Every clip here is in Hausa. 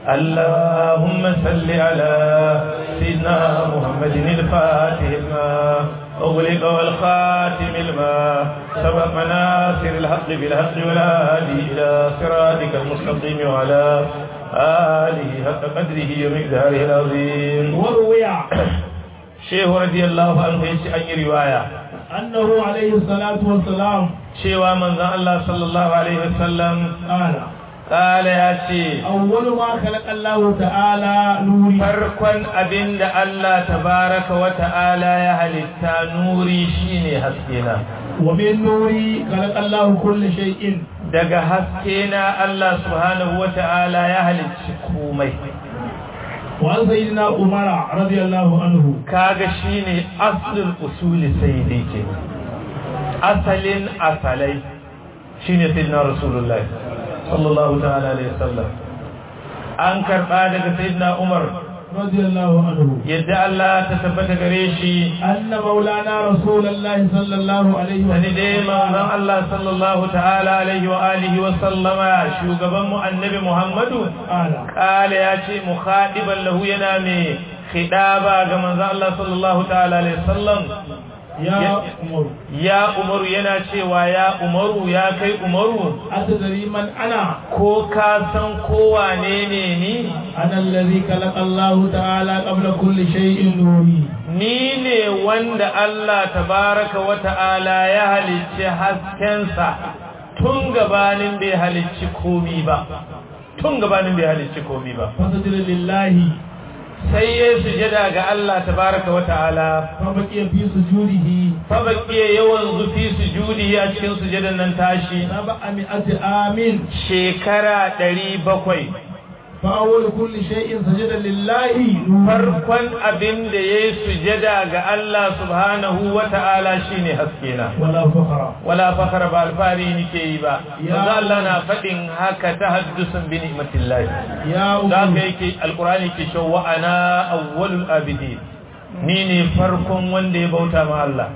اللهم صل على سيدنا محمد الفاتح لما أغلق والخاتم لما سبق ناصر الحق بالحق والهادي إلى صراطك المستقيم وعلى آله حق قدره ومقداره العظيم. وروي شيخ رضي الله عنه أي رواية أنه عليه الصلاة والسلام شيخ من الله صلى الله عليه وسلم قال يا شيخ أول ما خلق الله تعالى نوري farkon abin da Allah tabaraka wa ta'ala ya halitta nuri shine haske na wa min nuri khalaqa Allah kulli shay'in daga haske na Allah subhanahu wa ta'ala ya halicci komai wa sayyidina Umar radiyallahu anhu kaga shine aslul usuli sayyidi ke asalin asalai shine sayyidina rasulullahi sallallahu ta'ala alaihi wasallam an karba daga sayyidina Umar radiyallahu anhu yadda Allah ta tabbata gare shi anna maulana rasulullahi sallallahu alaihi wa sallam dai manzon Allah sallallahu ta'ala alaihi wa alihi wa sallama shugaban mu annabi Muhammadu kala ya ce mukhadiban lahu yana me khidaba ga manzon Allah sallallahu ta'ala alaihi wasallam ya umaru yana cewa ya umaru ya kai umaru atadri man ana ko ka san ko wane ne ni ana allazi khalaqa Allah ta'ala qabla kulli shay'in nuri ni ne wanda Allah tabaraka wa ta'ala ya halicci haskensa tun gabanin bai halicci komai ba fasajada lillahi sai ya sujada ga Allah tabaraka wa ta'ala fa baqiya fi sujudihi fa baqiya yawan fi sujudihi a cikin sujadan nan tashi amin shekara 700 fa awwal kulli shay'in sajada lillahi farkon abin da yayi sujada ga Allah subhanahu wa ta'ala shine haskena wala fakhra ba alfari nike yi ba yanzu Allah na fadin haka tahaddusun bi ni'matillahi ya zaka yake alqur'ani ke cewa ana awwalul abidin ni ne farkon wanda ya bauta ma Allah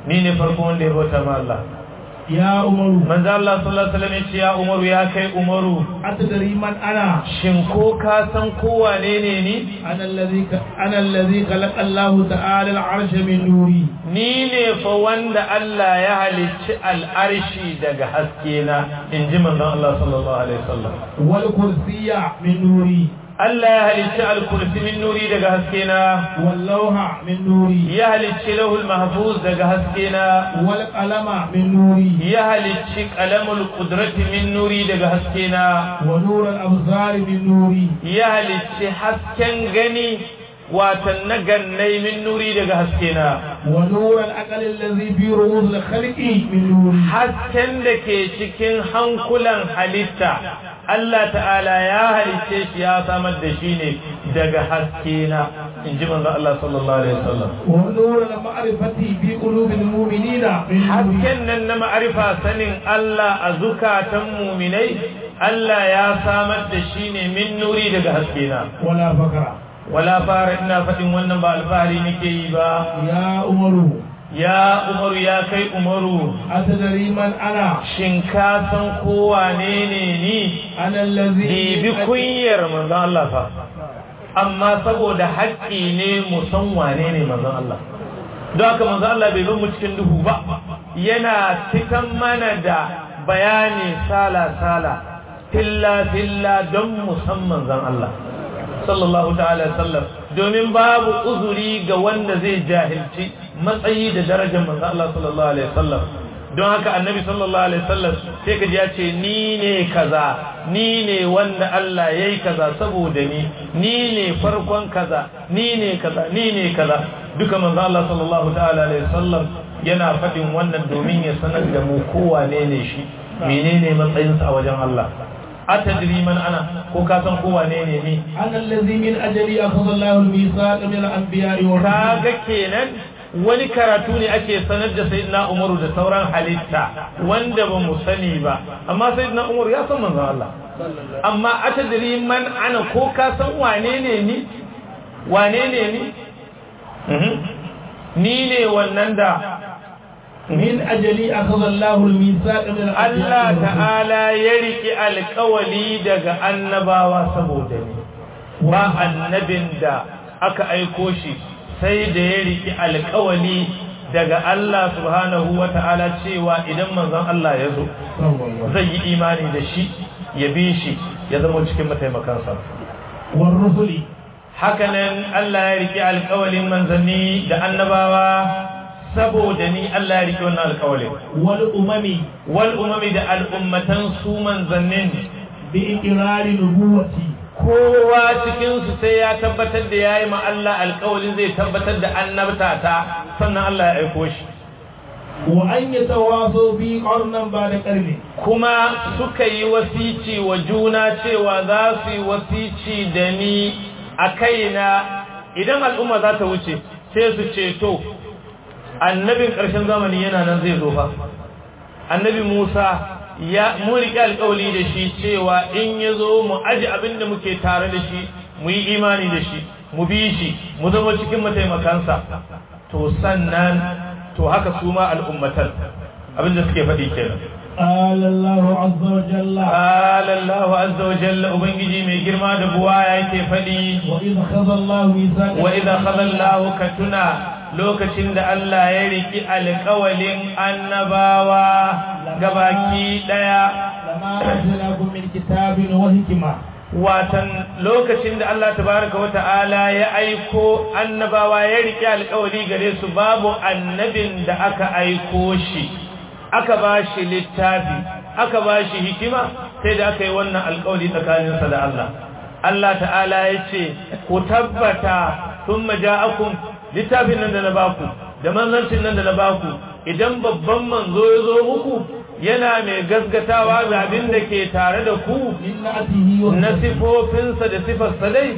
ya umaru manzo Allah sallallahu alaihi wasallam ya ce ya umaru ya kai umaru atadri man ana shin ko ka san ko wane ne ni ana allazi khalaqa Allah ta'ala al-arsh min nuri ni ne fa wanda Allah ya halicci al-arshi daga haske na inji manzo Allah sallallahu alaihi wasallam wal kursiyya min nuri Allah ya halicci al-kursi min nuri daga haske na wal lawha min nuri ya halicci lawhul mahfuz daga haske na wal qalama min nuri ya halicci qalamul qudrati min nuri daga haske na wa nurul absar min nuri ya halicci hasken gani watan na gannai min nuri daga haske na wa nurul aqal allazi fi ru'us al-khalqi min nuri hasken da ke cikin hankulan halitta Allah ta'ala ya halice shi ya samar da shi ne daga haske na inji manzo Allah sallallahu alaihi wasallam wa nurul ma'rifati fi qulubil mu'minina hasken nan na ma'rifa sanin Allah a zukatan mu'minai Allah ya samar da shi ne min nuri daga haske na wala fara ina fadin wannan ba alfahari nake yi ba ya umaru ya kai umaru atadri man ana shin ka san ko wane ne ni ana allazi bi kunyar manzon Allah fa amma saboda haƙƙi ne mu san wane ne manzon Allah don haka manzon Allah bai bar mu cikin duhu ba yana cikan mana da bayani sala filla don mu san manzon Allah sallallahu ta'ala sallam domin babu uzuri ga wanda zai jahilci matsayi da darajar manzo Allah sallallahu alaihi wasallam don haka annabi sallallahu alaihi wasallam sai kaji ya ce ni ne kaza ni ne wanda Allah yayi kaza saboda ni ne farkon kaza ni ne kaza duka manzo Allah sallallahu ta'ala alaihi wasallam yana fadin wannan domin ya sanar da mu kowa ne shi menene matsayinsa a wajen Allah atadri man ana ko ka san ko wane ne ni allazi min ajali akhadha Allahu al-mithaq min al-anbiya'i wa kaga kenan wani karatu ne ake sanar da sayyidina Umaru da sauran halitta wanda ba mu sani ba amma sayyidina Umaru ya san manzon Allah amma atadri man ana ko ka san wane ne ni ni ne wannan da min ajali akhadha Allahu al-mithaq min Allah ta'ala ya riki alƙawali daga annabawa saboda ni ba annabin da aka aiko shi sai da ya riki alƙawali daga Allah subhanahu wata'ala cewa idan manzon Allah ya zo zai yi imani da shi ya bi shi ya zama cikin mataimakansa war rusuli hakanan Allah ya riki alƙawalin manzanni da annabawa saboda ni Allah ya riki wannan alƙawalin wal umami da al'ummatan su manzannin bi iqrari nubuwati kowa cikin su sai ya tabbatar da yayi ma Allah alƙawalin zai tabbatar da annabta ta sannan Allah ya aiko shi wa an yatawaso bi qarnan ba da qarni kuma suka yi wasici wa juna cewa za su yi wasici da ni a kaina idan al'umma za ta wuce sai su ce to annabin ƙarshen zamani yana nan zai zo fa annabi Musa ya mu riƙe alƙawari da shi cewa in ya zo mu aji abin da muke tare da shi mu yi imani da shi mu bi shi mu zama cikin mataimakansa to sannan to haka su ma al'ummatan abin da suke faɗi kenan قال الله عز وجل قال الله عز وجل ubangiji mai girma da buwaya yake faɗi wa idha khadha Allah katuna lokacin da Allah ya riki alƙawalin annabawa gabaki daya lama anzalakum min kitabin wa hikma watan lokacin da Allah tabaraka wata'ala ya aiko annabawa ya riki alƙawali gare su babu annabin da aka aiko shi aka bashi littafi aka bashi hikima sai da aka yi wannan alƙawari tsakaninsa da Allah Allah ta'ala ya ce ku tabbata thumma ja'akum littafin nan da na baku da manzancin nan da na baku idan babban manzo ya zo muku yana mai gaskatawa ga abin da ke tare da ku na sifofinsa da sifarsa dai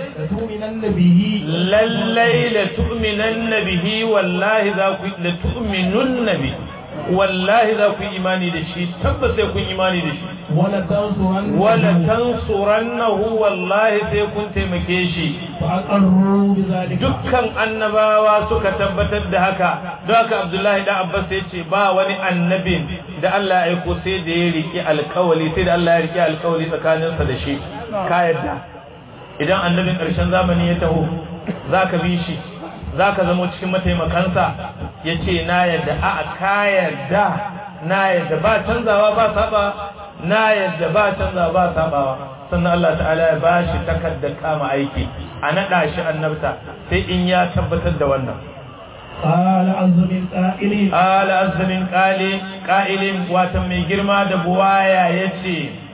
lallai la tu'minan nabihi wallahi za ku la tu'minun nabi wallahi za ku imani da shi tabbas sai kun imani da shi wala tansurannahu wallahi sai kun taimake shi dukkan annabawa suka tabbatar da haka don haka Abdullahi da Abbas ya ce ba wani annabin da Allah ya aiko sai da ya riki alƙawali sai da Allah ya riki alƙawali tsakaninsa da shi ka yadda idan annabin ƙarshen zamani ya taho zaka bi shi zaka zama cikin mataimakansa yace na yadda a ka yadda na yadda ba canzawa ba saba na yadda ba canzawa ba sabawa sannan Allah ta'ala ya bashi takaddar kama aiki a nada shi annabta sai in ya tabbatar da wannan qala azmin qa'ilin qa'ilin watan mai girma da buwaya yace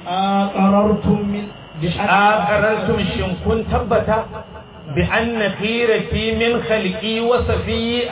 aqarartum shin kun tabbata bi anna khirati min khalqi wa safi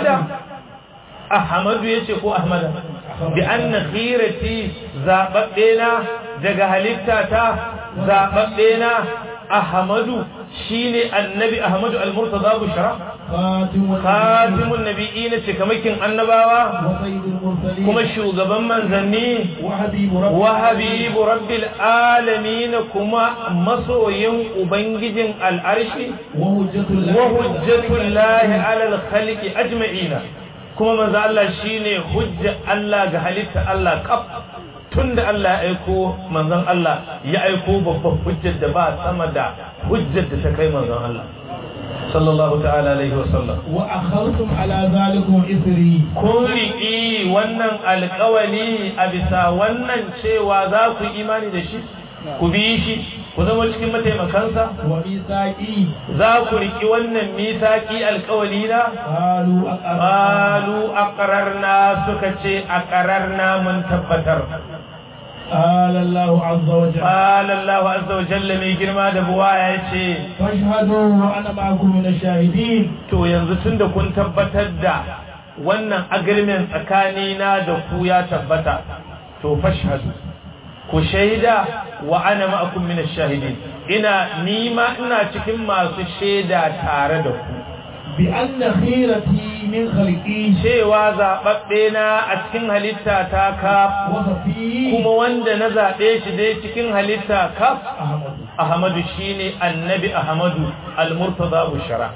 ahmadu yace ko ahmada bi anna khirati zababbena daga halittata zababbena ahmadu shine annabi ahmadu al-murtada bushra khatimun nabiyyin cikamakin annabawa kuma shugaban manzanni wa habibu rabbil alamin kuma masoyin ubangijin al'arshi wa hujjatullahi ala al-khalqi ajma'ina kuma manzo Allah shine hujja Allah ga halitta Allah kaf tunda Allah ya aiko manzon Allah ya aiko babban hujjar da ba sama da hujjar da ta kai manzon Allah sallallahu ta'ala alaihi wasallam wa akhadtum ala zalikum isri kun riki wannan alƙawali a bisa wannan cewa za ku imani da shi ku bi shi ku zama cikin mataimakansa wa misaqi za ku riki wannan misaqi alƙawali na qalu aqrarna suka ce aqrarna mun tabbatar قال الله عز وجل قال الله عز وجل mai girma da buwaya yace fashhadu wa ana ma'akum min ash-shahidin to yanzu tunda kun tabbatar da wannan agreement tsakani na da ku ya tabbata to fashhadu ku shaida wa ana ma'akum min ash-shahidin ina cikin masu shaida tare da ku bi anna khirati min khalqi cewa zababbe na a cikin halitta ta ka kuma wanda na zabe shi dai cikin halitta ka Ahmadu shine annabi Ahmadu al-Murtada bushara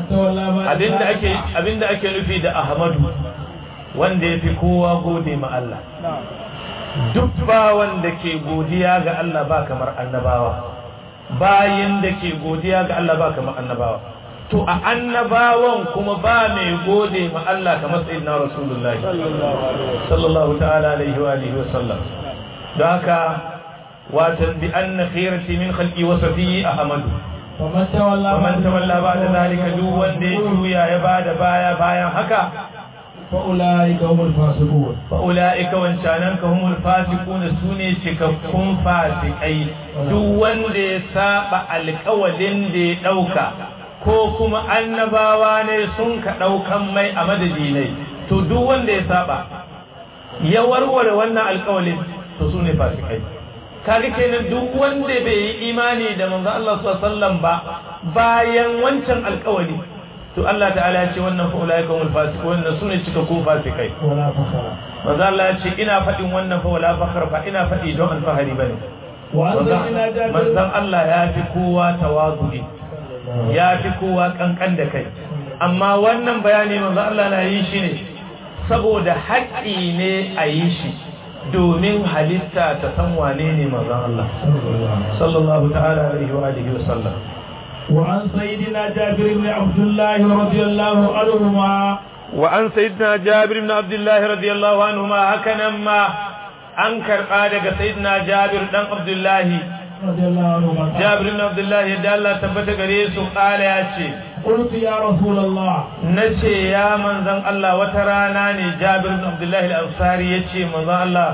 abinda ake nufi da Ahmadu wanda yafi kowa gode ma Allah duk ba wanda ke godiya ga Allah ba kamar annabawa bayin da ke godiya ga Allah ba kamar annabawa to a annabawan kuma ba mai gode ma Allah kamar sayyidina rasulullahi sallallahu ta'ala alaihi wa alihi wa sallam don haka watan bi anna khairati min khalqi wa safiyi ahmadu faman tawalla ba'da zalika duk wanda ya juya ya bada baya bayan haka fa ulaika humul fasiqun fa ulaika wancananka humul fasiqun sune cikakkun fasikai duk wanda ya saba alƙawalin da ya dauka ko kuma annabawa ne sun ka daukan mai a madadinai to duk wanda ya saba ya warware wannan alƙawalin to sune fasikai kaga kenan duk wanda bai yi imani da manzo Allah sallallahu alaihi wasallam ba bayan wancan alƙawari to Allah ta'ala ya ce wannan fa ulaika humul fasiqun wannan sune cikakkun fasikai wala fakhara manzo Allah ya ce ina fadin wannan fa wala fakhar fa ina fadi don alfahari bane manzon Allah ya fi kowa tawazu'i ya fi kowa kankan da kai amma wannan bayani manzo Allah na yi shi ne saboda haƙƙi ne a yi shi domin halitta ta san wane ne manzon Allah sallallahu ta'ala alaihi wa alihi wa sallam wa an sayyidina Jabir ibn Abdullah radiyallahu anhuma wa an sayyidina Jabir ibn Abdullah radiyallahu anhuma hakanan ma an karba daga sayyidina Jabir dan Abdullah radiyallahu anhuma Jabir ibn Abdullah yadda Allah tabbata gare su kala ya ce qultu ya rasulullah nace ya manzon Allah wata rana ne Jabir ibn Abdullah al-Ansari yace manzon Allah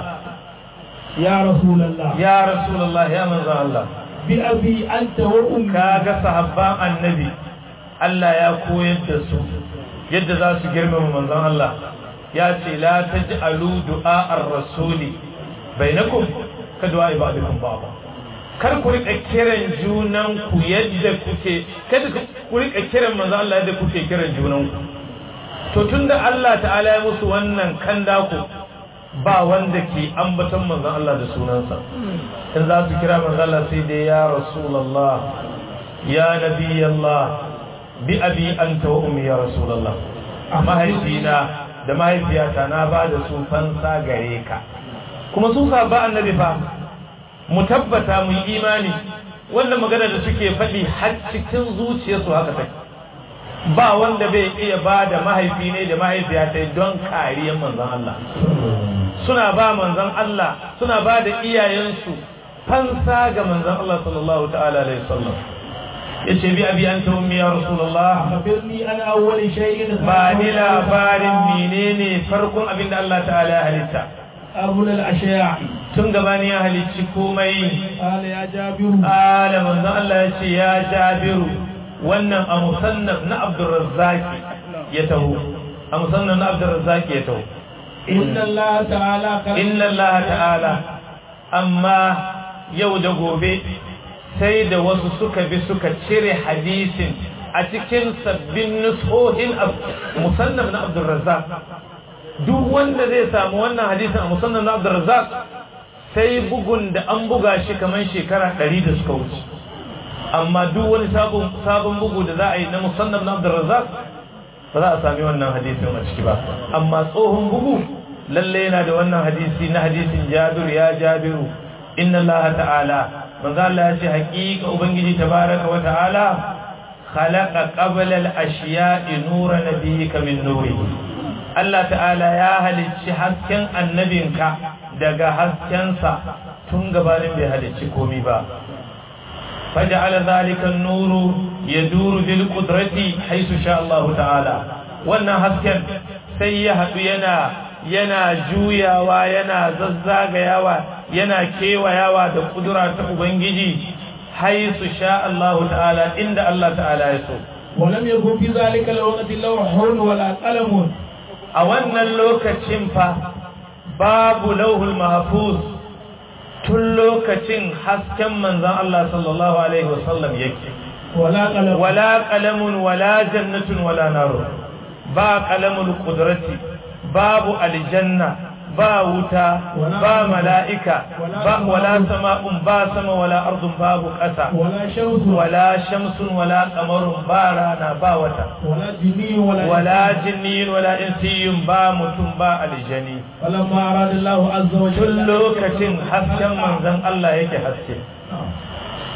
ya rasulullah ya manzon Allah bi abi anta wa ummi kaga sahabban annabi Allah ya koyar da su yadda za su girmama manzon Allah ya ce la taj'alu du'a ar-rasuli bainakum ka du'a ibadikum ba'da kar ku rika kiran junan ku yadda kuke kada ku rika kiran manzon Allah yadda kuke kiran junan ku to tunda Allah ta'ala ya musu wannan kanda ku ba wanda ke ambaton manzon Allah da sunansa in za su kira manzon Allah sai dai ya rasulullah ya nabiyallah bi abi anta wa ummi ya rasulullah mahaifina da mahaifiyata na ba da su fansa gare ka kuma su ba annabi fa mu tabbata mu yi imani wannan magana da suke faɗi har cikin zuciyarsu haka take ba wanda bai iya ba da mahaifi ne da mahaifiyata don kariyar manzon Allah suna ba manzon Allah suna ba da iyayensu fansa ga manzon Allah sallallahu ta'ala alaihi wasallam yace bi abi anta ummi ya rasulullah akhbirni an awwal shay'in ba ni labarin menene farkon abinda Allah ta'ala ya halitta abul al-ashya' tun gabani ya halicci komai qala ya jabiru qala manzon Allah yace ya jabiru wannan a musannaf na Abdurrazzaq ya taho a musannaf na Abdurrazzaq ya taho inna Allah ta'ala amma yau da gobe sai da wasu suka bi suka cire hadisin a cikin sabbin nusohin musannaf na Abdurrazzaq duk wanda zai samu wannan hadisin a musannaf na Abdurrazzaq sai bugun da an buga shi kamar shekara 100 da suka wuce amma duk wani sabon bugu da za a yi na musannaf na Abdurrazzaq ba za a sami wannan hadisin a ciki ba amma tsohon bugu lalle yana da wannan hadisi na hadisin Jabir ya Jabiru inna Allah ta'ala manzo Allah ya ce haƙiƙa ubangiji tabaraka wa ta'ala khalaqa qabla al-ashiya'i nura nabiyyika min nuri Allah ta'ala ya halicci hasken annabinka daga haskensa tun gabanin bai halicci komai ba فجعل ذلك النور يدور بالقدرة حيث شاء الله تعالى wannan hasken sai ya haɗu yana juyawa yana zazzagayawa yana kewayawa da kudura ta ubangiji haisu sha Allah ta'ala inda Allah ta'ala ya so ولم يكن في ذلك الوقت لوح ولا قلم a wannan lokacin fa babu lauhul mahfuz tun lokacin hasken manzon Allah sallallahu alaihi wasallam yake wala qalamun wala jannatun wala nar ba qalamul qudrati babu aljanna ba wuta ba mala'ika ba wala sama'un ba sama wala ardun babu ƙasa wala shamsun wala qamarun ba rana ba wata wala jinniyin wala insiyun ba mutum ba aljani falamma arada Allahu azza wa jalla tun lokacin hasken manzon Allah yake haske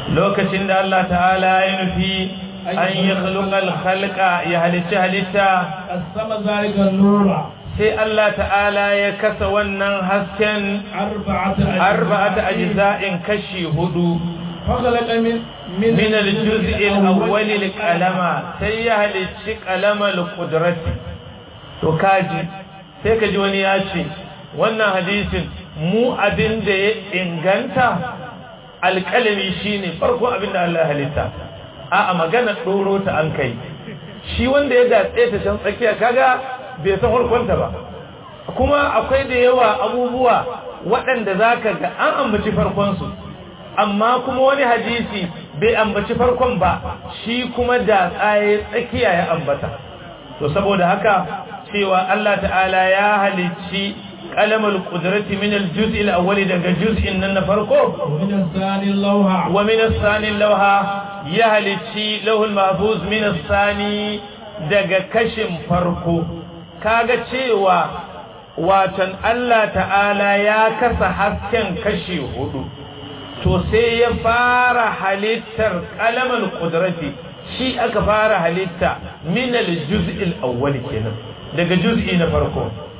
lokacin da Allah ta'ala ya nufi an yi khuluqal khalqa ya halitta qasama zalika nura sai Allah ta'ala ya kasa wannan hasken arba'ata ajza'in kashi hudu فخلق من الجزء الأول القلم سيهلك قلم القدرة to kaji sai kaji wani ya ce wannan hadisin mu abin da ya inganta alƙalami shine farko abin da Allah ya halitta a magana doro ta an kai shi wanda ya datse ta can tsakiya kaga bai san farkonta ba kuma akwai da yawa abubuwa waɗanda zaka ga an ambaci farkon su amma kuma wani hadisi bai ambaci farkon ba shi kuma da tsaye tsakiya ya ambata to saboda haka cewa Allah ta'ala ya halicci qalamul qudrati min al-juz' al-awwal daga juz'in nan na farko wa min as-sani lawha ya halicci lawhul mahfuz min as-sani daga kashin farko kaga cewa watan Allah ta'ala ya kasa hasken kashi hudu to sai ya fara halittar qalamul qudrati shi aka fara halitta min al-juz' al-awwal kenan daga juz'i na farko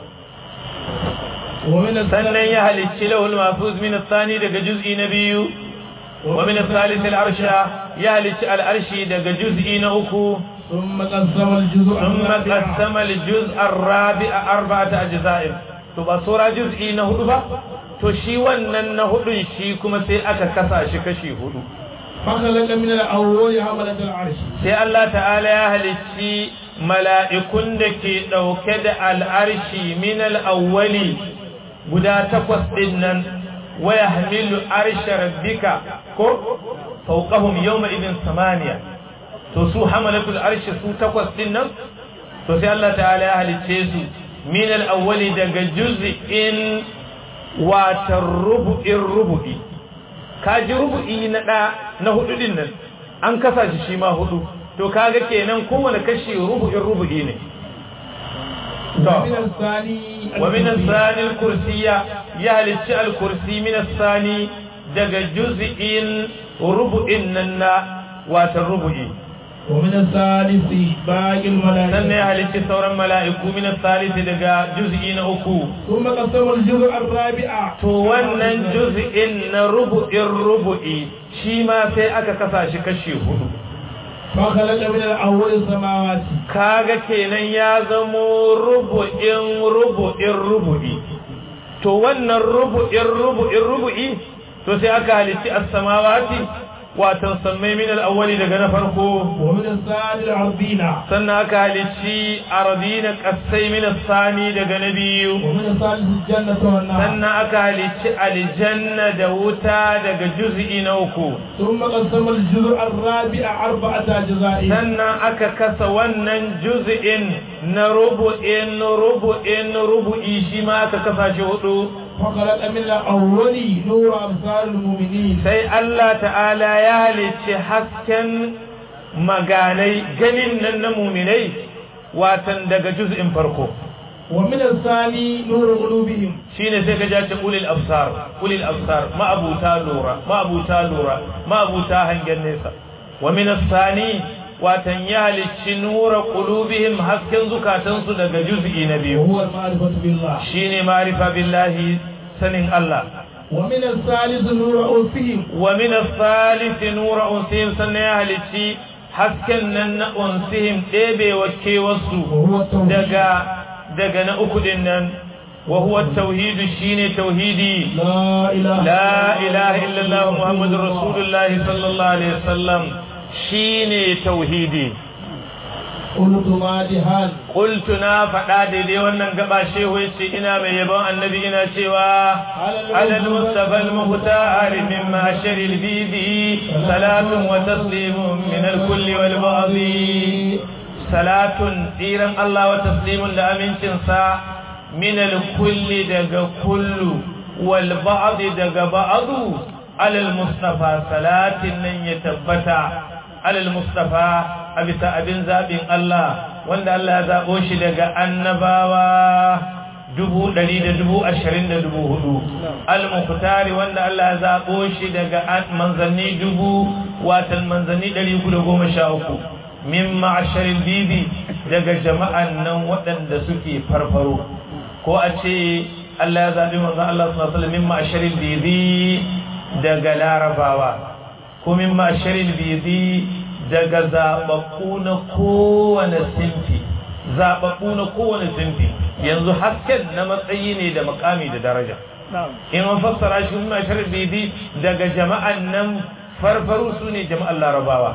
sannan ya halicci lahul mahfuz min al-thani daga juz'i na biyu wa min al-thalith al-arsha ya halicci al-arshi daga juz'i na uku ثم قسم الجزء الرابع أربعة أجزاء to ba sura juz'i na hudu ba to shi wannan na hudun shi kuma sai aka kasa shi kashi hudu فخلق من الأول حملة العرش sai Allah ta'ala ya halicci mala'ikun da ke dauke da al'arshi min al-awwali guda takwas din nan wa yahmilu arsha rabbika ko fawqahum yawma idin samaniya to su hamalatul arshi su takwas din nan to sai Allah ta'ala ya halicce su min al-awwali daga juz'in wa rubu'i kaji rubu'i na hudu din nan an kasa shi ma hudu to kaga kenan kowane kashi rubu'i ne to wa min as-sani al-kursiyya ya halicci al-kursi min as-sani daga juz'in rubu'in nan na wa rubu'i ومن الثالث باقي الملائكة sannan ya halicci sauran mala'iku min as-salis daga juz'i na uku ثم قسم الجزء الرابع to wannan juz'in na rubu'i shi ma sai aka kasa shi kashi hudu فخلق من الأول السماوات kaga kenan ya zamo rubu'i to wannan rubu'i to sai aka halicci as-samawati watan sammai min al-awwali daga na farko wa min as-sani al-ardina sannan aka halicci ardina kasai min as-sani daga na biyu wa min as-sani al-jannatu wan nar sannan aka halicci aljanna da wuta daga juz'i na uku thumma qasama al-juz' ar-rabi' arba'ata ajza'i sannan aka kasa wannan juz'in na rubu'i shi ma aka kasa shi hudu فخلق من الأول نور أبصار المؤمنين sai Allah ta'ala ya halicci hasken maganai ganin nan na mu'minai watan daga juz'in farko ومن الثاني نور قلوبهم shine sai ka jace ulil absar ma'abuta lura ma'abuta hangen nesa wa min as-sani watan ya halicci nura qulubihim hasken zukatansu daga juz'i na biyu وهو المعرفة بالله shine ma'rifa billahi sanin Allah ومن الثالث نور أنفهم ومن الثالث نور أنسهم سنة أهلتي حسكن نن أنسهم إبي وكيوسو وهو التوحيد دقا نأكدن وهو التوحيد الشين توحيدي لا إله إلا الله محمد رسول الله صلى الله عليه وسلم شين توحيدي قلت نا فدا دai wannan gaba shehu yace ina mai yabon annabi ina cewa alal mustafa al muhtar min mashar al bibi salatun wa taslimun min al kulli wal ba'di salatun diran Allah wa taslimun da amincin sa min al kulli daga kullu wal ba'di daga ba'du alal mustafa salatin nan ya tabbata alal mustafa abisa abin zabin Allah wanda Allah ya zabo shi daga annabawa 120,000 al-muqtari wanda Allah ya zabo shi daga manzanni watan manzanni 313 min ma'asharil bibi daga jama'an nan waɗanda suke farfaro ko a ce Allah ya zabi manzon Allah sallallahu alaihi wasallam min ma'asharil bibi daga larabawa ko min ma'asharil bibi daga zababbu na kowane sinfi yanzu hasken na matsayi ne da makami da daraja in an fassara shi min ma'asharil bibi daga jama'an nan farfaru su ne jama'an larabawa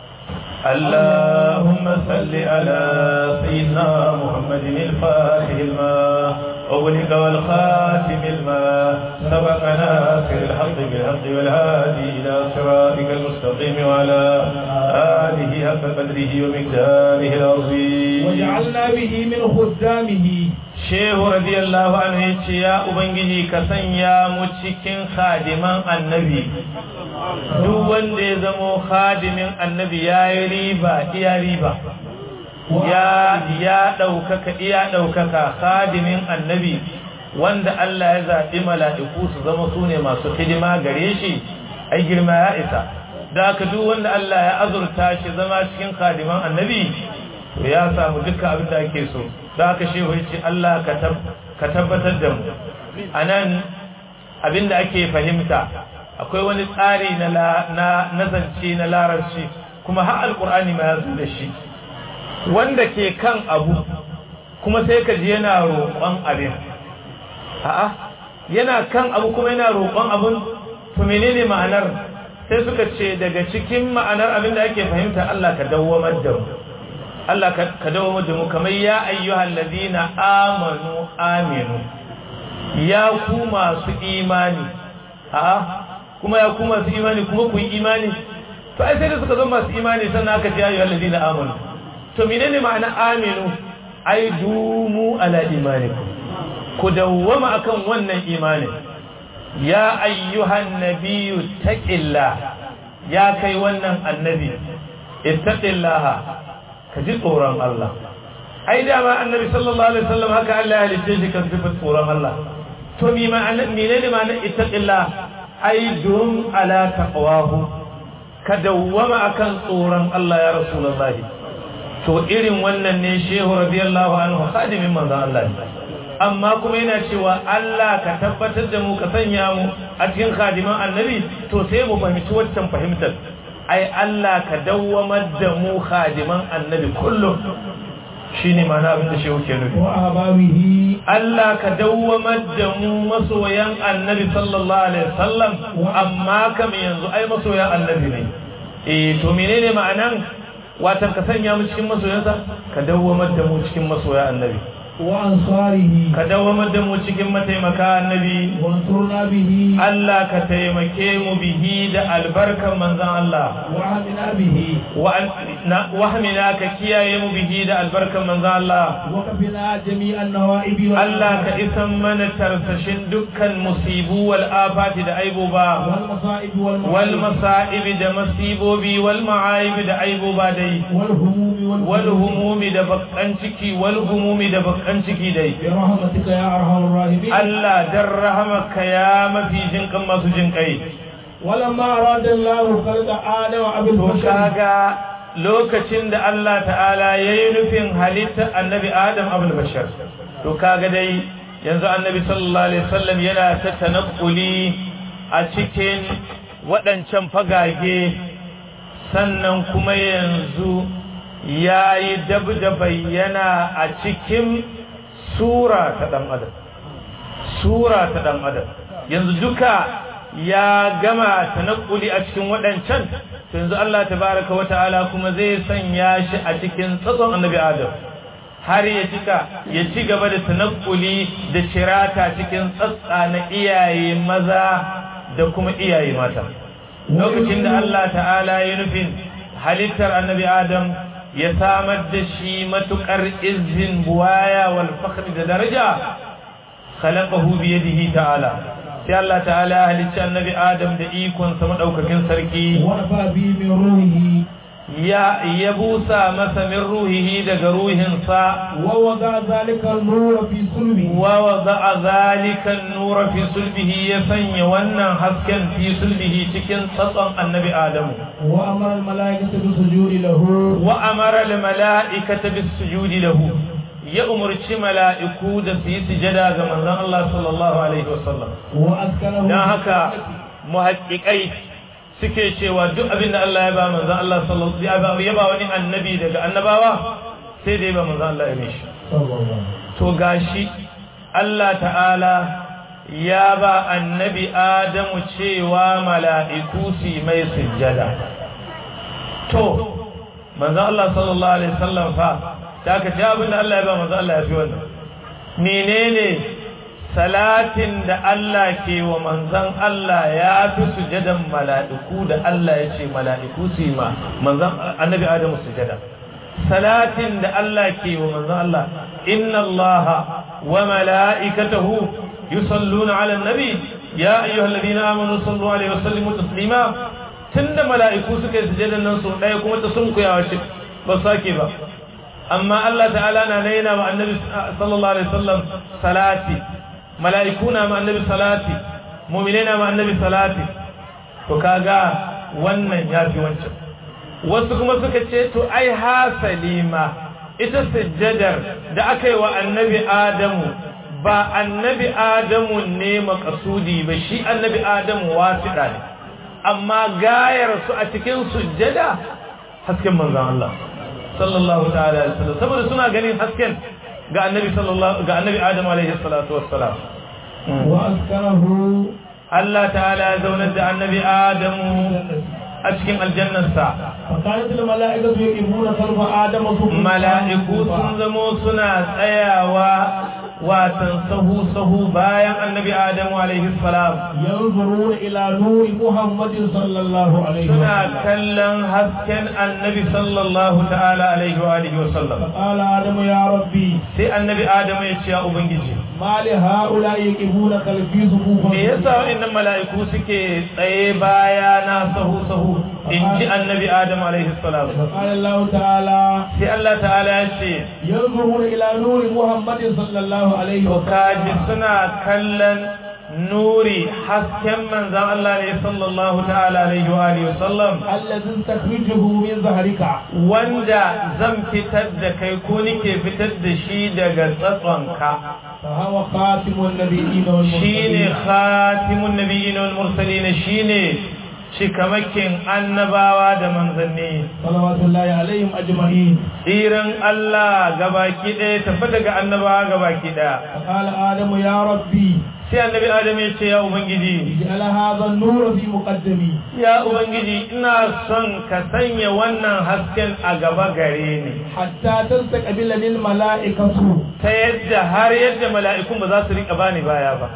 اللهم صل على سيدنا محمد الفاتح الماء أغلق والخاتم الماء سبق ناصر الحق بالحق والهادي إلى صراطك المستقيم وعلى آله حق قدره ومقداره العظيم وجعلنا به من خدامه Shehu radiyallahu anhu yace ya ubangiji ka sanya mu cikin khadiman annabi duk wanda ya zamo khadimin annabi yayi riba ya daukaka khadimin annabi wanda Allah ya zabi mala'iku su zama sune masu hidima gare shi ai girma ya isa da haka duk wanda Allah ya azurta shi zama cikin khadiman annabi to ya samu dukkan abin da ake so da haka shehu ya ce Allah ka tabbatar da mu anan abinda ake fahimta akwai wani tsari na zance na larabci kuma har alkur'ani ma ya zo da shi wanda ke kan abu kuma sai ka ji yana roƙon abin yana kan abu kuma yana roƙon abin to menene ma'anar sai suka ce daga cikin ma'anar abin da ake fahimta Allah ka dawwamar da mu Allah ka dawo da mu kamar ya ayyuhal ladina aminu ya ku masu imani kuma ya ku masu imani kuma ku yi imani to ai sai da suka zama masu imani sannan aka ce ya ayyuhal ladina amanu to menene ma'ana aminu ai dumu ala imanikum ku dawwama akan wannan imani ya ayyuhan nabiyyu taqillah ya kai wannan annabi ittaqillaha ka ji tsoron Allah ai dama annabi sallallahu alaihi wasallam haka Allah ya halice shi kan sifar tsoron Allah to mi ma'ana menene ma'ana ittaqillah ai dum ala taqwahu ka dawwama akan tsoron Allah ya rasulullahi to irin wannan ne shehu radiyallahu anhu khadimin manzon Allah amma kuma yana cewa Allah ka tabbatar da mu ka sanya mu a cikin khadiman annabi to sai mu fahimci wannan fahimtar ai Allah ka dawwamar da mu khadiman annabi kullum shine ma'ana abin da shehu ke nufi wa abawihi Allah ka dawwamar da mu masoyan annabi sallallahu alaihi wasallam amma kam yanzu ai masoyan annabi ne to menene ma'anan watan ka sanya mu cikin masoyansa ka dawwamar da mu cikin masoyan annabi wa ansarihi ka dawamar da mu cikin mataimaka annabi wansurna bihi Allah ka taimake mu bihi da albarkan manzon Allah wa hamina bihi wa hamina ka kiyaye mu bihi da albarkan manzon Allah wa kafina jami'an nawaibi Allah ka isan mana tarsashin dukkan musibu wal afati da aibuba wal masa'ib da masibobi wal ma'aib da aibuba dai wal humumi da bakan ciki wal humumi da bakan ciki dai bi rahmatika ya arhamar rahimin Allah dan rahamaka ya mafi jinkan masu jinkai walamma arada Allah khalqa adam wa abul bashar kaga lokacin da Allah ta'ala yayi nufin halitta annabi Adam abul bashar to kaga dai yanzu annabi sallallahu alaihi wasallam yana ta tanakkuli a cikin waɗancan fagage sannan kuma yanzu yayi da bayyana a cikin sura ta dan adam yanzu duka ya gama tanakkuli a cikin waɗancan yanzu Allah tabaraka wa ta'ala kuma zai sanya shi a cikin tsatson annabi Adam har ya ci gaba da tanakkuli da cirata cikin tsatsa na iyaye maza da kuma iyaye mata lokacin da Allah ta'ala ya nufin halittar annabi Adam ya samar da shi matukar izin buwaya wal fakhri da daraja khalaqahu bi yadihi ta'ala sai Allah ta'ala halicci annabi Adam da ikon sa madaukakin sarki wa fa bi min ruhi ya busa masa min ruhihi daga ruhinsa ووضع ذلك النور في صلبه ووضع ذلك النور في صلبه يسني wannan hasken fi sulbihi cikin tsatson annabi adamu وأمر الملائكة بالسجود له وأمر الملائكة بالسجود له ya umarci mala'iku da su yi sujada ga manzon Allah sallallahu alaihi wasallam وأسكنه dan haka muhaqqiqai suke cewa duk abin da Allah ya ba manzon Allah sallallahu alaihi wasallam ya ba wani annabi daga annabawa sai dai ba manzon Allah ya mishi to gashi Allah ta'ala ya ba annabi Adamu cewa mala'iku su mai sujada to manzon Allah sallallahu alaihi wasallam fa da ka ce abin da Allah ya ba manzo Allah ya fi wannan menene salatin da Allah ke wa manzon Allah ya fi sujadan mala'iku da Allah ya ce mala'iku su yi ma manzon annabi Adamu sujada salatin da Allah ke wa manzon Allah inna Allaha wa mala'ikatahu yusalluna 'alan nabi ya ayyuhalladhina amanu sallu 'alaihi wa sallimu taslima tunda mala'iku suka yi sujadan nan su daya kuma ta sunkuyawa shi ba sake ba amma Allah ta'ala na naina ma annabi sallallahu alaihi wasallam salati mala'ikuna ma annabi salati mu'minina ma annabi salati to kaga wannan yafi wancan wasu kuma suka ce to ai hasalima ita sujjadar da aka yi wa annabi Adamu ba annabi Adamu ne makasudi ba shi annabi Adamu wasiɗa ne amma gayar su a cikin sujjada hasken manzon Allah sallallahu ta'ala alaihi wasallam saboda suna ganin hasken ga annabi Adam alaihi salatu wassalam wa askarahu Allah ta'ala ya zaunar da annabi Adam a cikin aljannarsa faqalat al mala'ikatu yaqimuna khalfa adam mala'iku sun zamo suna tsayawa watan sahu bayan annabi Adamu alaihi salam yanzuruna ila nuri Muhammadin sallallahu alaihi suna kallon hasken annabi sallallahu ta'ala alaihi wa alihi wa sallam qala adamu ya rabbi sai annabi Adamu ya ce ya ubangiji mali haula yaqibuna khalfi sufufan me yasa wannan mala'iku suke tsaye baya na sahu inji annabi Adamu alaihi salam qala Allah ta'ala sai Allah ta'ala ya ce yanzuruna ila nuri Muhammadin sallallahu alaihi wa kaji suna kallon nuri hasken manzan Allah ne sallallahu ta'ala alaihi wa alihi wasallam alladhi takhrijuhu min zahrika wanda zan fitar da kai ko nike fitar da shi daga tsatsonka fa huwa khatimun nabiyyin wal mursalin shine khatimun nabiyyin wal mursalin shine shikamakin annabawa da manzanni salawatullahi alaihim ajma'in tsiran Allah gabaki ɗaya tabbata ga annabawa gabaki ɗaya qala adamu ya rabbi sai annabi Adamu ya ce ya ubangiji ja'ala hadha an-nur fi muqaddami ya ubangiji ina son ka sanya wannan hasken a gaba gare ni hatta tastaqbila lil mala'ikatu ta yadda har yadda mala'ikun ba za su rika bani baya ba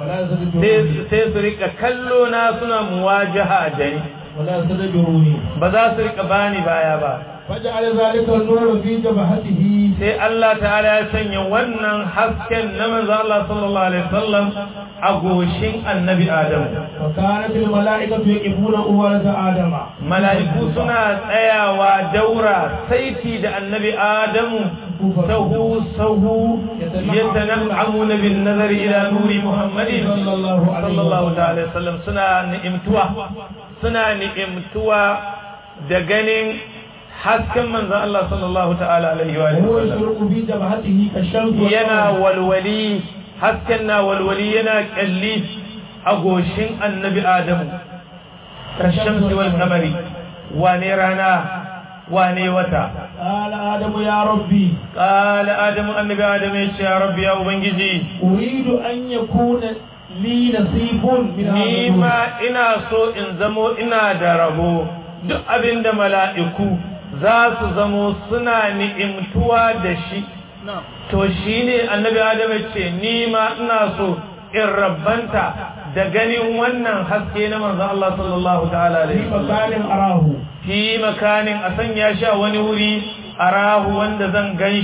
sai su rika kallo na suna muwajaha da ni wala tadbiruni ba za su rika bani baya ba faj'al zalika an-nur fi jabhatihi sai Allah ta'ala ya sanya wannan hasken na manzo Allah sallallahu alaihi wasallam a goshin annabi Adam wa kanat al-mala'ikatu yaqifuna uwalata adama mala'iku suna tsayawa daura saiti da annabi Adam sahu yatanamuna bin nazari ila nuri Muhammadin sallallahu ta'ala wasallam suna ni'imtuwa da ganin hasken manzon Allah sallallahu ta'ala alaihi wa sallam yana walwali hasken na walwali yana kalli a goshin annabi Adamu kashamsi wal qamari wane rana wane wata qala adamu ya rabbi qala adamu annabi Adamu ya ce ya rabbi ya ubangiji uridu an yakuna li nasibun min ni ma ina so in zamo ina da rabo duk abinda mala'iku za su zamo suna ni'imtuwa da shi to shi ne annabi Adam ce ni ma ina so in rabbanta da ganin wannan haske na manzon Allah sallallahu ta'ala alaihi makanin arahu fi makanin a sanya shi a wani wuri arahu wanda zan ganshi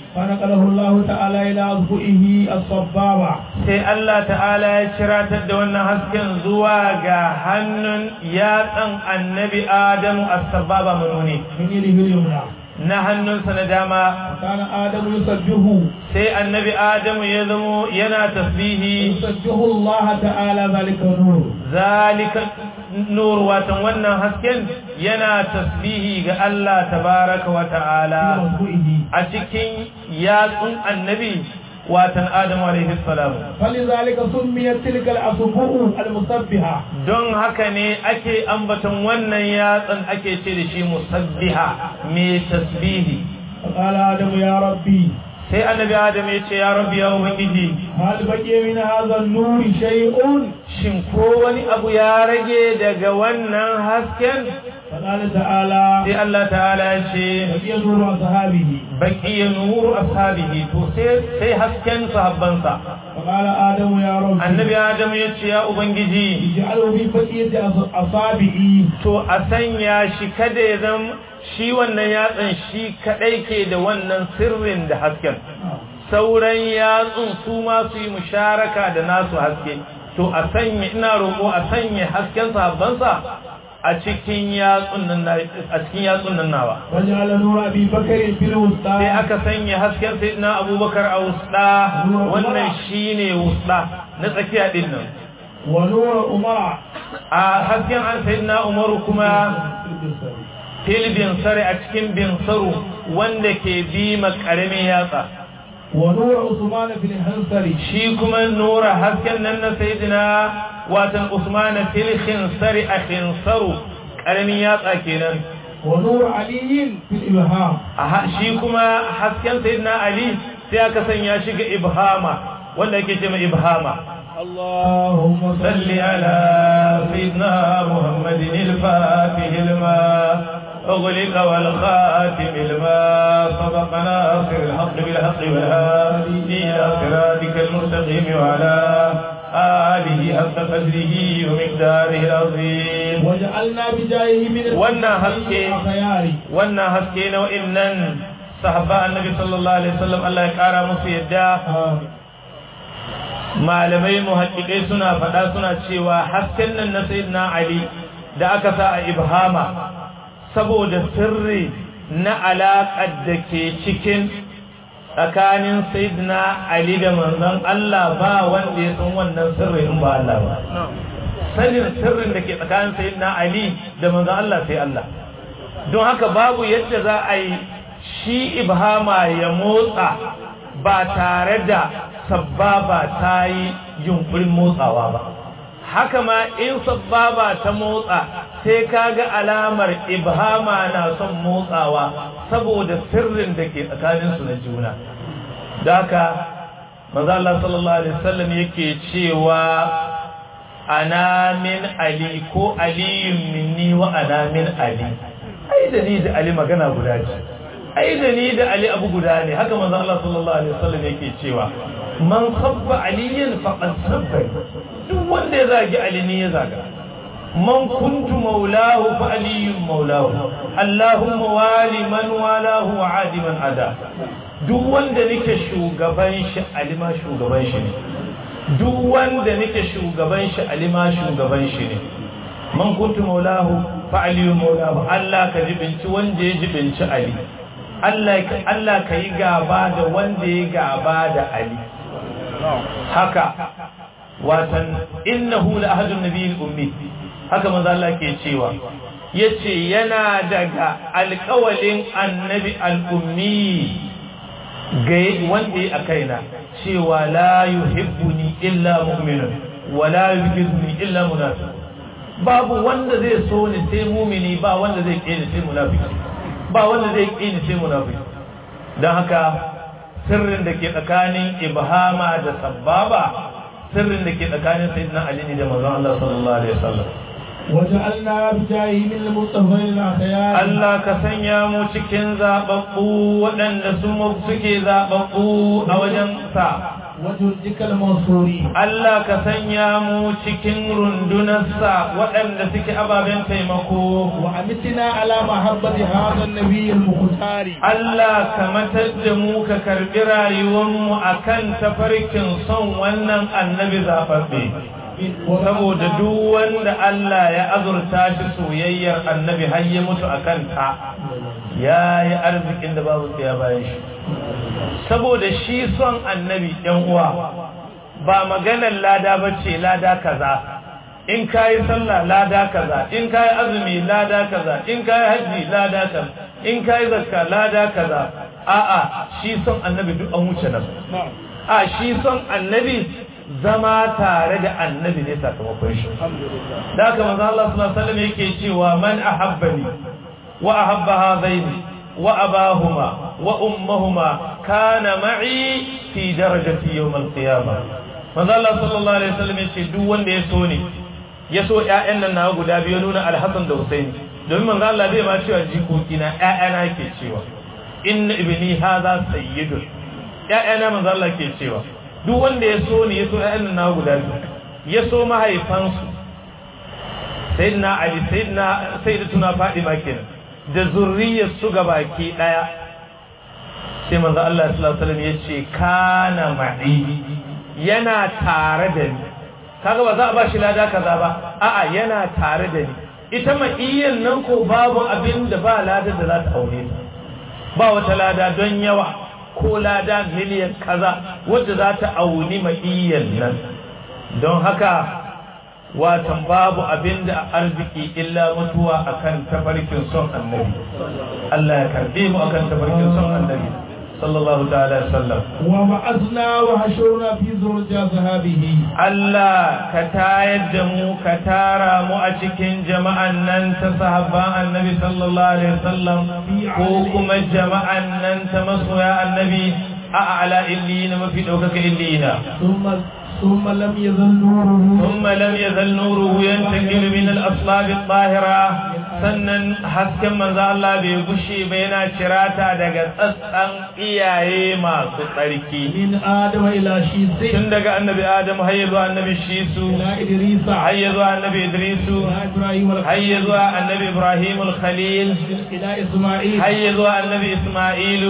فنقله الله تعالى إلى أصبعه الصبابة sai Allah ta'ala ya ciratar da wannan hasken zuwa ga hannun yatsan annabi Adamu as-sababa manuni من يده اليمنى na hannunsa na dama كان آدم يسبحه sai annabi Adamu ya zamo yana tasbihi يسبح الله تعالى ذلك النور zalika nur watan wannan hasken yana tasbihi ga Allah tabaraka wa في ta'ala أصبعه a cikin yatsun annabi watan Adamu alaihi salam فلذلك سميت تلك الأصبع المسبحة don haka ne ake ambaton wannan yatsan ake ce da shi musabbiha mai tasbihi فقال آدم يا ربي sai annabi Adamu ya ce ya rabbi ya ubangiji هل بقي من هذا النور شيء shin ko wani abu ya rage daga wannan hasken فقال تعالى sai Allah ta'ala ya ce بقي نور أصحابه baqiya nuru ashabihi to sai hasken sahabbansa فقال آدم يا ربي annabi Adamu ya ce ya ubangiji اجعله في بقية أصابعه to a sanya shi kada ya zama shi wannan yatsan shi kadai ke da wannan sirrin da hasken sauran yatsun su ma su yi musharaka da nasu haske to a sanya ina roƙo a sanya hasken sahabbansa a cikin yatsun nan nawa وجعل نور أبي بكر في الوسطى sai aka sanya hasken sayyidina Abubakar a wusda wannan shine wusda na tsakiya din nan ونور عمر a hasken an sayyidina Umar kuma fil bin sare a cikin bin saru wanda ke bi makaramin yatsa ونور عثمان في الحنصر shi kuma nura hasken nan na sayyidina watan Usman fil khinsari a khinsaru karamin yatsa kenan ونور علي في الإبهام shi kuma hasken sayyidina Ali sai aka sanya shi ga ibhama wanda yake ce mai ibhama اللهم صل على سيدنا محمد الفاتح الماء أغلق والخاتم الماء سبق ناصر الحق بالحق والهادي إلى صراطك المستقيم وعلى آله حق قدره ومقداره العظيم وجعلنا بجاهه من وانا حسكي الخيار wannan haske na wa'annan sahaba annabi sallallahu alaihi wasallam Allah ya kara musu yadda malamai muhaddiqai suna faɗa suna cewa hasken nan na sayyidina Ali da aka sa a ibhama saboda sirri na alaƙar da ke cikin tsakanin sayyidina Ali da manzon Allah ba wanda ya san wannan sirri in ba Allah ba sanin sirrin da ke tsakanin sayyidina Ali da manzon Allah sai Allah don haka babu yadda za a yi shi ibhama ya motsa ba tare da sababa ta yi yunkurin motsawa ba haka ma in sababa ta motsa sai kaga alamar ibhama na son motsawa saboda sirrin da ke tsakaninsu na juna da haka manzo Allah sallallahu alaihi wasallam yake cewa ana min ali ko aliyun minni wa ana min ali ai da ni da ali magana guda ce ai da ni da ali abu guda ne haka manzo Allah sallallahu alaihi wasallam yake cewa man sabba aliyan faqad sabba duk wanda ya zagi ali ne ya zaga man kuntu maulahu fa aliyun maulahu allahumma wali man walahu wa adi man ada duk wanda nake shugaban shi ali ma shugaban shi ne duk wanda nake shugaban shi ali ma shugaban shi ne man kuntu maulahu fa aliyun maulahu Allah ka jibinci wanda ya jibinci ali Allah ka yi gaba da wanda ya gaba da ali haka watan innahu la ahadun nabiyil ummi haka manzo Allah ke cewa yace yana daga alƙawalin annabi al-ummi ga wanda ya kaina cewa la yuhibbuni illa mu'minun wa la yuhibbuni illa munafiq babu wanda zai so ni sai mu'mini ba wanda zai ƙi ni sai munafiki ba wanda zai ƙi ni sai munafiki dan haka sirrin da ke tsakanin ibhama da sababa sirrin da ke tsakanin sayyidina Ali da manzon Allah sallallahu alaihi wasallam waja'alna bijahi min al-mustafain al-akhyar Allah ka sanya mu cikin zababbu waɗanda su suke zababbu a wajen sa وجندك المنصورين Allah ka sanya mu cikin rundunarsa waɗanda suke ababen taimako وأمتنا على محبة هذا النبي المختار Allah ka matar da mu ka karɓi rayuwarmu a kan tafarkin son wannan annabi zaɓaɓɓe saboda duk wanda Allah ya azurta shi soyayyar annabi har ya mutu a kanta ya yi arzikin da babu tsaya bayan shi saboda shi son annabi ɗan uwa ba maganar lada ba ce lada kaza in ka yi sallah lada kaza in ka yi azumi lada kaza in ka yi hajji lada kaza in ka yi zakka lada kaza a'a shi son annabi duk an wuce nan a shi son annabi zama tare da annabi ne sakamakon shi da haka manzo Allah sallallahu alaihi wasallam yake cewa man ahabbani wa ahabba hadaini wa abahuma wa ummahuma kana ma'i fi darajati yawm al-qiyamah manzo Allah sallallahu alaihi wasallam yace duk wanda ya so ni ya so ƴaƴan nan nawa guda biyu nuna al-Hasan da Husaini domin manzo Allah bai ma cewa jikoki na ƴaƴana yake cewa inna ibni hadha sayyidun ƴaƴana manzo Allah ke cewa duk wanda ya so ni ya so ƴaƴan nan nawa guda biyu ya so mahaifansu sayyidina Ali sayyidatuna Fatima kenan da zurriyar su gabaki daya sai manzo Allah sallallahu alaihi wasallam yace kana ma'i yana tare da ni kaga ba za a ba shi lada kaza ba a'a yana tare da ni ita ma'iyyan nan ko babu abin da ba lada da za ta aure ta ba wata lada don yawa ko lada miliyan kaza wanda za ta auni ma'iyyan nan don haka watan babu abin da arziki illa mutuwa akan tafarkin son annabi Allah ya karbe mu akan tafarkin son annabi sallallahu ta'ala sallam wa ba'athna wa hashurna fi zurja sahabihi Allah ka tayar da mu ka tara mu a cikin jama'an nan ta sahabban annabi sallallahu alaihi wasallam ko kuma jama'an nan ta masoya annabi a ala illina mafi daukaka illina ثم لم يزل نوره ينتقل من الأصلاب الطاهرة sannan hasken manzo Allah bai gushe ba yana cirata daga tsatsan iyaye masu tsarki min adam ila shisi tun daga annabi adam har zuwa annabi shisu ila idrisa har zuwa annabi idrisu har zuwa annabi ibrahim al-khalil ila isma'il har zuwa annabi isma'ilu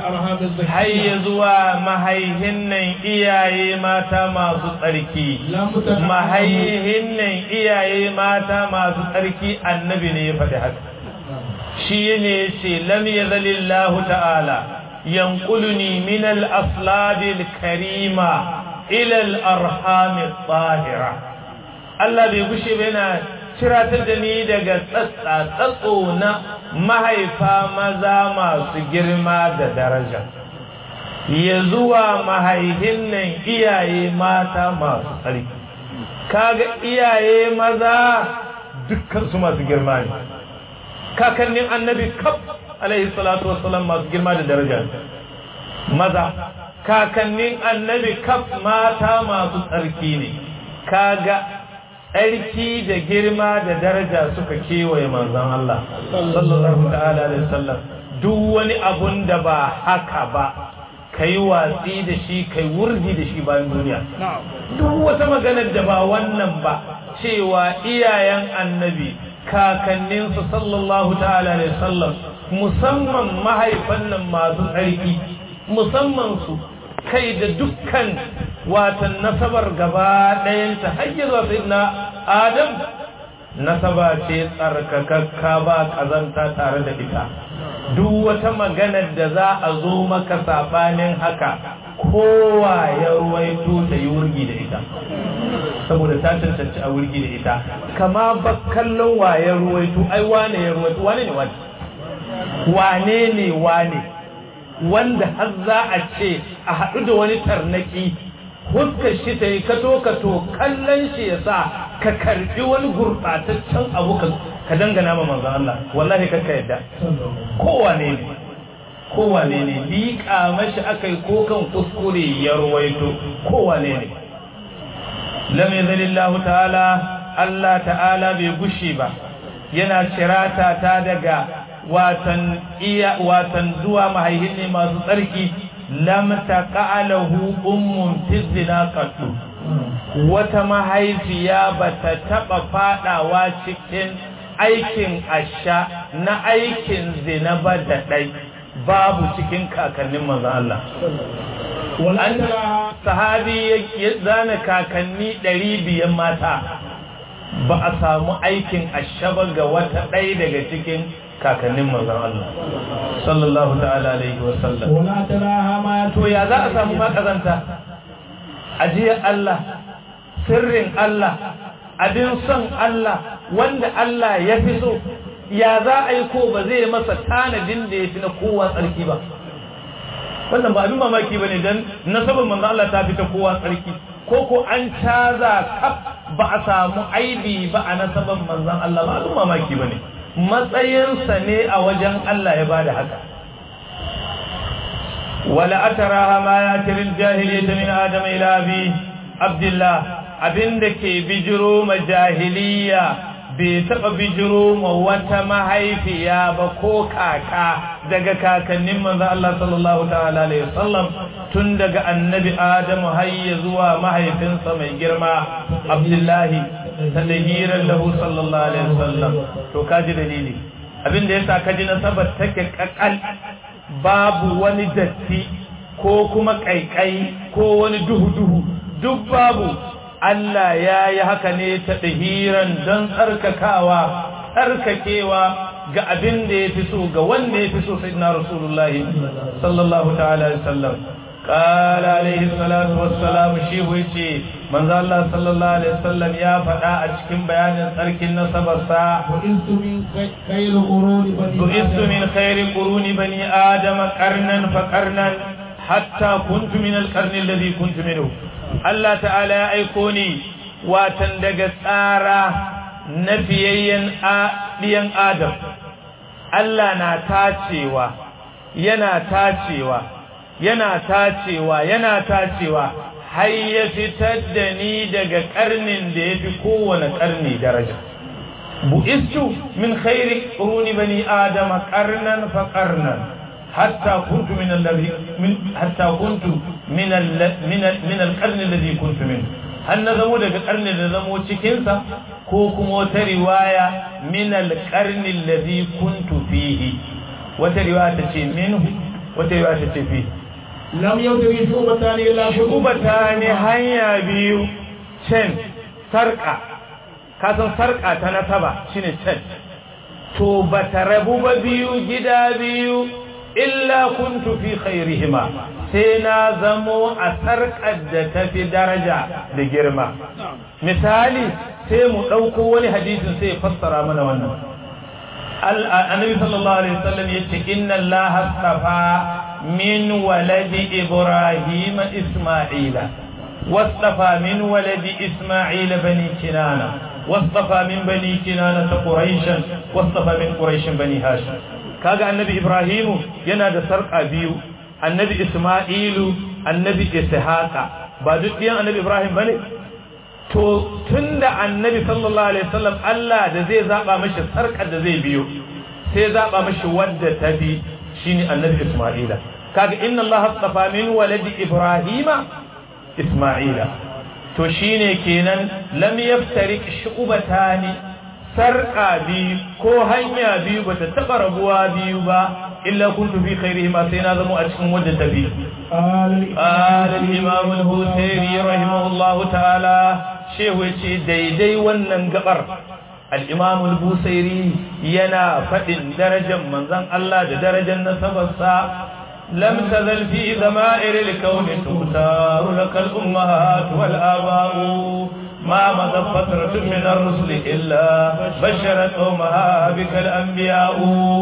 har zuwa mahaihin nan iyaye mata masu tsarki mahaihin nan iyaye mata masu tsarki annabi ne ya faɗi haka shi ne ce lam yazalillahu ta'ala yanquluni min al-aslab al-karima ila al-arham al-tahira Allah bai gushe ba yana ciratar da ni daga tsatso na mahaifa maza masu girma da daraja ya zuwa mahaihin nan iyaye mata masu tsarki kaga iyaye maza dukkan su masu girma ne kakannin annabi kaf alaihi salatu wassalam masu girma da daraja maza kakannin annabi kaf mata masu tsarki ne kaga tsarki da girma da daraja suka kewaye manzon Allah sallallahu ta'ala alaihi wasallam duk wani abun da ba haka ba kai watsi da shi kai wurgi da shi bayan duniya duk wata maganar da ba wannan ba cewa iyayen annabi kakanninsu sallallahu ta'ala alaihi wasallam musamman mahaifan nan masu tsarki musamman su kai da dukkan watan nasabar gaba ɗayanta har zuwa sayyidina Adam nasaba ce tsarkakakka ba kazanta tare da ita duk wata maganar da za a zo maka sabanin haka kowa ya ruwaito ta yi wurgi da ita saboda ta cancanci a wurgi da ita kama ba kallon waye ruwaito ai wane ya ruwaito wane ne wanda har za a ce a haɗu da wani tarnaki huskar shi ta yi kato kallon shi ya sa ka karɓi wani gurɓataccen abu ka dangana ma manzan Allah wallahi kakka yadda kowane ne liƙa mashi aka yi kokan kuskure ya ruwaito kowane ne lam yazalillahu ta'ala Allah ta'ala bai gushi ba yana cirata ta daga watan zuwa mahaihin ne masu tsarki lam taqalahu ummun fi zina qattu wata mahaifiya bata taba fadawa cikin aikin asha na aikin zina ba da dai babu cikin kakannin manzon Allah sahabi ya zana kakanni 200 mata ba a samu aikin ashaba ga wata ɗaya daga cikin kakannin manzon Allah sallallahu ta'ala alaihi wasallam to ya za a samu makazanta ajiyar Allah sirrin Allah abin son Allah wanda Allah ya fi so ya za a yi ko ba zai masa tanadin da ya fi na kowa tsarki ba wannan ba abin mamaki ba ne don nasabar manzon Allah ta fi ta kowa tsarki ko an caza kaf ba a samu aibi ba a nasabar manzon Allah ba abin mamaki ba ne matsayinsa ne a wajen Allah ya bada haka wala ataraha ma yatiril jahiliyyah min adam ila abi abdullah abinda ke bijiro ma jahiliya bai taba bijiro ma wata mahaifiya ba ko kaka daga kakannin manzo Allah sallallahu ta'ala alaihi wasallam tun daga annabi Adamu har zuwa mahaifinsa mai girma Abdullahi tadahiran lahu sallallahu alaihi wasallam to kaji dalili abinda yasa kaji nasabar take kakal babu wani datti ko kuma kaikai ko wani duhu duk babu Allah ya yi haka ne ta ɗahiran don tsarkakewa ga abin da ya fi so ga wanda ya fi so sai na Rasulullahi sallallahu ta'ala alaihi sallam ƙala alaihi salatu wassalamu shi wuce manzo Allah sallallahu alaihi sallam ya faɗa a cikin bayanin tsarkin nasabarsa bu'istu min khairi quruni bani adama qarnan fa qarnan hatta kuntu min al-qarni alladhi kuntu minhu Allah ta'ala ya aiko ni watan daga tsara na fiyayyen ɗiyan Adam Allah na tacewa yana tacewa har ya fitar da ni daga ƙarnin da ya fi kowane ƙarni daraja bu'istu min khairi quruni bani adama qarnan fa qarnan حتى كنت من القرن الذي كنت منه هل نزمو daga karnin da zamo cikin sa ko kuma wata riwaya min alqarn alladhi kuntu fihi wata riwaya tace minhu wata riwaya tace fihi lam yawdi shubatani illa shubatani hanya biyu cen sarka kasan sarka ta nasaba shine cen to bata rabu ba biyu gida biyu illa kuntu fi khairihima sai na zamo a sarƙar da tafi daraja da girma misali sai mu ɗauko wani hadisin sai fassara mana wannan annabi sallallahu alaihi wasallam yace inna allaha astafa min waladi ibrahim isma'ila wastafa min waladi isma'ila bani kinana wastafa min bani kinana quraishan wastafa min quraish bani hashim kaga annabi ibrahimu yana da sarƙa biyu annabi isma'ilu annabi ishaqa ba duk ɗiyan annabi ibrahim bane to tunda annabi sallallahu alaihi wasallam Allah da zai zaba mishi sarƙar da zai biyo sai zaba mishi wadda ta bi shine annabi isma'ila kaga inna Allah astafa min waladi ibrahima isma'ila to shine kenan lam yaftariq shu'batani sarƙa biyu ko hanya biyu bata taɓa rabuwa biyu ba illa kuntu fi khairihima sai na zama a cikin wadda ta bi qala al-imam al-Busairi rahimahullahu ta'ala shehu yace daidai wannan gabar al-imam al-Busairi yana faɗin darajar manzon Allah da darajar nasabarsa lam tazal fi zama'ir al-kawn tutar lak al-ummahat wal aba'u ما مضت فترة من الرسل إلا بشرت قومها بك الأنبياء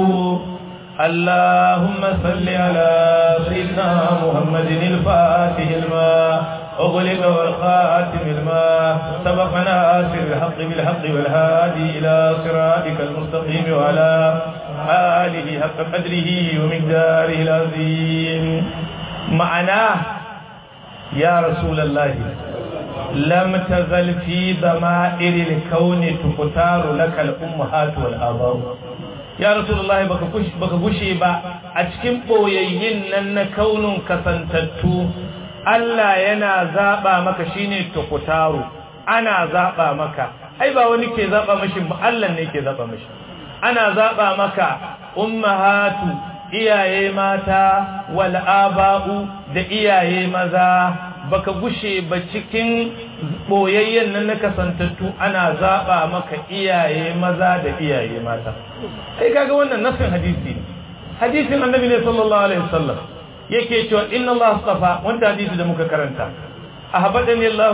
اللهم صل على سيدنا محمد الفاتح الماء أغلق والخاتم الماء سبقنا سر الحق بالحق والهادي إلى صراطك المستقيم وعلى آله حق قدره ومقداره العظيم معناه يا رسول الله لم تزل في ضمائر الكون تختار لك الأمهات والآباء ya rasulullahi baka gushe ba a cikin boyayyin nan na kaunun kasantattu Allah yana zaba maka shine tukutaru ana zaba maka ai ba wani ke zaba mashi ba Allah ne ke zaba mashi ana zaba maka ummahatu iyaye mata wal aba'u da iyaye maza baka gushe ba cikin boyayyen nan na kasantattu ana zaba maka iyaye maza da iyaye mata sai kaga wannan nasin hadisin annabi ne sallallahu alaihi wasallam yake cewa inna Allah astafa wanda hadisi da muka karanta ahbadani Allah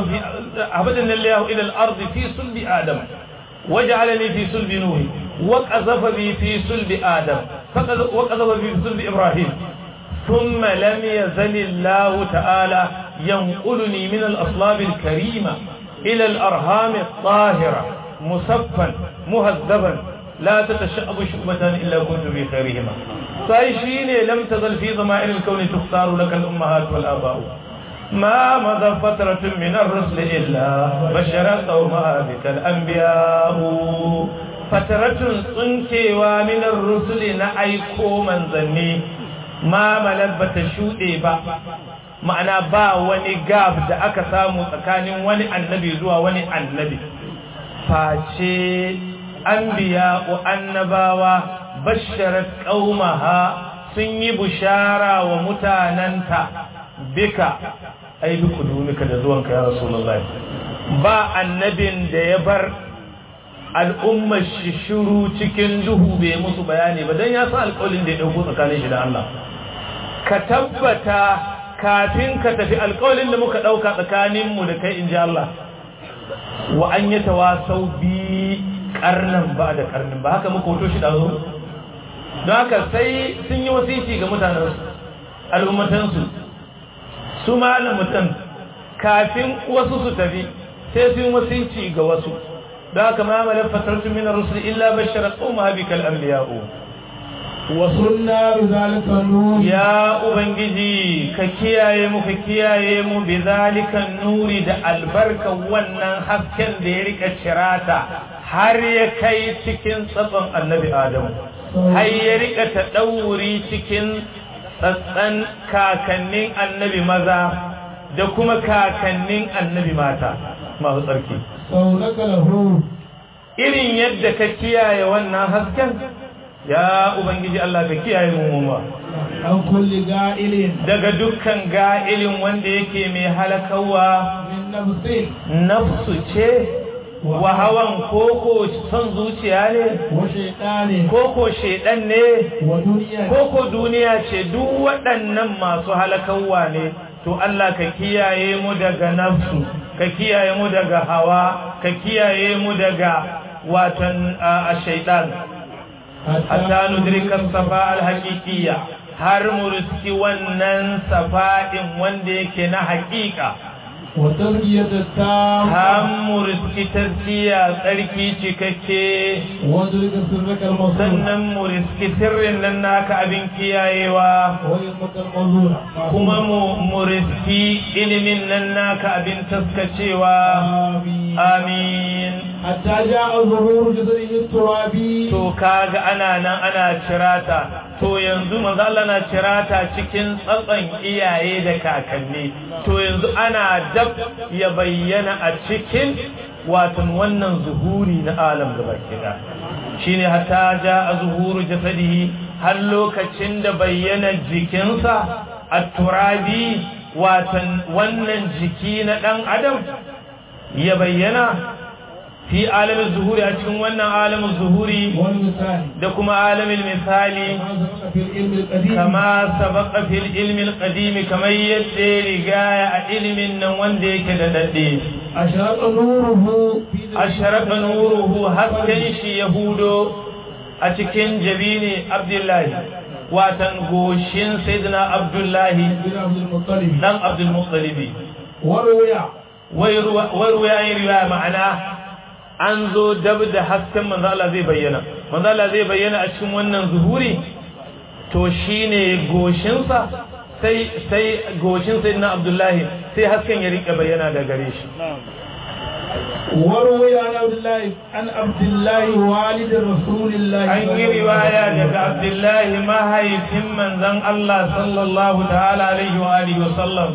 ila al-ard fi sulbi adam waj'alani fi sulbi nuh wa qazafa bi fi sulbi adam wa qazafa bi sulbi ibrahim thumma lam yazal Allah ta'ala yanquluni min al-aslab al-karima ila al-arham al-tahira musaffan muhazzaban la tatasha'abu shubatan illa kuntu bi khairihima فايشين لم تزل في ضمائر الكون تختار لك الأمهات والآباء ما مضى فترة من الرسل إلا بشر قومها بك الأنبياء فترة صنكي ومن الرسل نأيكو من ظني ما ملبت شوئي با معنى با وني قاب دا أكسامو تكاني وني النبي زوا وني النبي فاشي أنبياء وأنباوا basharat qaumaha sun yi bushara wa mutananta bika ai bi kudunika da zuwanka ya rasulullahi ba annabin da ya bar al'ummar shi shiru cikin duhu bai musu bayani ba dan ya san alƙawarin da ya dauko tsakanin shi da Allah ka tabbata kafin ka tafi alƙawarin da muka dauka tsakanin mu da kai inji Allah wa an yatawasau bi karnan ba da karnin ba haka muka wato shi da zo don haka sai sun yi wasiki ga mutanensu al'ummatansu su malamutan kafin wasu su tafi sai sun wasiki ga wasu don haka ma'amalar fatarsu min ar-rusul illa bashara qaumaha bikal anbiya'u wa sunna bizalika nur ya ubangiji ka kiyaye mu bizalika nuri da albarka wannan hasken da ya rika cirata har ya kai cikin tsatson annabi adamu har ya rika ta dauri cikin tsatsan kakannin annabi maza da kuma kakannin annabi mata masu tsarki sauraka lahu irin yadda ka kiyaye wannan hasken ya ubangiji Allah ka kiyaye mu an kulli ga'ilin daga dukkan ga'ilin wanda yake mai halakawa min nafsin nafsu ce wa hawan koko son zuciya ne wa shaytanin koko shedan ne wa duniya koko duniya ce duk waɗannan masu halakawa ne to Allah ka kiyaye mu daga nafsu ka kiyaye mu daga hawa ka kiyaye mu daga watan shaytan hatta nudrika safa alhaqiqiyya har mu riski wannan safa'in wanda yake na haƙiƙa wa tarbiyatu tam har mu riski tazkiya tsarki cikakke wa zalika sirraka al-mawsul sannan mu riski sirrin nan naka abin kiyayewa wa ilmuka al-mawzul kuma mu riski ilimin nan naka abin taskacewa amin hatta ja'a zuhur jasadihi turabi to kaga ana nan ana cirata to yanzu manzo Allah na cirata cikin tsatsan iyaye da kakanni to yanzu ana dab ya bayyana a cikin watan wannan zuhuri na alam gaba kida shine hatta ja'a zuhuru jasadihi har lokacin da bayyana jikinsa at-turabi watan wannan jiki na dan adam ya bayyana fi alamin zuhuri a cikin wannan alamin zuhuri da kuma alamin misali kama sabaka fil ilmin qadimi kamar yadda rigaya a ilimin nan wanda yake da dade asharaka nuruhu hasken shi yahudo a cikin jabini abdullahi watan goshin sayyidina abdullahi dan abdul muttalibi warwaya riwaya ma'ana an zo dab da hasken manzo Allah zai bayyana manzo Allah zai bayyana a cikin wannan zuhuri to shine goshinsa sai goshin sayyidina Abdullahi sai hasken ya rike bayyana da gare shi وروي عن عبد الله والد رسول الله an yi riwaya daga Abdullahi mahaifin manzon Allah sallallahu ta'ala alaihi wa alihi wa sallam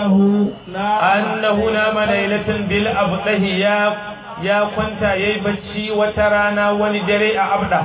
annahu nama lailatan bil abdahi ya kwanta yayi bacci wata rana wani dare a abda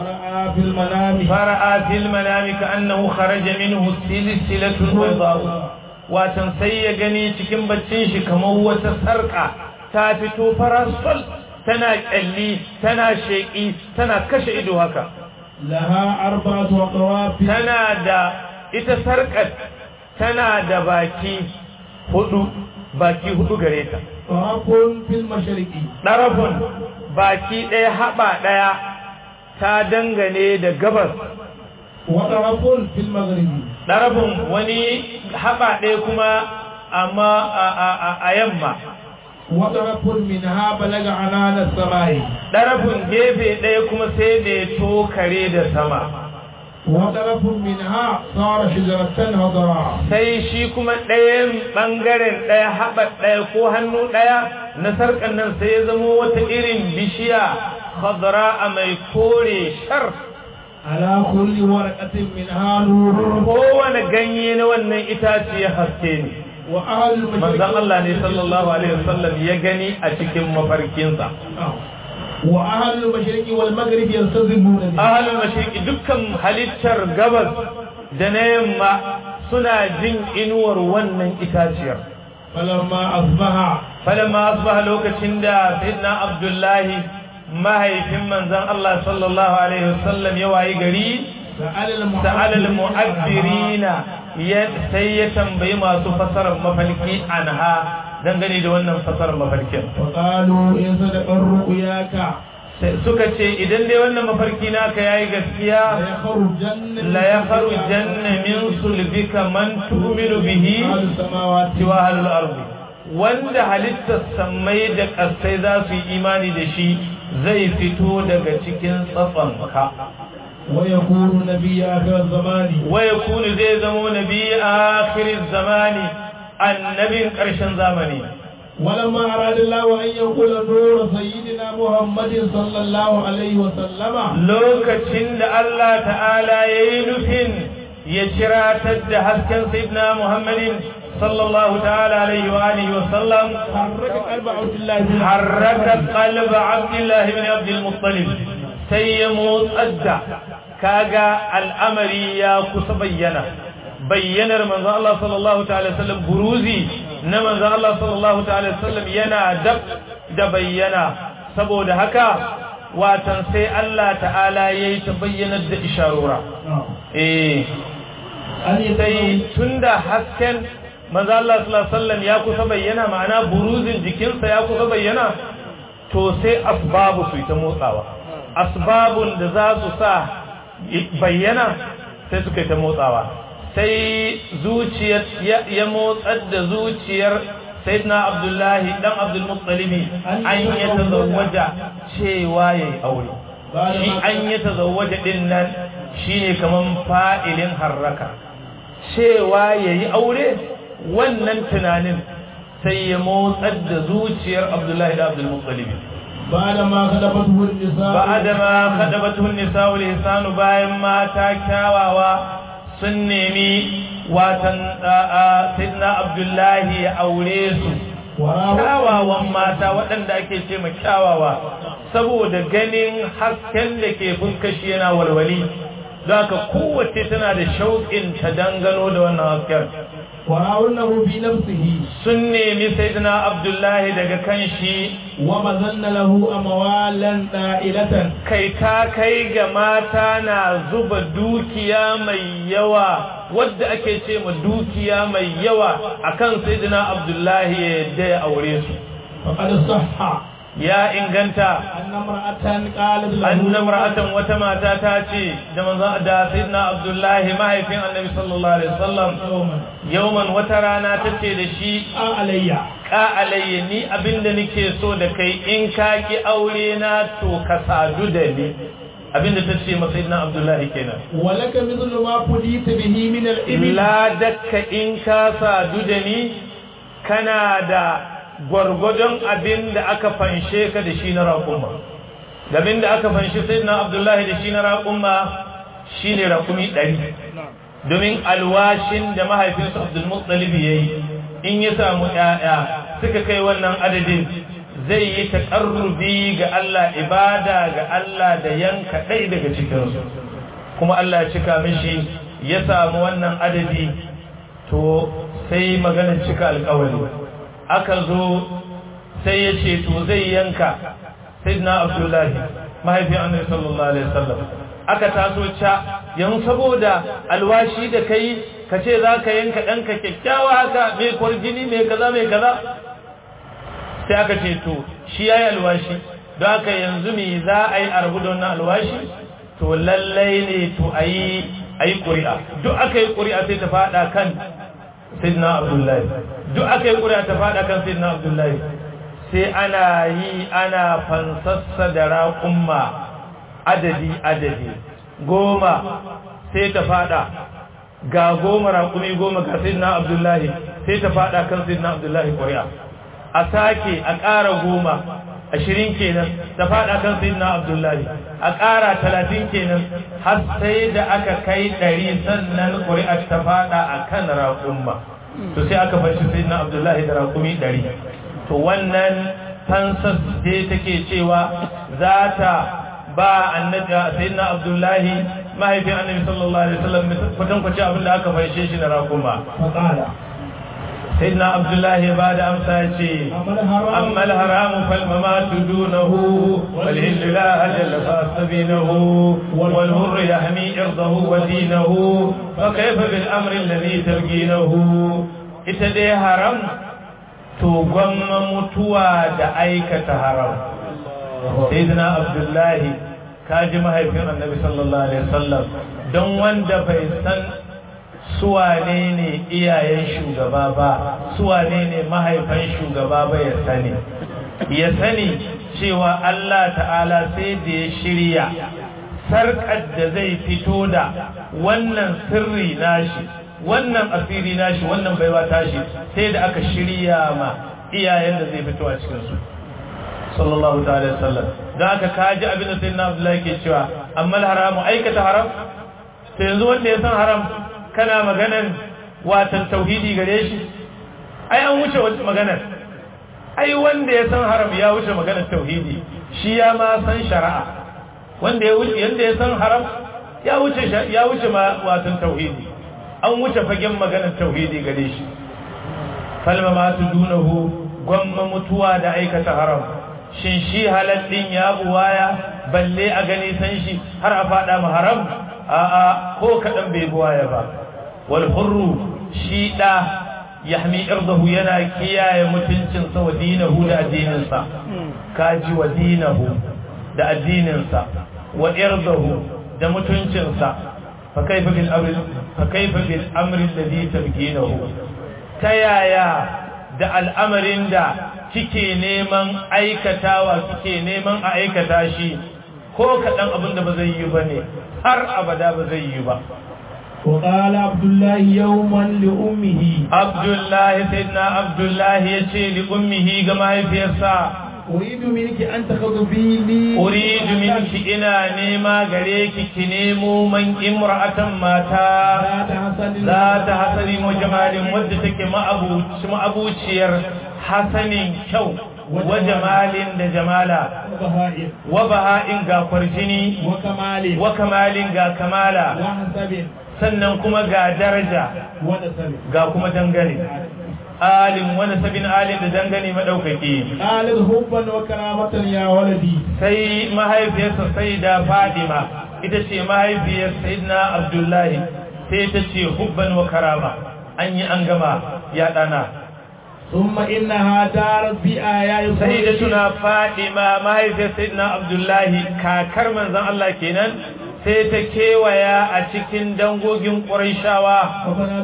fara'a fil manami ka annahu kharaja minhu silsilatun bayda watan sai ya gani cikin baccin shi kamar wata sarka ta fito farasol tana kyalli tana sheki tana kashe ido haka laha arba'atu aqwab tana da ita sarkar tana da baki hudu gare ta tarafun fil mashriqi darafun baki daya haba daya ta dangane da gabas wa tarafun fil maghribi darafun wani haba daya kuma amma a yamma wadarafun minha balaga anana samai darafun gefe ɗaya kuma sai da ya tokare da sama wadarafun minha sara shijaratan hadara sai shi kuma ɗayan ɓangaren ɗaya haɓa ɗaya ko hannu ɗaya na sarƙan nan sai ya zama wata irin bishiya hadara a mai kore shar ala kulli warqatin minha nurun kowane ganye na wannan itaciya haske ne manzan Allah ne sallallahu alaihi wasallam ya gani a cikin mafarkinsa wa ahlul mashriqi wal maghrib yastazimuna ahlul mashriqi dukkan halittar gabas da na yamma suna jin inuwar wannan itaciyar falamma asbaha lokacin da sayyidina Abdullahi mahaifin manzan Allah sallallahu alaihi wasallam ya wayi gari sa'al al-mu'abbirina sai ya tambayi masu fasarar mafarki anha dangane da wannan fasarar mafarkin qalu in sadaqar ru'yaka suka ce idan dai wannan mafarki naka yayi gaskiya la yakhrujanna min sulbika man tu'minu bihi wa ahlul ardi wanda halittar samai da ƙasai za su yi imani da shi zai fito daga cikin tsafanka ويكون نبي آخر الزمان ويكون زي زمو نبي آخر الزمان النبي قرشن زماني ولما أراد الله أن يقول نور سيدنا محمد صلى الله عليه وسلم لوكتشن الله تعالى ينفن يشراتد حسكن سيدنا محمد صلى الله تعالى عليه وآله وسلم حرك قلب عبد الله بن عبد المطلب سيموت أدى كاغا الأمر يا كسبينا bayyanar manzo Allah sallallahu ta'ala sallam buruzi na manzo Allah sallallahu ta'ala sallam yana dab da bayyana saboda haka watan sai Allah ta'ala yayi ta bayyanar da isharora sai tunda hasken manzo Allah sallallahu alaihi wasallam ya kusa bayyana ma'ana buruzin jikinsa ya kusa bayyana to sai asbabu su ta motsawa asbabun da za su sa bayyana sai suka ta motsawa sai zuciyar ya motsar da zuciyar sayyidina Abdullahi dan Abdul Muttalib an ya tazawwaja cewa yayi aure shi an ya tazawwaja din nan shine kaman fa'ilin harraka cewa yayi aure wannan tunanin sai ya motsar da zuciyar Abdullahi da Abdul Muttalib بعدما خدبته النساء والإحسان bayan mata kyawawa sun nemi watan sayyidina Abdullahi ya aure su kyawawan mata waɗanda ake ce ma kyawawa saboda ganin hasken da ke fuskashi yana walwali zaka kowace tana da shauƙin ta dangano da wannan hasken وراونه بنفسه سني سيدنا عبد الله daga kanshi ومزن له اموالا دائلة kai ta kai ga mata na zuba dukiya mai yawa wadda ake ce ma dukiya mai yawa akan sayyidina Abdullahi yadda ya aure su faqad sahha ya inganta annamra'atan wata mata ta ce da manzo da sayyidina Abdullahi mahaifin annabi sallallahu alaihi wasallam yawman wata rana tace da shi ka alayya ni abinda nake so da kai in ka ki aure na to ka sadu da ni abinda tace ma sayyidina Abdullahi kenan walaka mithlu ma fudita bihi min al-ibil la dakka in ka sadu da ni kana da gwargwadon abin da aka fanshe ka da shi na raƙumma. Abin da aka fanshe sayyidina Abdullahi da shi na raƙumma shine raƙumi 100, domin alwashin da mahaifinsa Abdul Muttalib yayi in ya samu ƴaƴa suka kai wannan adadin zai yi taƙarrubi ga Allah, ibada ga Allah da yanka ɗaya daga cikinsu, kuma Allah ya cika mishi ya samu wannan adadi. To sai maganar cika alƙawari aka zo sai ya ce to zai yanka sayyidina Abdullahi mahaifin Annabi sallallahu alaihi wasallam. Aka taso ca yan saboda alwashi da kai ka ce za ka yanka ɗanka kyakkyawa haka mai kwarjini mai kaza mai kaza, sai aka ce to shi ya yi alwashi don haka yanzu me za a yi a rabu da wannan alwashi, to lallai ne to a yi ƙuri'a. Duk aka yi ƙuri'a sai ta faɗa kan Sayyidina Abdullahi, duk aka yi ƙuri'a ta faɗa kan Sayyidina Abdullahi, sai ana fansassa da raƙumma adadi 10 sai ta faɗa ga 10 raƙumi 10 ga Sayyidina Abdullahi, sai ta faɗa kan Sayyidina Abdullahi ƙuri'a. A sake a ƙara 10 20 kenan ta faɗa kan Sayyidina Abdullahi, a ƙara 30 kenan har sai da aka kai 100 sannan ƙuri'ar ta faɗa a kan raƙumma. To sai aka fashi Sayyidina Abdullahi da raƙumi 100. To wannan fansas sai take cewa za ta ba annabi Sayyidina Abdullahi mahaifin Annabi sallallahu alaihi wasallam kwatankwace abin da aka fanshe shi da raƙumma. سيدنا عبد الله بعد أمسى أما الحرام فالممات دونه والهل لا أجل فاستبينه والهر يحمي إرضه ودينه فكيف بالأمر الذي تبقينه إتدي حرام تقوم متوى دعيك حرام. سيدنا عبد الله كاجمه في النبي صلى الله عليه وسلم دون وند فيستن suwane ne iyayen shugaba ba, suwane ne mahaifan shugaba ba ya sani cewa Allah ta'ala sai da ya shirya sarƙar da zai fito da wannan sirri nashi, wannan asiri nashi, wannan baiwa tashi, sai da aka shirya ma iyayen da zai fito a cikinsu sallallahu ta'ala sallam. da aka kaji abin da sai na Abdullahi ke cewa amma haramu aikata haram. sai yanzu wanda ya san haram kana maganan watan tauhidi gare shi, ai an wuce maganar. ai wanda ya san haram ya wuce maganar tauhidi, shi ya ma san shari'a. wanda ya san haram ya wuce ma watan tauhidi, an wuce fagen maganar tauhidi gare shi. falma ma tudunahu gwamma mutuwa da aikata haram. shin shi haladdin ya buwaya balle a gani san shi har a fada ma haram? a'a, ko kadan bai buwaya ba. wal hurru shi da yahmi irdahu yana kiyaye mutuncin sa wa dinahu da addinin sa. kaji wa dinahu da addinin sa wa irdahu da mutuncin sa. fa kaifa bil amri alladhi tabginahu, tayaya da al'amarin da kike neman aikatawa, kike neman a aikata shi, ko kadan abin da ba zai yi bane, har abada ba zai yi ba. وقال عبد الله يوما لأمه سيدنا عبد الله يشي لأمه كما يفيسا أريد منك أن تخطبي لي أريد منك إنا نيما غريك كنيمو من امرأة ماتا ذات حسن وجمال ودتك ما أبو شير حسن كو وجمال جمالا وبهاء غا فرجني وكمال غا كمالا sannan kuma ga daraja ga kuma dangane alim wani sabin alim da dangane madaukaki. alil hubban wa karamatan ya waladi, sai mahaifiyarsa sai da Fadima ita ce mahaifiyar Sayyidina Abdullahi, sai ta ce hubban wa karama, an yi an gama ya dana. ثم إنها دارت بآيات سيدتنا فاطمة mahaifiyar Sayyidina Abdullahi kakar manzon Allah kenan, sai ta kewaya a cikin dangogin Qurayshawa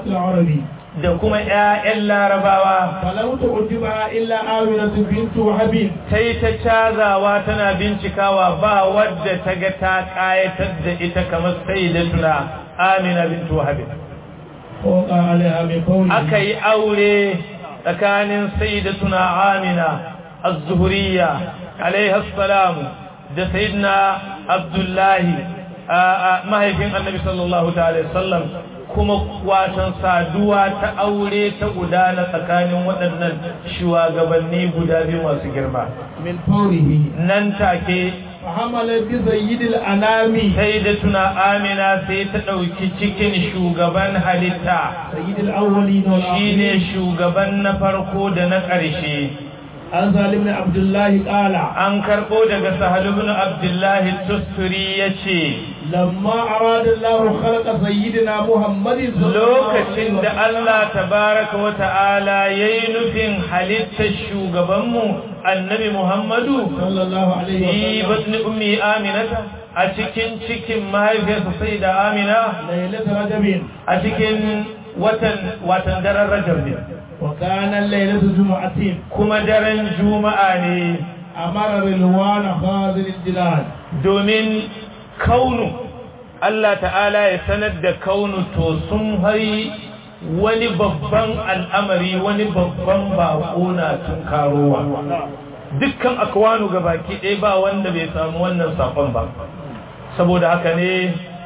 da kuma ƴaƴan Larabawa. falau tu'jiba illa Aminatu bintu Wahab, sai ta cazawa tana bincikawa ba wadda ta ga ta kayatar da ita kamar sayyidatuna Amina bintu Wahab. akai aure tsakanin sayyidatuna Amina az-Zuhriyya alaiha salamu da sayyidina Abdullahi mahaifin Annabi sallallahu ta'ala sallam kuma watan saduwa ta aure ta gudana tsakanin waɗannan shugabanni guda biyu masu girma min fawrihi nan take hamala bi sayyidil anami sayyidatuna Amina sai ta dauki cikin shugaban halitta sayyidil awwalin wal shine shugaban na farko da na ƙarshe an Salim ibn Abdullah qala an karbo daga Sahal ibn Abdullah Tusturi yace lamma arada Allah khalqa sayyidina Muhammadin lokacin da Allah tabaraka wa ta'ala yayi nufin halittar shugabanmu annabi Muhammadu sallallahu alaihi wa fi sallam batni ummi Aminata a cikin mahaifiyarsa sayyida Amina laylat rajabin a cikin watan daren Rajab ne wa kana laylatu jumu'atin kuma daren Juma'a ne amara rilwana khazil al-jilal domin kaunu Allah ta'ala ya sanar da kaunu to sun hari wani babban al'amari wani babban bako na tunkarowa dukkan akwanu gabaki ɗaya ba wanda bai samu wannan sakon ba saboda haka ne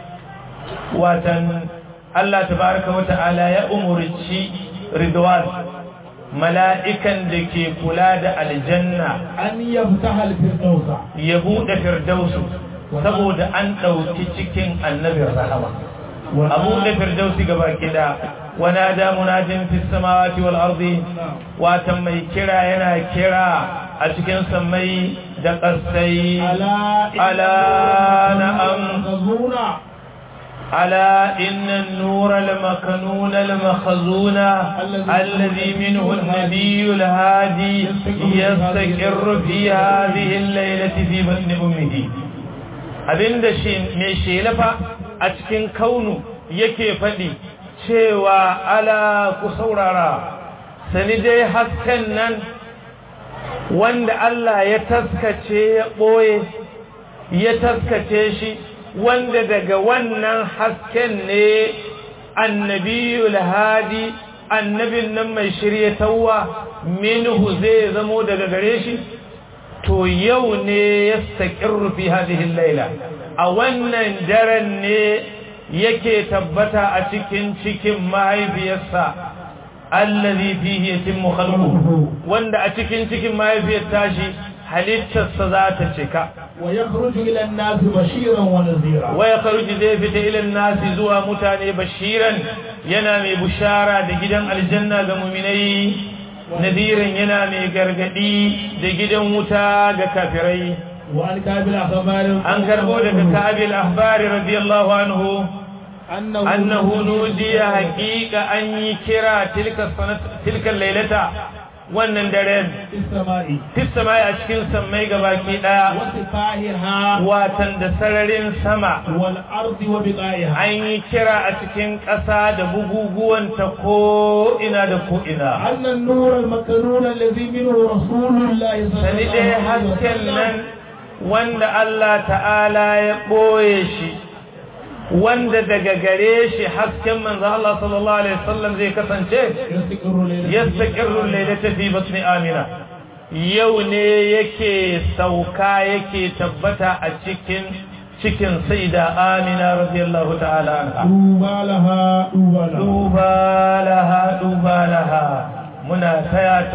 watan Allah tabaraka wa ta'ala ya umurci Ridwan mala'ikan da ke kula da aljanna an yaftaha al-firdausa ya buɗe firdausu saboda an ɗauki cikin annabin rahama abu da firdausi gaba kida wana da munajin fis samawati wal ardi watan mai kira yana kira a cikin sammai da ƙasai ala na'am ألا إن النور المكنون المخزون الذي منه النبي الهادي يستقر في هذه الليلة في بطن أمه abinda mai shelafa a cikin kaunu yake faɗi cewa ala ku saurara sani dai hasken nan wanda Allah ya taskace ya ɓoye ya taskace shi wanda daga wannan hasken ne annabiyul hadi annabin nan mai shiryatawa minhu zai zamo daga gare shi to yau ne yastaqirru fi hadhihi al-laila a wannan daren ne yake tabbata a cikin mahaifiyarsa allazi fihi yatimmu khalquhu wanda a cikin mahaifiyar tashi halittarsa za ta cika ويخرج إلى الناس بشيرا ونذيرا ويخرج ذيفت إلى الناس زوا متاني بشيرا ينامي بشارة دجدا الجنة لمؤمني نذيرا ينامي قرقدي دجدا متا كافري وعن كعب الأخبار أنكر بودك كعب الأخبار رضي الله عنه أنه نودي حقيقة أن يكرا تلك الليلة wannan daren tisama'i a cikin sammai gabaki daya watan da sararin sama an yi kira a cikin ƙasa da buguguwan ta ko ina da ko ina sani ɗaya hasken nan wanda Allah ta'ala ya ɓoye shi wanda daga gare shi hasken manzo Allah sallallahu alaihi wasallam zai kasance yastaqirru laylata fi batni Amina yau ne yake sauka yake tabbata a cikin sayyida Amina radiyallahu ta'ala anha duba laha muna taya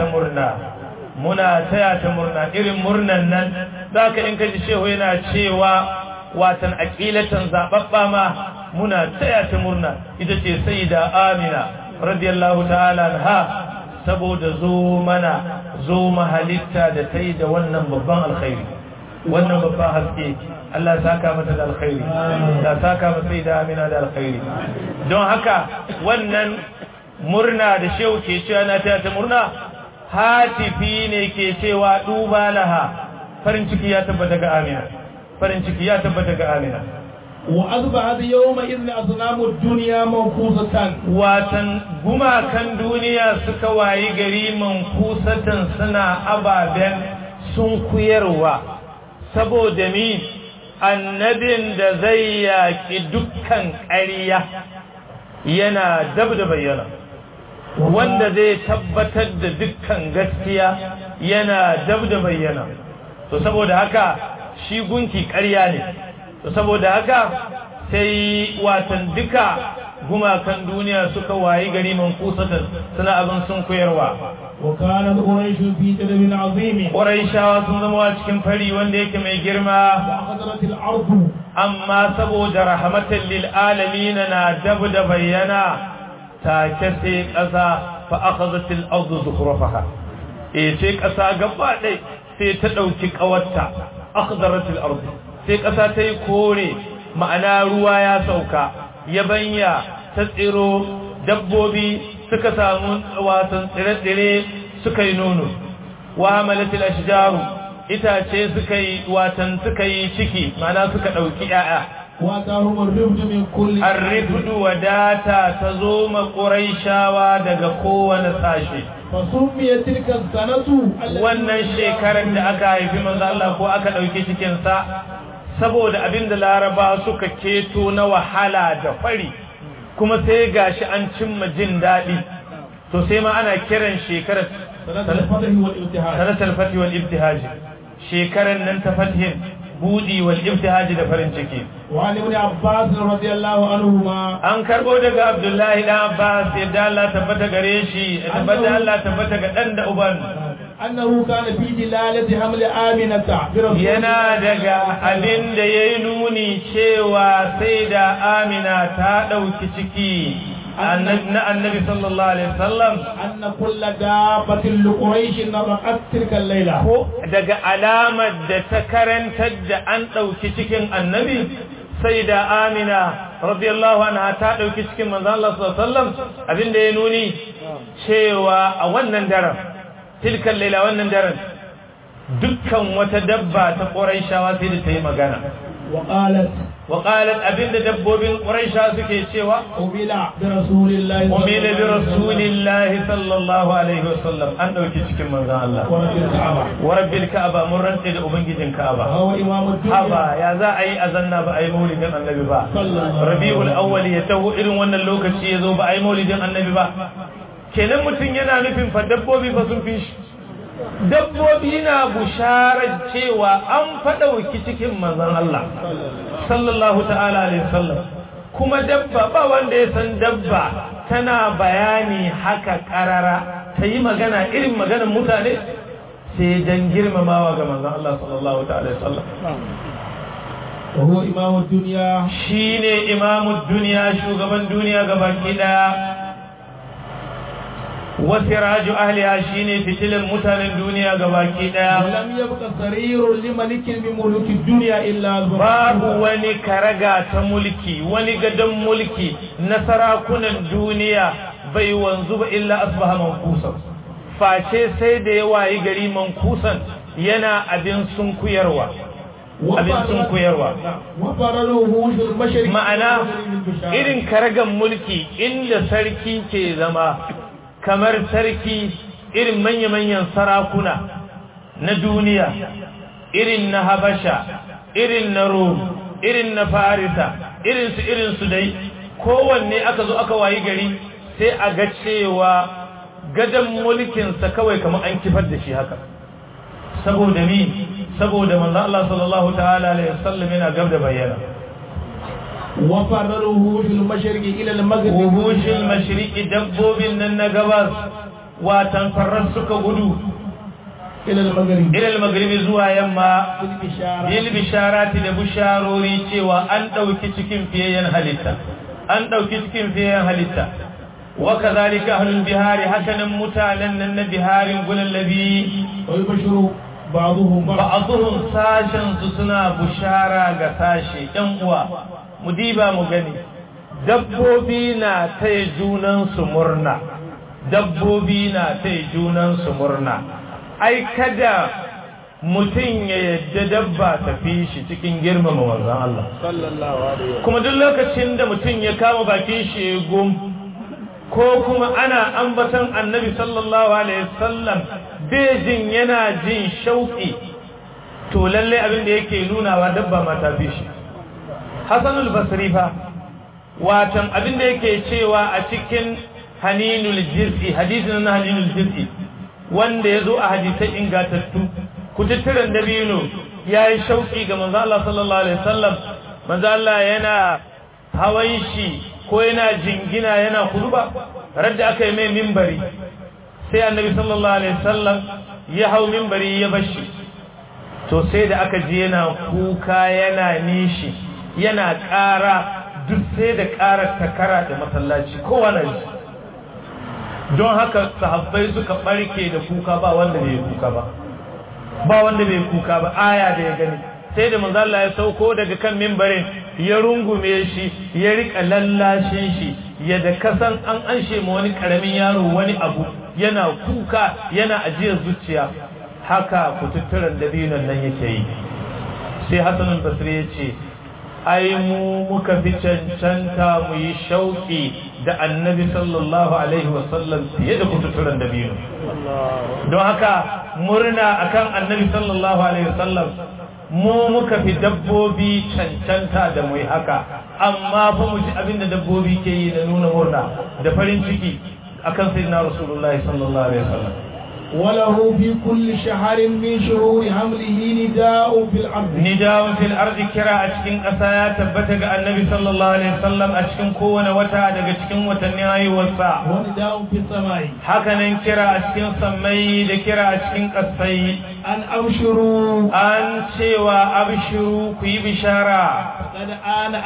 ta murna irin murnan nan zaka in kaji shehu yana cewa watan aqilatan zababba ma muna taya ta murna ita ce sayyida Amina radiyallahu ta'ala anha saboda zo mahalitta da tai da wannan babban alkhairi wannan babban haske Allah saka mata da alkhairi da saka mata sayyida Amina da alkhairi don haka wannan murna da shehu ke cewa na taya ta murna hatifi ne ke cewa duba laha farin ciki ya tabbata ga Amina farin ciki ya tabbata ga Amina wa azbahat yawma idh asnamu ad-dunya manfusatan watan gumakan duniya suka wayi gari manfusatan suna ababen sun kuyarwa saboda mi annabin da zai yaki dukkan ƙarya yana dab da bayyana wanda zai tabbatar da dukkan gaskiya yana dab da bayyana. To saboda haka shi gunki ƙarya ne, to saboda haka sai watan duka gumakan duniya suka wayi gari mankusatan suna abin sun koyarwa. وكانت قريش في كذب عظيم Quraishawa sun zama cikin fari wanda yake mai girma, وحضرت الأرض amma saboda rahmatan lil alamin na dab da bayyana take sai ƙasa fa akhadhat al ardu zukhrafaha, sai ƙasa gaba ɗaya sai ta ɗauki ƙawarta. akhdarat al ardu, sai ƙasa ta yi kore, ma'ana ruwa ya sauka, yabanya ta tsiro, dabbobi suka samu watan tsire-tsire suka yi nono, wa hamalatil ashjaru, itace suka yi ciki, ma'ana suka ɗauki ƴaƴa. واتاهم الرفد من كل Arrifudu wadata ta zo ma Quraishawa daga kowane sashe. فسمي تلك السنة Wannan shekarar da aka haifi manzo Allah ko aka ɗauki cikinsa, saboda abinda Laraba suka keto na wahala da fari, kuma sai gashi an cimma jin daɗi, to sai ma ana kiran shekarar سنة الفتح والابتهاج. sanatul fati wal ibtihaj, shekarar nan ta fatihin budi wal ibtihaj da farin ciki. وعن ابن عباس رضي الله عنهما An karbo daga Abdullahi dan Abbas, yadda Allah tabbata gare shi, tabbata Allah tabbata ga dan da uban, أنه كان في دلالة حمل آمنة برسول yana daga abin da yayi nuni cewa sai da Amina ta dauki ciki na annabi sallallahu alaihi wasallam, أن كل دابة لقريش نطقت تلك الليلة. ko daga alamar da ta karantar da an dauki cikin annabi, sai da Amina radiyallahu anha ta dauki cikin manzo Allah sallallahu alaihi wasallam, abin da ya nuni cewa a wannan daren, tilkan laila wannan daren, dukkan wata dabba ta Quraishawa sai da ta yi magana. وقالت wa qalat abinda dabbobin Quraisha suke cewa أمل برسول الله umila bi rasulillahi sallallahu alaihi wasallam, an dauki cikin manzon Allah. ورب الكعبة wa rabbil ka'aba, mun rantse da ubangijin ka'aba. وهو إمام الدنيا haba ya za a yi azanna ba a yi maulidin annabi ba, rabiul awwal ya taho irin wannan lokaci ya zo ba a yi maulidin annabi ba. Kenan mutum yana nufin fa dabbobi fa sun fi shi, dabbobi na busharar cewa an faɗauki cikin manzon Allah sallallahu ta'ala alaihi wasallam. Kuma dabba ba wanda ya san dabba tana bayani haka karara ta yi magana irin maganar mutane, sai dan girmamawa ga manzon Allah sallallahu ta'ala alaihi wasallam. وهو إمام الدنيا Shine imamud duniya, shugaban duniya gabaki daya. وسراج أهلها شيني فتل متان الدنيا gabaki daya. ولم يبق سرير لملك من ملوك الدنيا إلا babu wani karaga ta mulki, wani gadon mulki na sarakunan duniya bai wanzu ba illa asbaha mankusan, face sai da ya wayi gari mankusan yana abin sunkuyarwa, abin sunkuyarwa. Ma'ana irin karagan mulki inda sarki ke zama, kamar sarki irin manya-manyan sarakuna na duniya, irin na Habasha, irin na Rom, irin na Farisa, irinsu dai, kowanne aka zo aka wayi gari sai a ga cewa gadon mulkinsa kawai kamar an kifar da shi haka. Saboda mi, saboda manzo Allah sallallahu ta'ala alaihi wasallam yana gab da bayyana. وفرر وحوش المشرق إلى المغرب وحوش المشرق dabbobin nan na gabas watan farar suka gudu إلى المغرب ila al-maghrib zuwa yamma, بالبشارة bil bisharati da bisharori cewa an dauki cikin fiyayen halitta, an dauki cikin fiyayen halitta. Wa kadhalika ahlul bihari, hakanan mutanen nan na biharin gulallabi, ويبشر بعضهم بعض ba'dhum sashin su suna bushara ga sashi. Yan uwa mu diba mu gani, dabbobi na taya junansu murna, dabbobi na taya junansu murna. Ai kada mutum ya yadda dabba ta fi shi cikin girmama manzon Allah sallallahu alaihi kuma duk lokacin da mutum ya kama bakin shi ya gum ko kuma ana ambaton annabi sallallahu alaihi wasallam bejin yana jin shauki, to lalle abin da yake nunawa dabba ma ta fi shi. Hasan al-Basri fa watan abin da yake cewa a cikin haninul jir'i hadisin na haninul jir'i wanda yazo a hadisai ingatattu kututturan dabino yayi shauki ga manzo Allah sallallahu alaihi wasallam manzo Allah yana hawan shi ko yana jingina yana kuduba radda aka yi mai minbari sai annabi sallallahu alaihi wasallam ya hau minbari ya bashi to sai da aka ji yana kuka yana nishi yana ƙara duk sai da ƙarar takara da masallaci kowa na ji don haka sahabbai suka barke da kuka ba wanda bai kuka ba aya da ya gani sai da manzo Allah ya sauko daga kan minbarin ya rungume shi ya rika lallashin shi ya da kasan an anshe ma wani karamin yaro wani abu yana kuka yana ajiyar zuciya haka kututturan dabinon nan yake yi sai Hassan al-Basri ya ce ai mu muka fi cancanta mu yi shauki da annabi sallallahu alaihi wasallam fiye da kututturan dabino don haka murna akan annabi sallallahu alaihi wasallam mu muka fi dabbobi cancanta da mu yi haka amma fa mu ji abinda dabbobi ke yi na nuna murna da farin ciki akan sayyidina rasulullahi sallallahu alaihi wasallam وله في كل شهر من شهور حمله نداء في الأرض كرا أشكين أسايا تبتغ النبي صلى الله عليه وسلم أشكين كون وتا دغ أشكين وتنهاي وسا ونداء في السماء هكذا كرا أشكين سمي كرا أشكين قصي أن أبشروا أن شوا أبشروا في بشارة فقد آن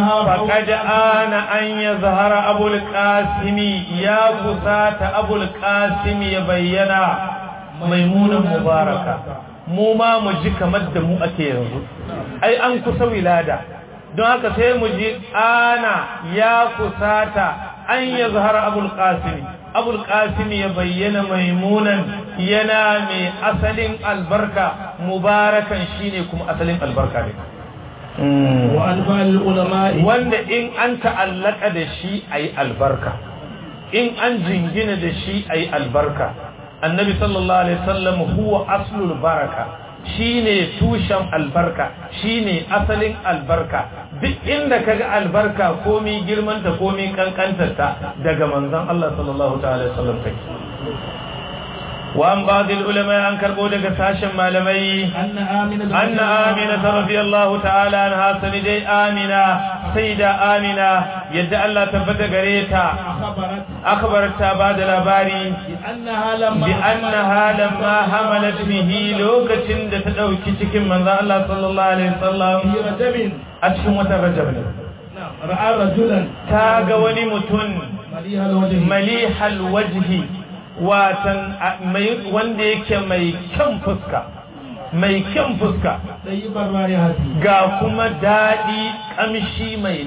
أن يظهر أبو القاسم يا فسات أبو القاسم يبينا maimunan mubaraka mu ma mu ji kamar da mu ake yanzu ai an kusa wilada don haka sai mu ji ana ya kusata an yazhara abul qasim ya bayyana maimunan yana mai asalin albarka mubarakan shine kuma asalin albarka ne wa albal ulama wanda in an ta'allaka da shi ayi albarka in an jingina da shi ayi albarka annabi sallallahu alaihi wasallam huwa aslul baraka shine tushen albarka shine asalin albarka duk inda kaga albarka komai girmanta komai kankantarta daga manzon Allah sallallahu ta'ala alaihi wasallam take wa an ba'd ulama an karbo daga sashen malamai anna amina radiyallahu ta'ala anha sanidai amina sayyida amina yadda Allah tabbata gare ta akhbarta ba da labari bi annaha lamma hamalat bihi lokacin da ta dauki cikin manzo Allah sallallahu alaihi wasallam a cikin watan Rajab ra'a rajulan ta ga wani mutum malihal wajhi watan wanda yake mai kyan fuska ga kuma dadi kamshi mai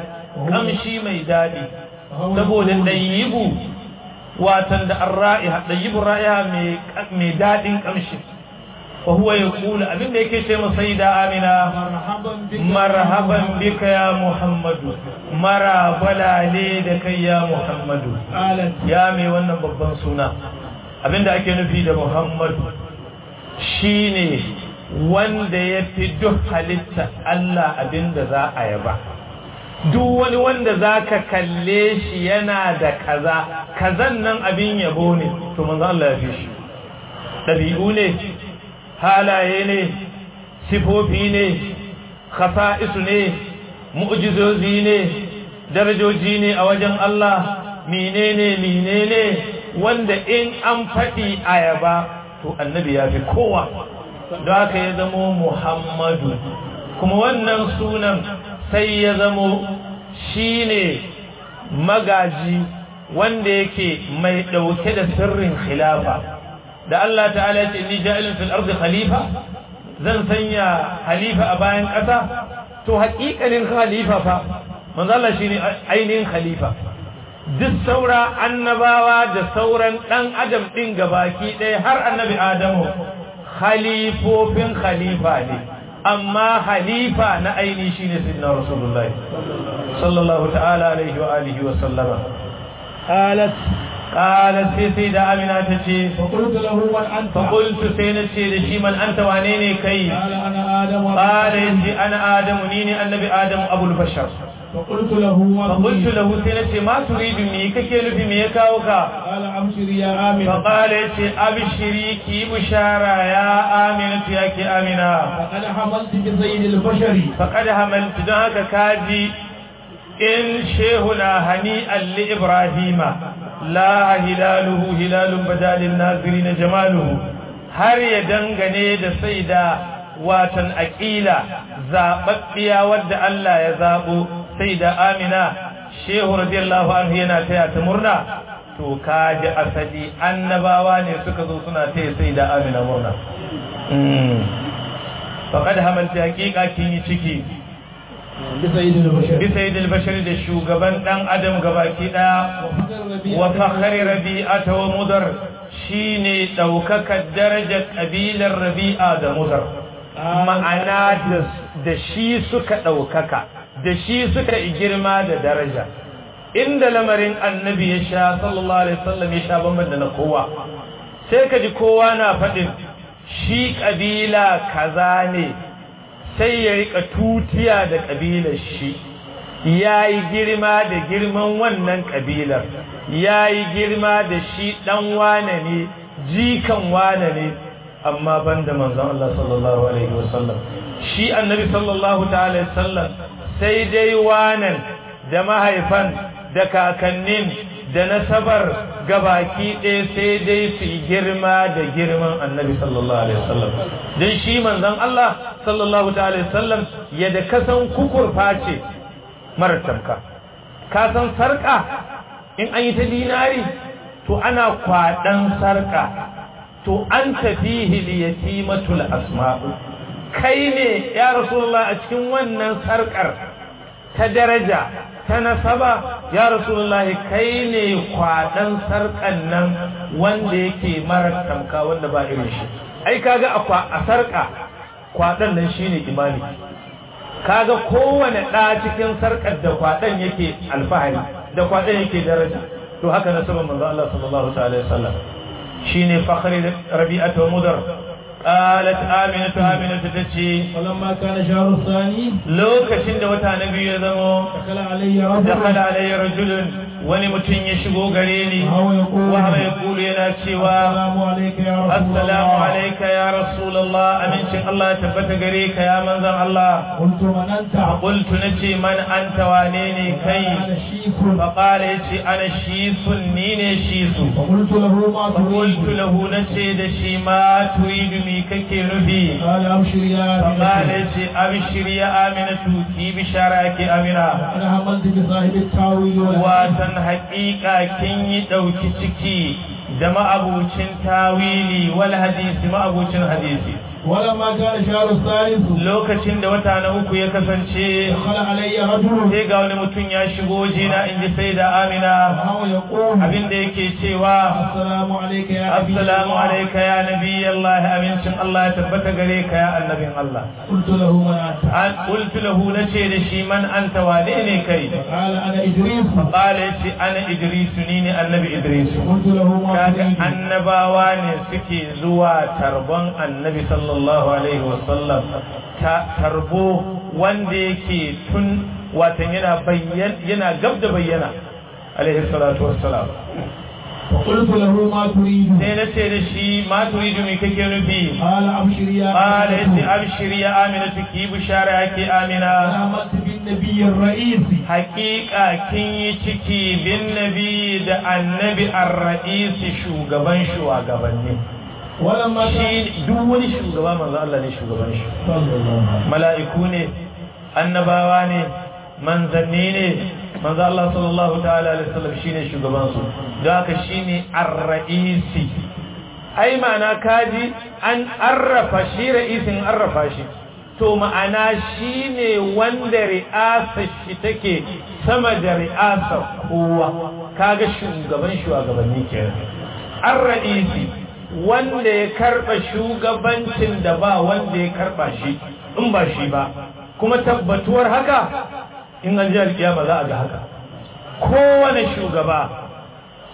dadi saboda dayibu watan da ar-ra'iha dayibu ra'iha mai dadin kamshi fa huwa yaqulu abinda yake ce masa sayyida amina marhaban bika ya muhammadu marabalale da kai ya muhammadu ya mai wannan babban suna abinda ake nufi da muhammadu shine wanda ya fi duk halitta Allah abinda za a yaba duk wani wanda zaka kalle shi yana da kazan nan abin yabo ne to manzo Allah ya fi shi dabi'u ne halaye ne sifofi ne khasa'isu ne mu'jizozi ne darajoji ne a wajen Allah menene wanda in an faɗi ayaba to annabi ya fi kowa don haka ya zamo Muhammadu kuma wannan sunan sai ya zamo shine magaji wanda yake mai ɗauke da sirrin khilafa da Allah ta'ala ce ni ja'ilun fil ardi khalifa zan sanya khalifa a bayan ƙasa to haƙiƙanin khalifa fa manzo Allah shine ainihin khalifa duk saura annabawa da sauran dan adam din gabaki ɗaya har annabi Adamu khalifofin khalifa ne amma khalifa na aini shine sayyidina rasulullahi sallallahu ta'ala alaihi wa alihi wa sallama qalat qalat sai da amina tace فقلت له من أنت فقلت sai nace da shi man anta wane ne kai قال أنا آدم qala yace ana adamu ni ne annabi adamu abul bashar فقلت له ما فقلت تريد؟ له sai nace ma turidu me kake nufi me ya kawo ka قال أبشر يا آمنة فقال yace abshiri ki bushara ya aminatu yake amina فقد حملت بسيد البشر faqad hamaltu dan haka kaji in shehuna hani'an li ibrahima la hilaluhu hilalun badalin nazirin jamaluhu har ya dangane da saida watan aqila zababbiya wadda Allah ya zabo saida amina shehu radiyallahu anhu yana taya ta murna to kaji asali annabawa ne suka zo suna taya saida amina murna faqad hamalta haqiqa kin yi ciki بسيد البشر بسيد البشر da shugaban dan adam gabaki daya wa fakhri rabi'ata wa mudar shine daukakar darajar kabilar rabi'a da mudar ma'ana da shi suka daukaka da shi suka girma da daraja inda lamarin annabi ya sha sallallahu alaihi wasallam ya sha bamban da na kowa sai kaji kowa na fadin shi kabila kaza ne sai ya rika tutiya da kabilar shi yayi girma da girman wannan kabilar yayi girma da shi dan wane ne jikan wane ne amma banda manzon Allah sallallahu alaihi wasallam shi annabi sallallahu ta'ala wasallam sai dai wanan da mahaifan da kakannin da nasabar gabaki ɗaya sai dai su girma da girman annabi sallallahu alaihi wasallam dan shi manzon Allah sallallahu ta'ala wasallam yadda kasan kukurfa ce marar tamka ka san sarka in an yi ta dinari to ana kwadan sarka to an tafihi liyatimatul asma'u kai ne ya rasulullah a cikin wannan sarkar ta daraja ta nasaba ya rasulullahi kai ne kwadan sarkan nan wanda yake marar tamka wanda ba irin shi ai kaga a sarka kwadan nan shine imani kaga kowane da cikin sarkar da kwadan yake alfahari da kwadan yake daraja to haka nasaban manzo Allah sallallahu alaihi wasallam shine fakhri rabi'atu wa mudar qalat aminatu tace فلما كان شهر الثاني lokacin da wata na biyu ya zama dakhala alayya rajulun wani mutum ya shigo gare ni wa ya kulu yana cewa assalamu alayka ya rasulullah amincin Allah ya tabbata gare ka ya manzon Allah qultu nace man anta wane ne kai fa qala yace ana shisun ni ne shisu qultu lahu nace da shi ma turidu mi kake nufi fa qala yace abshir ya aminatu ki bishara ki amina watan haƙiƙa kin yi ɗauki ciki da ma'abucin tawili wal hadisi ma'abucin hadisi ولما كان شهر الثالث lokacin da wata na uku ya kasance دخل علي رجل sai ga wani mutum ya shigo jina inji sai da amina وهو يقول abinda yake cewa السلام عليك يا نبي assalamu الله. alayka ya nabi Allah amincin Allah ya tabbata gare ka ya annabin Allah قلت له من أنت an qultu lahu nace da shi man anta wane ne kai قال أنا إدريس qala yace ana idris ni ne annabi idris قلت له ما kaga تريد annabawa ne suke zuwa tarbon annabi sallallahu alaihi wasallam tarbo wanda yake tun watan yana gab da bayyana alaihi salatu wassalam فقلت له ما تريد sai na ce da shi ma turidu me kake nufi قال أبشر يا qala yace آمنة abshir ya aminatu ki bishara yake amina آمنت بالنبي الرئيس haqiqa kin yi ciki bin nabi da annabi ar-ra'is shugaban shugabanni ولما كان shi duk wani shugaba manzo Allah ne shugaban shi صلى الله عليه وسلم mala'iku ne annabawa ne manzanni ne manzo Allah sallallahu ta'ala alaihi wasallam shine shugaban su don haka shine ar-ra'isi ai ma'ana kaji an arrafa shi ra'isin arrafa shi to ma'ana shine wanda ri'asa shi take sama da ri'asa kowa kaga shugaban shugabanni kenan ar-ra'isi wanda ya karba shugabancin da ba wanda ya karba shi in ba shi ba kuma tabbatuwar haka in an ji alkiyama za a ga haka kowane shugaba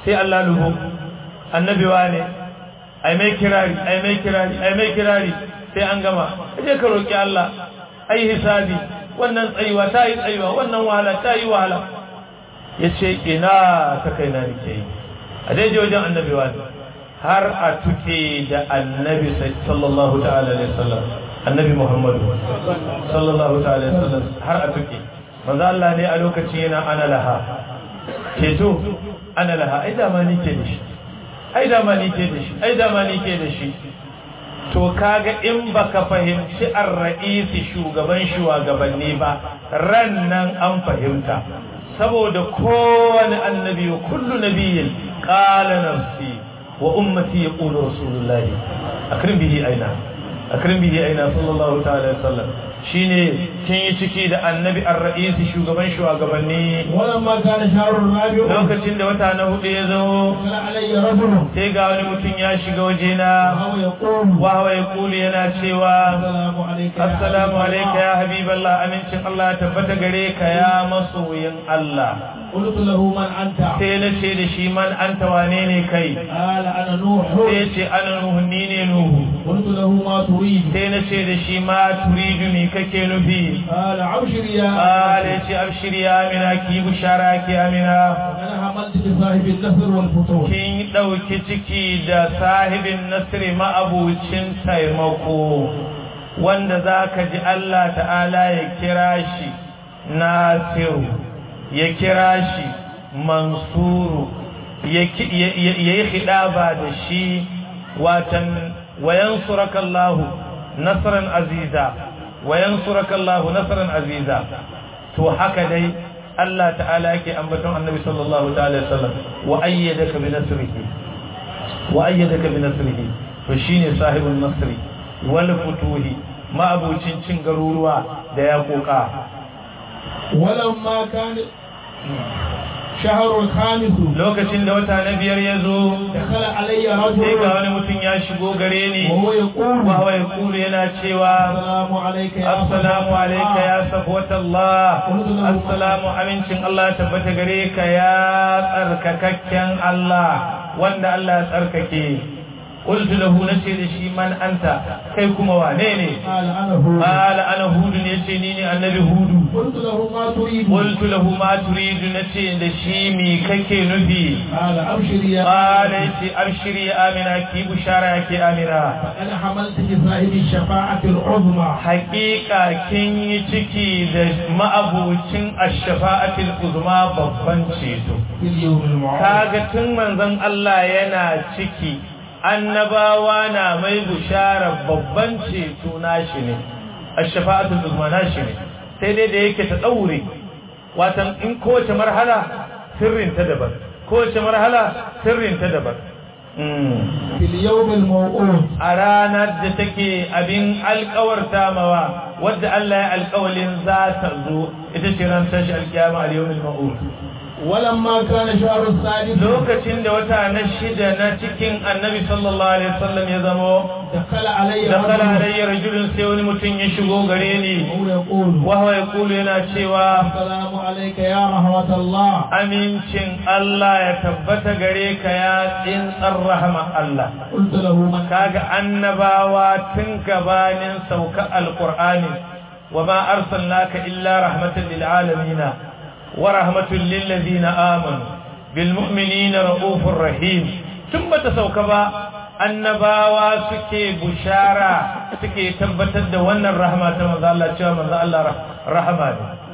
sai Allah lubo annabi wane ai mai kirari ai mai kirari ai mai kirari sai an gama kaje ka roki Allah ai hisabi wannan tsayuwa ta yi tsayuwa wannan wahala ta yi wahala yace ina ta kaina nake yi a daidai wajen annabi wane har a tuke da annabi sallallahu ta'ala alaihi wasallam annabi Muhammad sallallahu ta'ala alaihi wasallam har a tuke manzo Allah ne a lokacin yana ana laha keto ana laha ai da ma ni ke da shi ai da ma ni ke da shi ai da ma ni ke da shi to kaga in baka fahimci ar-ra'isi shugaban shugabanni ba ran nan an fahimta saboda kowane annabi kullu nabiyyin qala nafsi wa ummati yaqulu rasulullahi akrim bihi aina sallallahu ta'ala alaihi wasallam shine kin yi ciki da annabi ar-ra'isi shugaban shugabanni walamma kana shahrul rabi'u lokacin da wata na hudu ya zo sai ga wani mutum ya shiga wajena wa huwa yaqulu yana cewa assalamu alayka ya habiballah amincin Allah ya tabbata gare ka ya masoyin Allah قلت له من أنت سينا شيد شي من أنت وانيني كي قال أنا نوح سيشي أنا نوح نيني نوح قلت له ما تريد سينا شيد شي ما تريدني ككينو في قال أبشر يا قال شي أبشر يا أمنا كي بشارك يا أمنا أنا حملت بصاحب النصر والفتوح كين لو كتكي دا صاحب النصر ما أبو چنتاي موكو وان ذاك جي الله تعالى يكراشي ناصر ya kira shi mansuru ya yi hidaba da shi watan wayan surakallahu nasran aziza wayan surakallahu nasran aziza to haka dai Allah ta'ala yake ambaton annabi sallallahu ta'ala alaihi wasallam wa ayyadaka bi nasrihi to shine sahibul nasri wal futuhi ma abucin cin garuruwa da ya koka ولما كان شهر الخامس lokacin da wata na biyar ya zo دخل علي رجل sai ga wani mutum ya shigo gare ni وهو يقول wa ya kulu yana cewa السلام عليك يا assalamu alayka ya safwatallah assalamu amincin Allah tabbata gare ka ya tsarkakakken Allah wanda Allah ya tsarkake قلت له نسي شي من أنت كي كما وانيني قال أنا هود يتنيني النبي هود قلت له ما تريد نسي شيمي كي نبي قال أبشر يا قال أبشر يا آمنا كي بشارك يا آمنا أنا حملت صاحب الشفاعة العظمى حقيقة كين يتكي ما أبوتين الشفاعة العظمى ببنشيتو في اليوم المعروف كاغتن منزن الله ينا تكي annabawa na mai bushara babban ceto nashi ne ash-shafa'atul uzma nashi ne sai dai da yake ta daure watan in kowace marhala sirrin ta daban kowace marhala sirrin ta daban fil yawm al-maw'ud a ranar da take abin alƙawarta mawa wadda Allah ya alƙawalin za ta zo ita ce ran tashi alƙiyama al-yawm al-maw'ud ولما كان شهر السادس lokacin da wata na shida na cikin annabi sallallahu alaihi wasallam ya zamo دخل علي rajulun sai wani mutum ya shigo gare ni وهو يقول wa huwa yaqulu yana cewa السلام عليك يا رحمة الله amincin Allah ya tabbata gare ka ya tsintsar rahama Allah قلت له من kaga annabawa tun gabanin sauka alqur'ani wa ma arsalnaka illa rahmatan lil alamin ورحمة للذين آمنوا بالمؤمنين رؤوف رحيم ثم تسوكبا annabawa suke bushara suke tabbatar da wannan rahama ta manzo Allah cewa manzo Allah rahama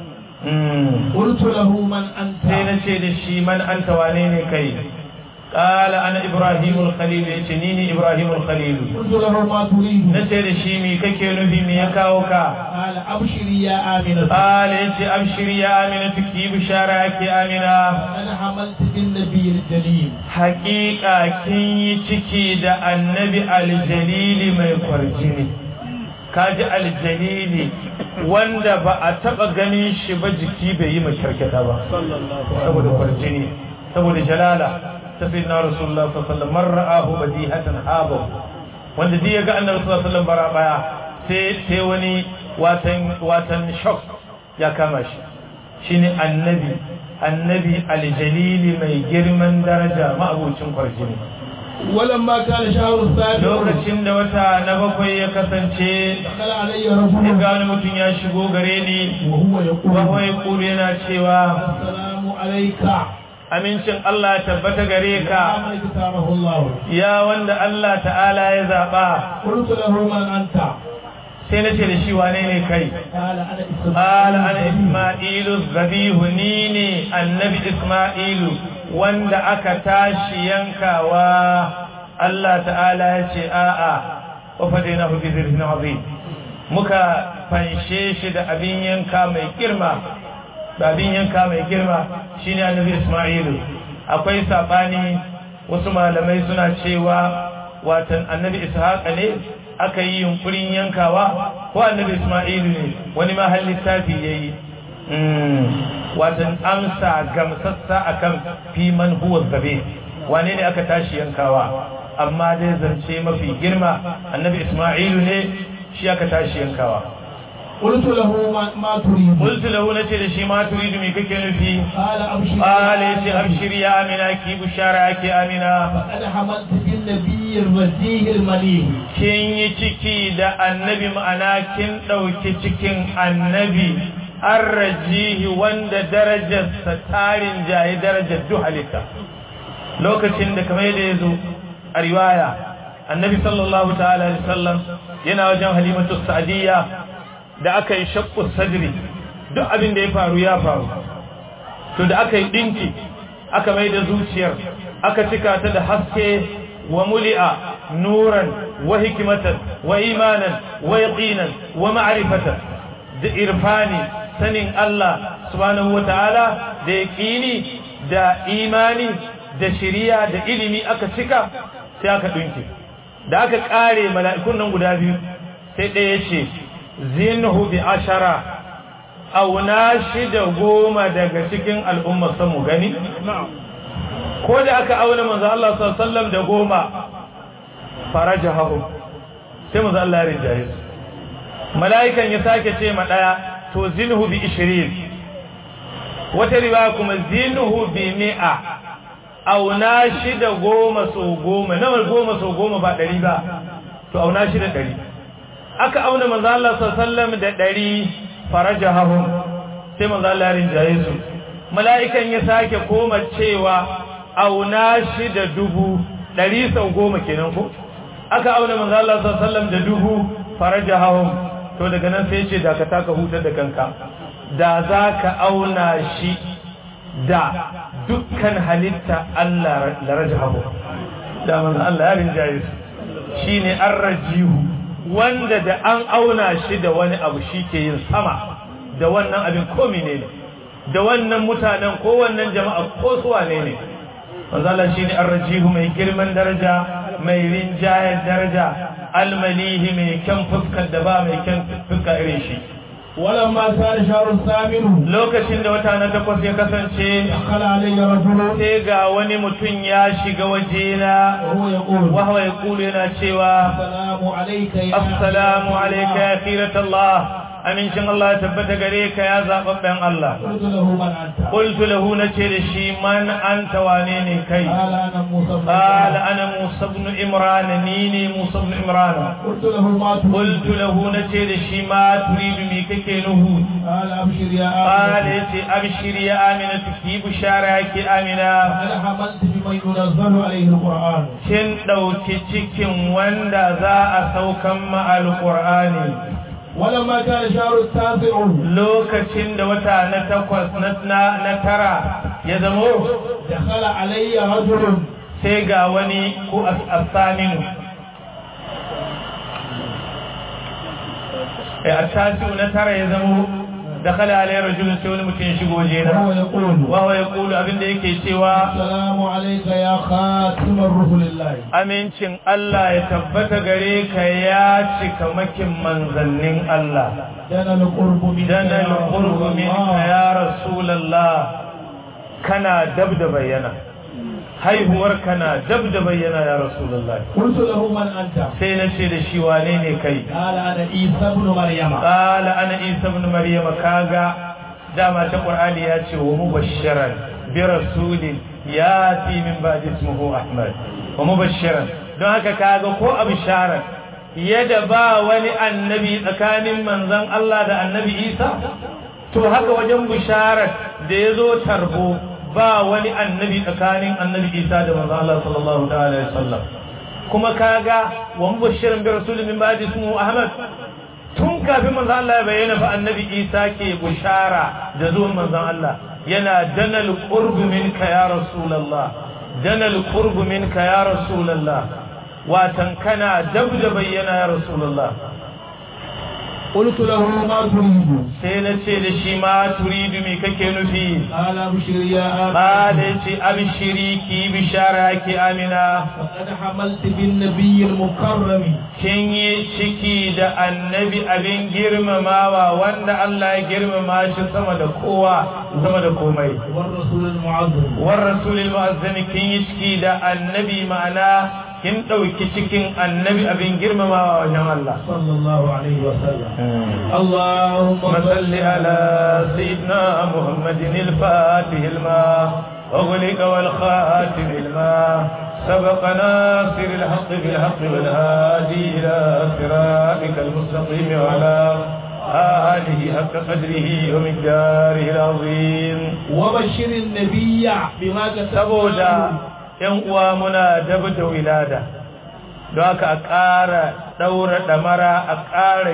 ne qultu lahu man anta sai nace da shi man anta wane ne kai qala ana ibrahimul khalil yace ni ne ibrahimul khalil qultu lahu ma turid nace da shi me kake nufi me ya kawo ka qala abshiri ya amina qala yace abshiri ya amina tuki bushara yake amina ana hamaltu bin nabiyil jalil haqiqa kin yi ciki da annabi al-jalil mai kwarjini kaji al-jalil wanda ba a taba ganin shi ba jiki bai yi makarkata ba saboda kwarjini saboda jalala sayyidina rasulullah sallallahu alaihi wasallam mar'ahu badihatan habu wanda dai yaga annabi sallallahu alaihi wasallam bara baya sai wani watan shock ya kama shi shine annabi annabi aljalili mai girman daraja ma'abucin kwarjini ولما كان شهر السابع lokacin da wata na bakwai ya kasance دخل علي رجل ga wani mutum ya shigo gare ni وهو wahai kulu yana cewa السلام عليك amincin Allah tabbata gare ka من اختاره الله ya wanda Allah ta'ala ya zaba قلت له من أنت sai nace da shi wane ne kai قال ana isma'ilu zabihu ni ne annabi isma'ilu wanda aka tashi yankawa Allah ta'ala ya ce a'a wa fadainahu bi dhibhin azim muka fanshe shi da abin yanka mai girma shine annabi isma'ilu akwai sabani wasu malamai suna cewa watan annabi ishaqa ne aka yi yunkurin yankawa ko annabi isma'ilu ne wani ma har littafi yayi watan amsa gamsassa akan fi man huwa zabe wane ne aka tashi yankawa amma dai zance mafi girma annabi isma'ilu ne shi aka tashi yankawa قلت له ما تريد قلت له nace da shi ma turidu me kake nufi قال أبشر قال yace abshir ya amina ki bushara ki amina فقد حملت بالنبي الرزيه المليء kin yi ciki da annabi ma'ana kin dauki cikin annabi arrajihi wanda darajarsa tarin jayi darajar duhalika lokacin da kamar yadda yazo a riwaya annabi sallallahu ta'ala alaihi wasallam yana wajen halimatu sa'diyya da aka yi shaqqu sadri duk abin da ya faru to da aka yi dinki aka mai da zuciyar aka cika ta da haske wa muli'a nuran wa hikmatan wa imanan wa yaqinan wa ma'rifatan da irfani sanin Allah subhanahu wataala da yaqini da imani da shari'a da ilimi aka cika sai aka dinki da aka kare mala'ikun nan guda biyu sai ɗaya yace zinhu bi ashara auna shi da 10 daga cikin al'ummar samu gani ko da aka auna manzo Allah sallallahu alaihi wasallam da 10 farajahu sai manzo Allah ya rinjaye mala'ikan ya sake ce ma daya to zinhu bi 20 wata riwaya kuma zinhu bi 100 auna shi da 10 so 10 nawa 10 so 10 ba 100 ba to auna shi da 100 aka auna manzo Allah sallallahu alaihi wasallam da 100 farajahum sai manzo Allah ya rinjaye su mala'ikan ya sake koma cewa auna shi da 100 sau 10 kenan ko aka auna manzo Allah sallallahu alaihi wasallam da 1000 farajahum to daga nan sai ya ce da ka taka hutar da kanka da zaka auna shi da dukkan halitta Allah larajahu da manzo Allah ya rinjaye su shine arrajihu wanda da an auna shi da wani abu shi ke yin sama da wannan abin ko menene da wannan mutanen ko wannan jama'a ko su wane ne manzala shine arrajihu mai girman daraja mai rinjayen daraja almalihi mai kyan fuskar da ba mai kyan fuska irin shi ولما كان شهر الثامن lokacin da wata na 8 ya kasance دخل علي رجل sai ga wani mutum ya shiga wajena وهو يقول wa huwa yaqulu yana cewa السلام عليك يا assalamu alayka ya khiratallah amincin Allah ya tabbata gare ka ya zababben Allah قلت له من أنت qultu lahu nace da shi man anta wane ne kai قال أنا موسى بن qala عمران. ana Musa ibn Imran ni Musa ibn Imran قلت له ما تريد qultu lahu nace da shi ma turidu mi kake nuhu قال أبشر يا qala آمنة yace abshir ya amina ki bushara ki amina أنا حملت بمن ينزل عليه القرآن kin dauki cikin wanda za a saukan ma alqur'ani ولما كان شهر التاسع lokacin da wata na 8 na 9 ya zamo دخل علي رجل sai ga wani ko asaminu attasiu na 9 ya zamo dakhala alayhi rajulun sai wani mutum ya shigo wajena وهو يقول wa huwa yaqulu abinda yake cewa السلام عليك يا خاتم الرسل الله amincin Allah ya tabbata gare ka ya cika makin manzannin Allah دنا القرب منك dana يا رسول al-qurbu minka الله. ya rasulullah kana dab da bayyana haihuwar kana dab da bayyana ya rasulullah قلت له من أنت sai na ce da shi wane ne kai قال أنا عيسى ابن مريم qala ana isa ibn maryam kaga dama ta Qur'ani ya ce wa mubashiran bi rasulin yati min ba'di ismuhu Ahmad wa mubashiran don haka kaga ko absharan yadda ba wani annabi tsakanin manzon Allah da annabi Isa to haka wajen bisharar da yazo tarbo ba wani annabi tsakanin annabi Isa da manzon Allah sallallahu alaihi wasallam kuma kaga wa mubashiran bi rasulin min ba'di ismuhu Ahmad tun kafin manzon Allah ya bayyana fa annabi Isa ke bishara da zuwan manzon Allah yana danal qurb minka ya rasulullah danal qurb minka ya rasulullah watan kana dabda bayyana ya rasulullah قلت له ما تريد سينتي لشي ما تريد مي كake nufi قال ابشر يا قال ابشري كي بشارك امنا فقد حملت بالنبي المكرم kin yi ciki da annabi abin girmamawa wanda Allah ya girmama shi sama da kowa sama da komai war rasulul mu'azzam war rasulul mu'azzam kin yi ciki da annabi ma'ana kin dauki cikin annabi abin girmamawa wajen Allah sallallahu alaihi wasallam Allahumma salli ala sayyidina Muhammadin al-fatih al-ma أغلق والخاتم الماء سبق ناصر الحق بالحق والهادي إلى صراطك المستقيم وعلى آله حق قدره ومقداره العظيم وبشر النبي بما saboda ‘yan uwa muna dabda wilada don haka a ƙara ɗaura ɗamara a ƙara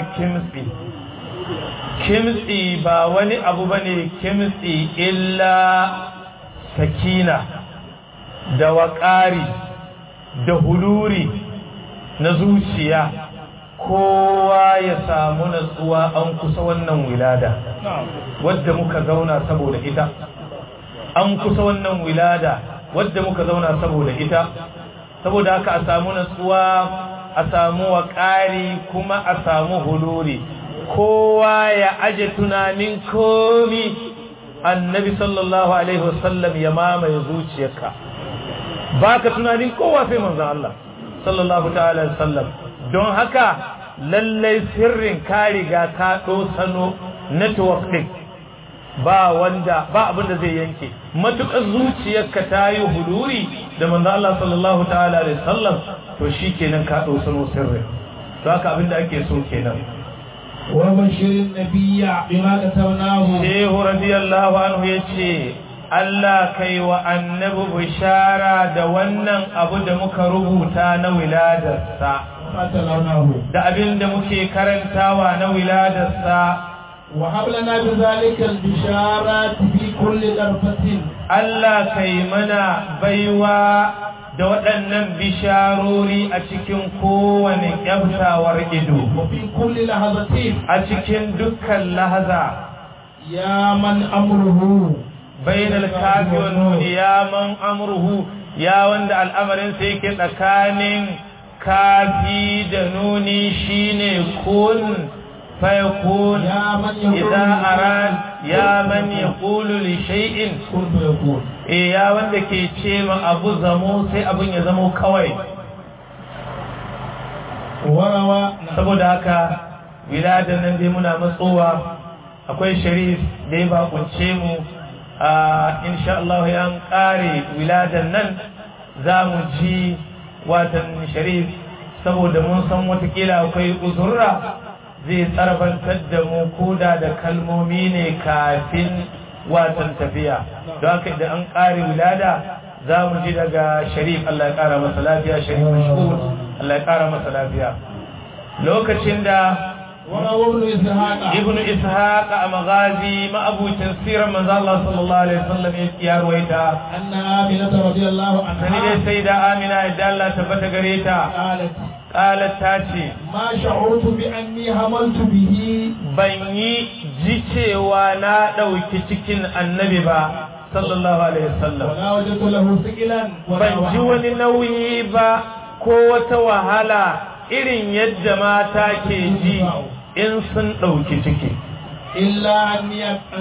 kimtsi ba wani abu ba ne kimtsi illa sakina da waƙari da huluri na zuciya kowa ya samu natsuwa an kusa wannan wilada wadda muka zauna saboda ita an kusa wannan wilada wadda muka zauna saboda ita saboda haka a samu natsuwa a samu waƙari kuma a samu huluri kowa ya aje tunanin komi annabi sallallahu alaihi wasallam ya mamaye zuciyarka baka tunanin kowa sai manzon Allah sallallahu ta'ala alaihi wasallam don haka lallai sirrin ka riga ka dosano network din ba abinda zai yanke matukar zuciyarka ta yi huduri da manzon Allah sallallahu ta'ala alaihi wasallam to shikenan ka dosano sirrin to haka abinda ake so kenan وبشر النبي بما كتبناه شيخ رضي الله عنه يجي Allah kai wa annabi bishara da wannan abu da muka rubuta na wiladarsa da abin da muke karantawa na wiladarsa wa hablana bi zalika al-bisharat fi kulli darfatin Allah kai mana baiwa da waɗannan bisharori a cikin kowane kyautawar ido fi kulli lahazatin a cikin dukkan lahaza ya man amruhu bainal kafi wan nun ya man amruhu ya wanda al'amarin sa yake tsakanin kafi da nuni shine kun fayakun idza arad ya man yaqulu li shay'in kun fayakun ya wanda ke ce ma abu zamo sai abun ya zamo kawai warawa saboda haka wiladan nan dai muna matsowa akwai sharif da ya bakunce mu insha Allah yan kare wiladan nan za mu ji watan sharif saboda mun san watakila akwai uzurra zai tsarbantar da mu koda da kalmomi ne kafin watan tafiya don haka idan an kare wilada za mu ji daga sharif Allah ya kara masa lafiya sharif mashhur Allah ya kara masa lafiya lokacin da ibnu ishaq a magazi ma'abucin sirar manzo Allah sallallahu alaihi wasallam ya ruwaita anna amina radiyallahu anha sani dai sai da amina da Allah tabbata gare ta qalat ta ce ma sha'urtu bi anni hamaltu bihi ban yi ji cewa na dauki cikin annabi ba sallallahu alaihi wasallam wala wajadtu lahu thiqlan ban ji wani nauyi ba ko wata wahala irin yadda mata ke ji in sun ɗauki ciki illa inni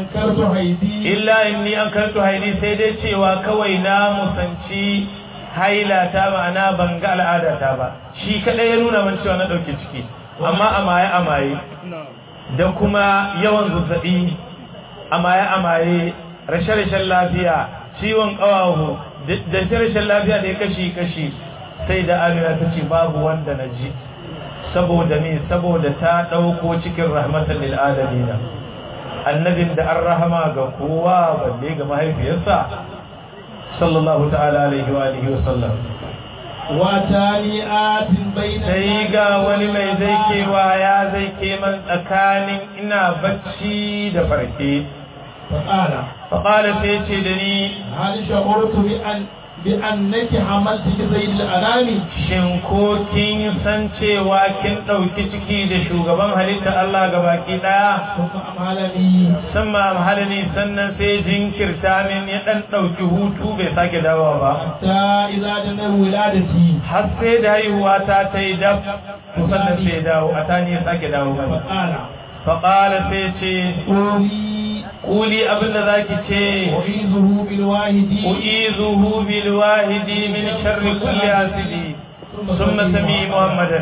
an kartu haidi sai dai cewa kawai na musanci haila ta ma'ana ban ga al'adata ba shi kadai ya nuna man cewa na ɗauki ciki amma amaye da kuma yawan zazzaɓi amaye rashe-rashen lafiya ciwon ƙawahu da rashin lafiya da ya kashi sai da Amina ta ce babu wanda na ji saboda ta ɗauko cikin rahmatan lil alamin annabin da an rahama ga kowa balle ga mahaifiyarsa sallallahu ta'ala alaihi wa alihi wa sallam watani'atin bayna sai ga wani mai zaikewa ya zaike man tsakanin ina bacci da farke faqala sai ce da ni hal sha'urtu bi annaki hamalti bi zaid al-anami shin ko kin san cewa kin dauki ciki da shugaban halitta Allah gabaki daya sama amhalani sannan sai jinkirta min ya dan dauki hutu bai sake dawowa ba ta idza da wiladati har sai da haihuwa ta tai dab sannan sai dawo atani ya sake dawo ba faqala sai ce قولي أبن ذاك شيء أعيذه بالواحد من شر كل حاسد ثم سمي محمدا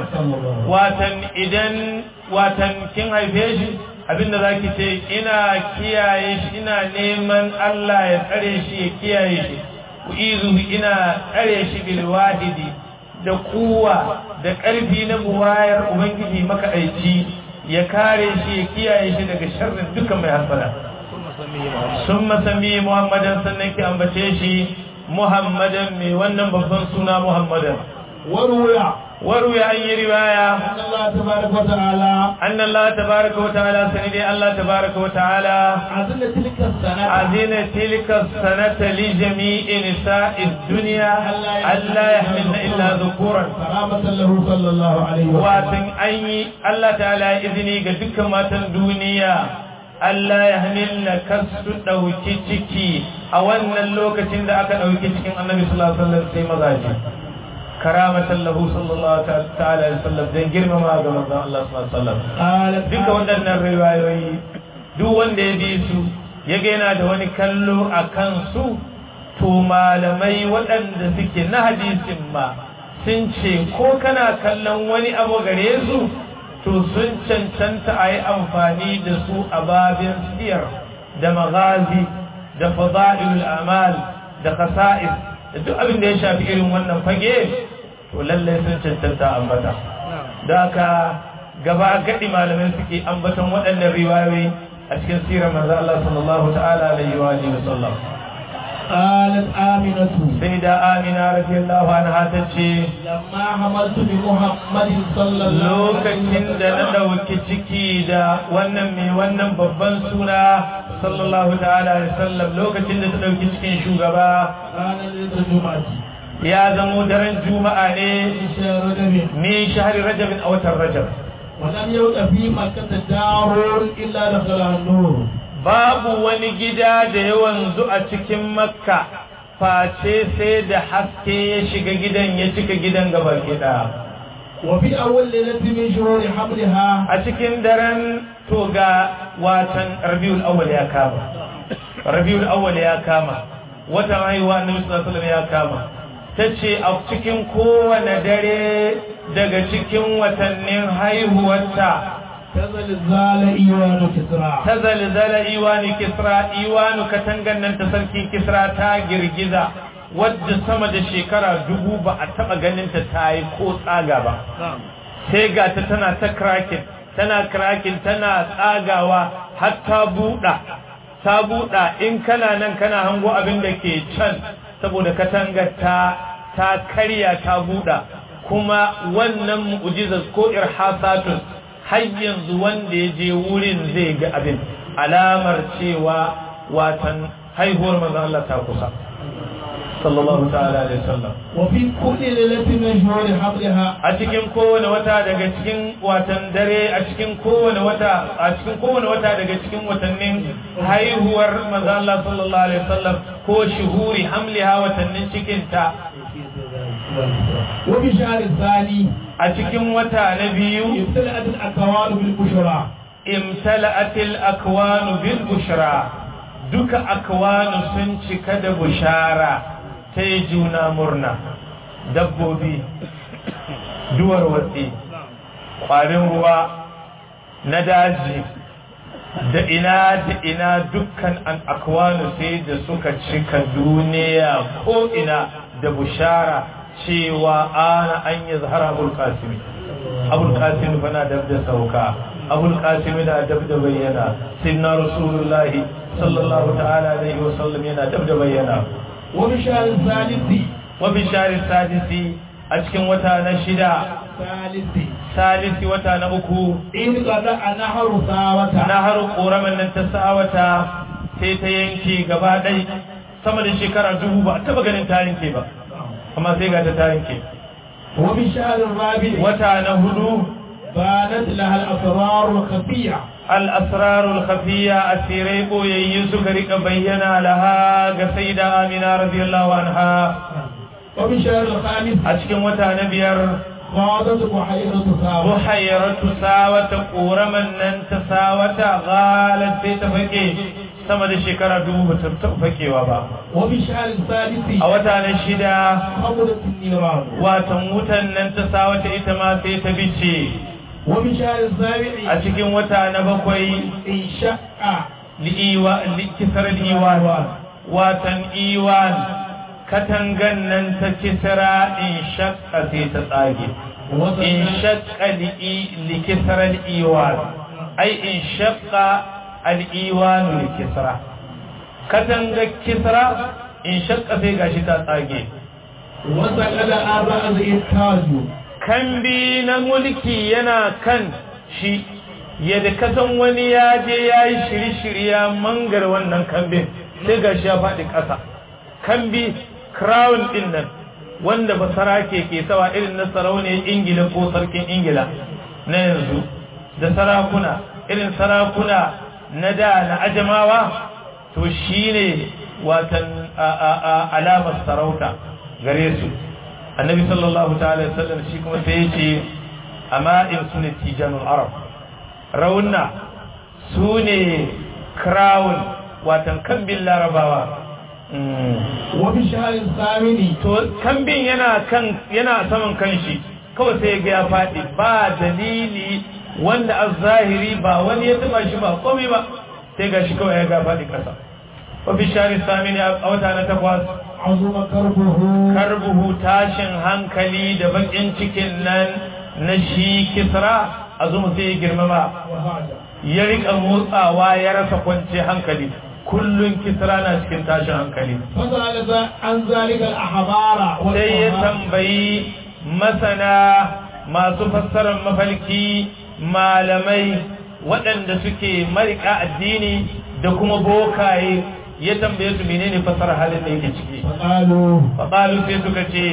واتن كين هايفيش abin da zaki ce ina kiyaye shi ina neman Allah ya tsare shi ya kiyaye shi ku izu ina tsare shi bil wahidi da kuwa da ƙarfi na buwayar ubangiji maka aiki ya kare shi ya kiyaye shi daga sharrin duka mai hasada summa sami muhammadan sannan ki ambace shi muhammadan mai wannan babban suna muhammadan waruya an yi riwaya Allah tabaraka wa ta'ala anna Allah tabaraka wa ta'ala sanidi Allah tabaraka wa ta'ala azina tilka sanata li jami'i nisa'id dunya alla yahmilna illa dhukuran karamatan lahu sallallahu alaihi wa sallam ayi Allah ta'ala izini ga dukkan matan duniya Allah ya hamilna kasu dauki ciki a wannan lokacin da aka dauki cikin Annabi sallallahu alaihi wasallam sai mazaji karamatan lahu sallallahu ta'ala alaihi wasallam dan girmama ga manzon Allah sallallahu alaihi wasallam duka waɗannan riwayoyi duk wanda ya bi su ya ga yana da wani kallo akan su to malamai waɗanda suke na hadisin ma sun ce ko kana kallon wani abu gare su to sun cancanta a yi amfani da su a babin siyar da magazi da fada'ilul amal da khasa'is da duk abin da ya shafi irin wannan fage to lallai sun cancanta ambata da aka gaba gadi malamai suke ambatan waɗannan riwayoyi a cikin sirar manzo Allah sallallahu ta'ala alaihi wa alihi wasallam قالت آمنة سيدة آمنة رضي الله عنها تجي لما حملت بمحمد صلى الله عليه وسلم لوكتين دا ندوكي ciki da wannan mai wannan babban suna sallallahu ta'ala alaihi wasallam lokacin da ta dauki cikin shugaba ya zamo daren juma'a ne min shahri rajab a watan rajab ولم يوت في مكة دار إلا دخلها النور babu wani gida da yawan a cikin makka face sai da haske ya shiga gidan ya cika gidan gaba gida wa fi awwal lailati min shuhuri hamliha a cikin daren to ga watan rabiul awwal ya kama watan haihuwa annabi sallallahu alaihi wasallam ya kama tace a cikin kowane dare daga cikin watannin haihuwarta tazalzala iwanu kisra iwanu katangan nan ta sarki kisra ta girgiza wadda sama da shekara 1000 ba a taba ganin ta yi ko tsaga ba sai ga ta tana ta cracking tana tsagawa har ta buɗa in kana nan kana hango abin da ke can saboda katangar ta karya ta buɗa kuma wannan mu'jizar ko irhasatun har yanzu wanda ya je wurin zai ga abin alamar cewa watan haihuwar manzon Allah ta kusa sallallahu ta'ala alaihi wasallam wa fi kulli lailatin min shuhuri hamliha a cikin kowane wata daga cikin watan dare a cikin kowane wata daga cikin watannin haihuwar manzon Allah sallallahu alaihi wasallam ko shuhuri hamliha watannin cikin ta wa bi shahri thani a cikin wata na biyu imtala'at al-akwanu bil bushra duka akwanu sun cika da bushara sai juna murna dabbobi duwar watsi ƙwarin ruwa na daji da ina dukkan an akwanu sai da suka cika duniya ko ina da bushara cewa ana an yi zahara abul qasim fana dab da sauka abul qasim da dab da bayyana sayyidina rasulullahi sallallahu ta'ala alaihi wa sallam yana dab da bayyana wa bishar sadisi a cikin wata na shida salisi wata na uku in qada naharu sawata naharu quraman nan ta sawata sai ta yanke gaba dai sama da shekara 2000 ba taba ganin ta yanke ba amma sai ga ta yanke wa bishar rabi wata na hudu banat laha al-asrar al-khafiyya al-asrar al-khafiyya asirai boyayyin suka rika bayyana laha ga sayyida amina radiyallahu anha wa bishar al-khamis a cikin wata na biyar غاضت بحيرة ساوة قورما ننتساوة غالت في تفكي سمد شكرا دوبة تفكي وبا وبشهر الثالث أوتان الشدا خمرت النيران وتموتا ننتساوة إتما في تبتي وبشهر السابع أتكين وتان بقوي انشاء لكسر الإيوان وتن إيوان katangan nan ta kisra in shakka sai ta tsage in shakka li kisra al-iwan ai in shakka al-iwan li kisra katanga kisra in shakka sai gashi ta tsage wasa kada aba az-ittaju kambi na mulki yana kan shi yadda kasan wani ya je yayi shirye-shirya mangar wannan kambin sai gashi ya faɗi ƙasa kambi crown din nan wanda basara ke sawa irin na sarauniyar ingila ko sarkin ingila na yanzu da sarakuna irin sarakuna na da na ajamawa to shine watan alamar sarauta gare su annabi sallallahu ta'ala sallam shi kuma sai yace amma in sunnati janul arab rauna sune crown watan kambin larabawa wafi shaharin samini to kambin yana saman kanshi kawai sai ga ya faɗi ba dalili wanda az-zahiri ba wani ya taba shi ba komai ba sai ga shi kawai ya ga faɗi ƙasa wafi shaharin samini a wata na takwas azuma karbuhu tashin hankali da bakin cikin nan na shi kisra azuma sai ya girmama ya rika motsawa ya rasa kwance hankali kullun kisra na cikin tashin hankali an zalikal ahbara sai ya tambayi masana masu fassarar mafalki malamai waɗanda suke marika addini da kuma bokaye ya tambaye su menene fassarar halin da yake ciki faqalu sai suka ce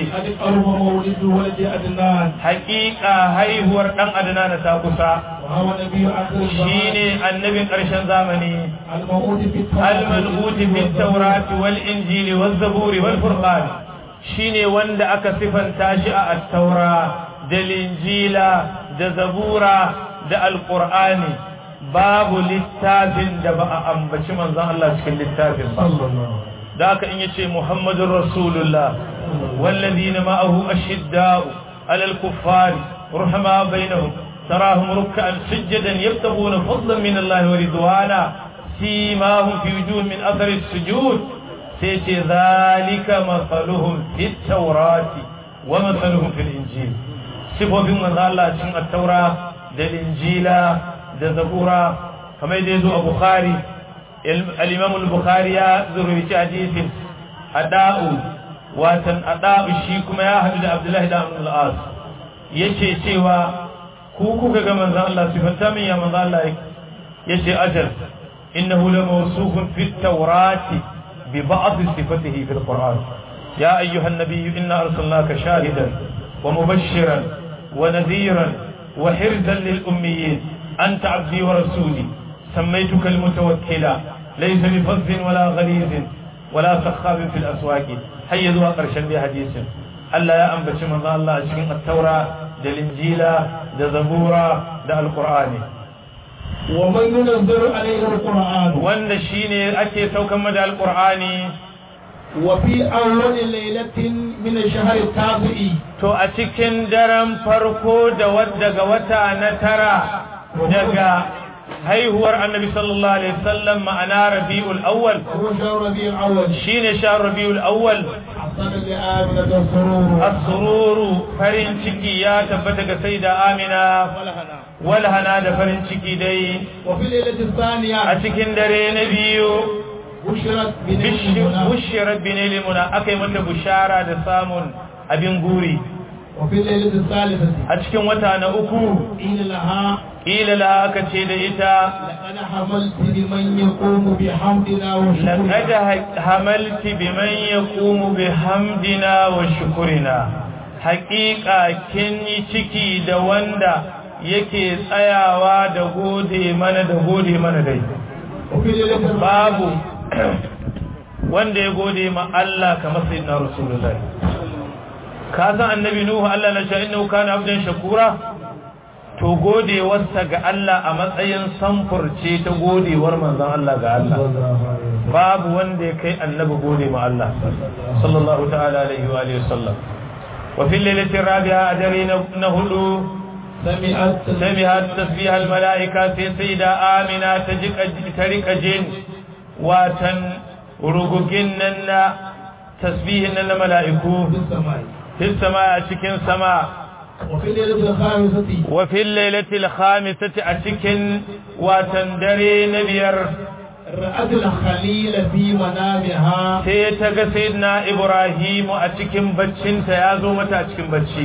haƙiƙa haihuwar dan adnan ta kusa shine annabin ƙarshen zamani al-mal'ud fi at-taurat wal-injil waz-zabur wal-furqan shine wanda aka sifanta shi a at-taura da injila da zabura da al-qur'ani babu littafin da ba a ambaci manzon Allah cikin littafin da aka in yace muhammadur rasulullah walladhina ma'ahu ashidda'u 'alal kuffari ruhama bainahum تراهم ركعا سجدا يبتغون فضلا من الله ورضوانا سيماهم في وجوه من اثر السجود سيتي ذلك مثلهم في التوراة ومثلهم في الانجيل صفوفهم من الله cikin التوراة da injila da zabura kamar da yazo a bukhari al-imam al-bukhari ya zurri hadisin ada'u watan ada'u shi kuma ya hadu da abdullahi da amr al-as yace cewa ku kuka ga manzon Allah sifanta min ya manzon Allah yace ajal innahu la mawsufun fi at-taurati bi ba'd sifatihi fi al-Qur'an ya ayyuha an-nabiy inna arsalnaka shahidan wa mubashiran wa nadhiran wa hirzan lil ummiyin anta 'abdi wa rasuli sammaytuka al-mutawakkila laysa bi fazzin wala ghalizin wala sakhabin fil aswaq hayya zuwa karshen bi hadisin Allah ya ambaci manzon Allah a cikin at-taura da linjila da zabura da alqur'ani wa man yunziru alayhi alqur'an wanda shine ake saukan da alqur'ani wa fi awwal laylatin min ash-shahr at-tabi'i to a cikin daren farko da daga wata na tara daga haihuwar annabi sallallahu alaihi wasallam ma'ana rabiul awwal هو شهر ربيع الأول shine shahr rabiul awwal حصل لآمنة السرور as-sururu farin ciki ya tabbata ga sayyida amina ولهنا walhana da farin ciki dai وفي الليلة الثانية a cikin dare na biyu بشرت بنعمة bushirar binili muna aka yi mata bushara da samun abin guri وفي الليلة الثالثة a cikin wata na uku قيل لها ƙilala aka ce da ita لقد حملت بمن يقوم بحمدنا وشكرنا لقد حملت بمن يقوم بحمدنا وشكرنا حقيقة kin yi ciki da wanda yake tsayawa da gode mana dai وفي الليلة babu wanda ya gode ma Allah kamar sayyidina Rasulullah ka san annabi Nuhu Allah na sha innahu kana abdan shakura to godewarsa ga Allah a matsayin samfurce ta godewar manzon Allah ga Allah babu wanda ya kai annabi gode ma Allah sallallahu ta'ala alaihi wa alihi wasallam wa fil lailati rabi'a adari na hudu sami'at tasbih al malaika sai sayyida amina ta rika jin watan rugugin nan na tasbihin nan na mala'iku fil sama a cikin sama وفي الليلة الخامسة وفي الليلة الخامسة أتكن وتندري نبير رأت الخليل في منامها سيتك سيدنا إبراهيم أتكن بچن تيازو متى أتكن بچي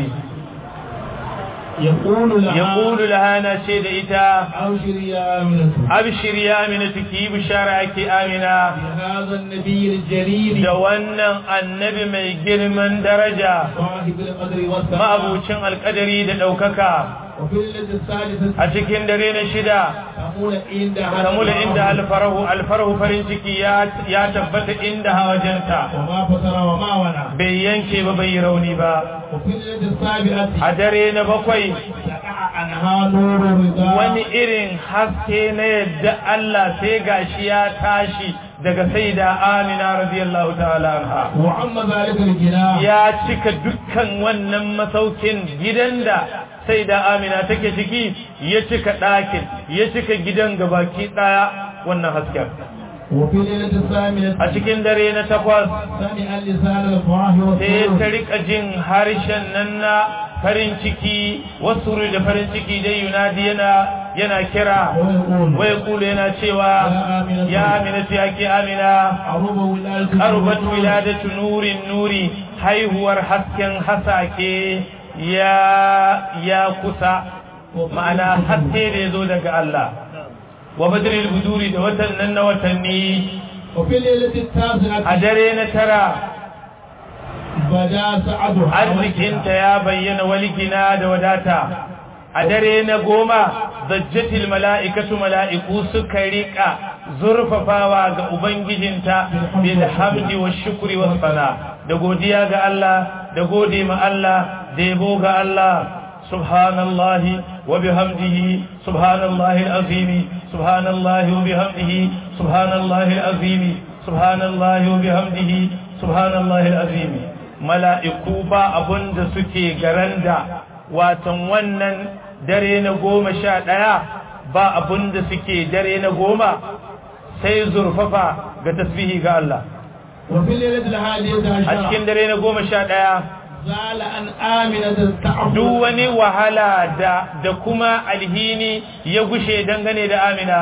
يقول لها نشيد إتا أبشر يا آمنة أبشر يا آمنة كي بشارعك آمنة بهذا النبي الجليل دوانا النبي ميجر من درجة صاحب القدر والسماء ما أبو شن القدري دوككا وفي الليلة الثالثة أتكن درين شدا kamula inda alfarahu farin ciki ya tabbata inda hawajenta bai yanke ba bai rauni ba a dare na bakwai wani irin haske na yadda Allah sai gashi ya tashi daga sayyida Amina radiyallahu ta'ala anha ya cika dukkan wannan masaukin gidan da sayyida Amina take ciki ya cika ɗakin ya cika gidan gabaki daya wannan hasken a cikin dare na takwas sai ta rika jin harshen nan na farin ciki wasu da farin ciki dai yunadi yana kira wai kulu yana cewa ya aminatu yake amina qarubat wiladatu nurin nuri haihuwar hasken hasake ya kusa ma'ana haske da yazo daga Allah wa badril buduri da watan nan na watanni a dare na tara arzikinta ya bayyana waligina da wadata a dare na goma zajjatil mala'ikatu mala'iku suka rika zurfafawa ga ubangijinta bil hamdi wa shukri wa sana da godiya ga Allah da gode ma Allah da yabo ga Allah subhanallahi wa bihamdihi subhanallahi alazim subhanallahi wa bihamdihi subhanallahi alazim subhanallahi wa bihamdihi subhanallahi alazim mala'iku ba abunda suke garanda watan wannan dare na 11 ba abunda suke dare na 10 sai zurfafa ga tasbihi ga Allah a cikin dare na 11 zala an amina da duk wani wahala da kuma alhini ya gushe dangane da Amina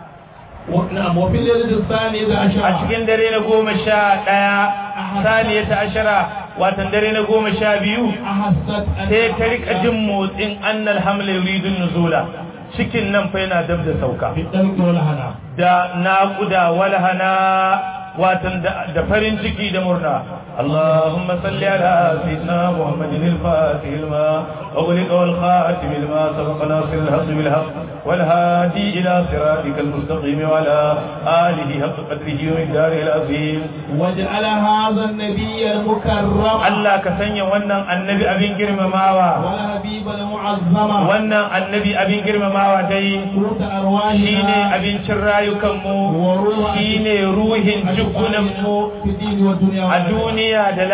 a cikin dare na 11 saniyata ashara watan dare na 12 sai ta rika jin motsin annal hamla yuridun nuzula cikin nan fa yana dab da sauka da naquda walhana watan da farin ciki da murna Allahumma salli ala sayyidina Muhammadin al-Fatih lima أغلق والخاتم لما سبق ناصر الحق بالحق والهادي إلى صراطك المستقيم وعلى آله حق قدره ومقداره العظيم واجعل هذا النبي المكرم الله كسنيا wannan annabi abin girmamawa wal habib al mu'azzama wannan annabi abin girmamawa dai shine abincin rayukan mu shine ruhin jikunanmu a duniya da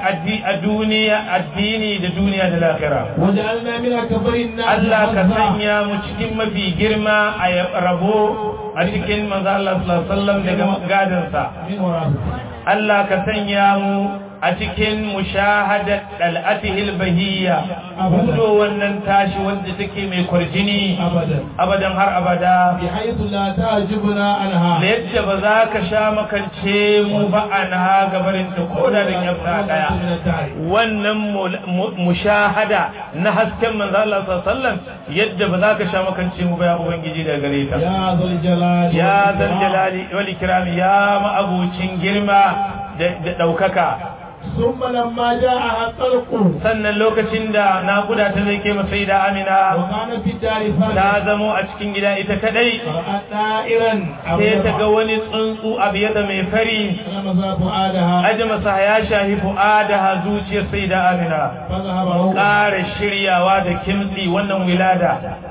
addini da duniya da lahira. Allah ka sanya mu cikin mafi girma a rabo a cikin manzo Allah sallallahu alaihi wasallam daga gadansa. Allah ka sanya mu a cikin mushahadat dal'atihil bahiyya hudo wannan tashi wanda take mai kwarjini abadan har abada bi haythu la ta'jibuna anha yadda ba za ka sha makance mu ba anha gabarin ta koda da yafta daya wannan mushahada na hasken manzo Allah sallallahu alaihi wasallam yadda ba za ka sha makance mu ba ya ubangiji daga gare ta ya zal jalali wal ikram ya ma'abucin girma da daukaka. Summa lamma jaa talqu sannan lokacin da naƙuda ta zai kai masa da Amina ta zamo a cikin gida ita kadai sai ta ga wani tsuntsu abiyada mai fari aji masa ya shahi fu'adaha zuciyar sai da Amina ƙara shiryawa da kimtsi wannan wilada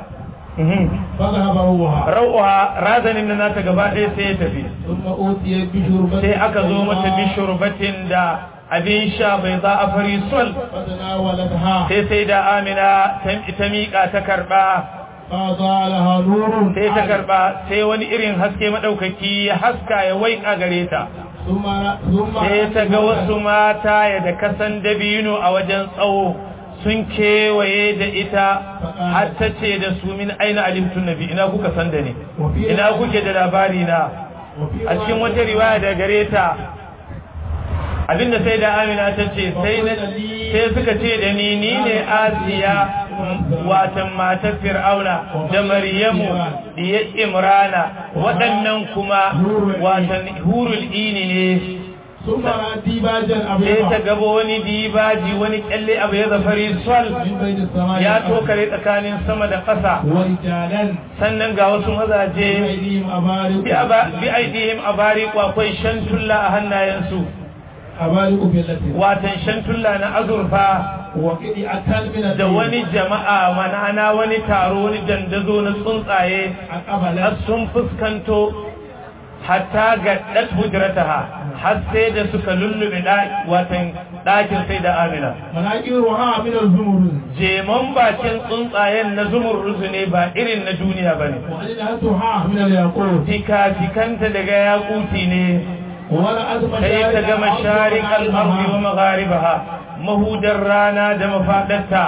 rauha razanin da nata gaba ɗaya sai ya tafi sai aka zo mata bishurbatin da abin sha bai za a fari sol sai da Amina ta miƙa ta karɓa sai ta karɓa sai wani irin haske maɗaukaki ya haska ya waiƙa gare ta sai ta ga wasu mata ya da kasan dabino a wajen tsawo sun kewaye da ita har ta ce da su min aina alimtun nabi ina kuka san da ne ina kuke da labari na a cikin wata riwaya da gare ta abinda sai da Amina ta ce sai suka ce da ni ne Asiya watan matar Fir'auna da Maryamu diya Imrana waɗannan kuma watan hurul ini ne sai ta gaba wani dibaji wani kyalle abu ya zafari sol ya tokare tsakanin sama da ƙasa sannan ga wasu mazaje bi aidihim abari kwakwai shantulla a hannayensu watan shantulla na azurfa da wani jama'a manana wani taro wani dandazo na tsuntsaye sun fuskanto hatta ga dat hujrataha har sai da suka lullube watan ɗakin sai da Amina jeman bakin tsuntsayen na zumurruzu ne ba irin na duniya bane fika-fikanta daga yakuti ne sai ta ga masharik al-ardi wa magharibaha mahudar rana da mafadarta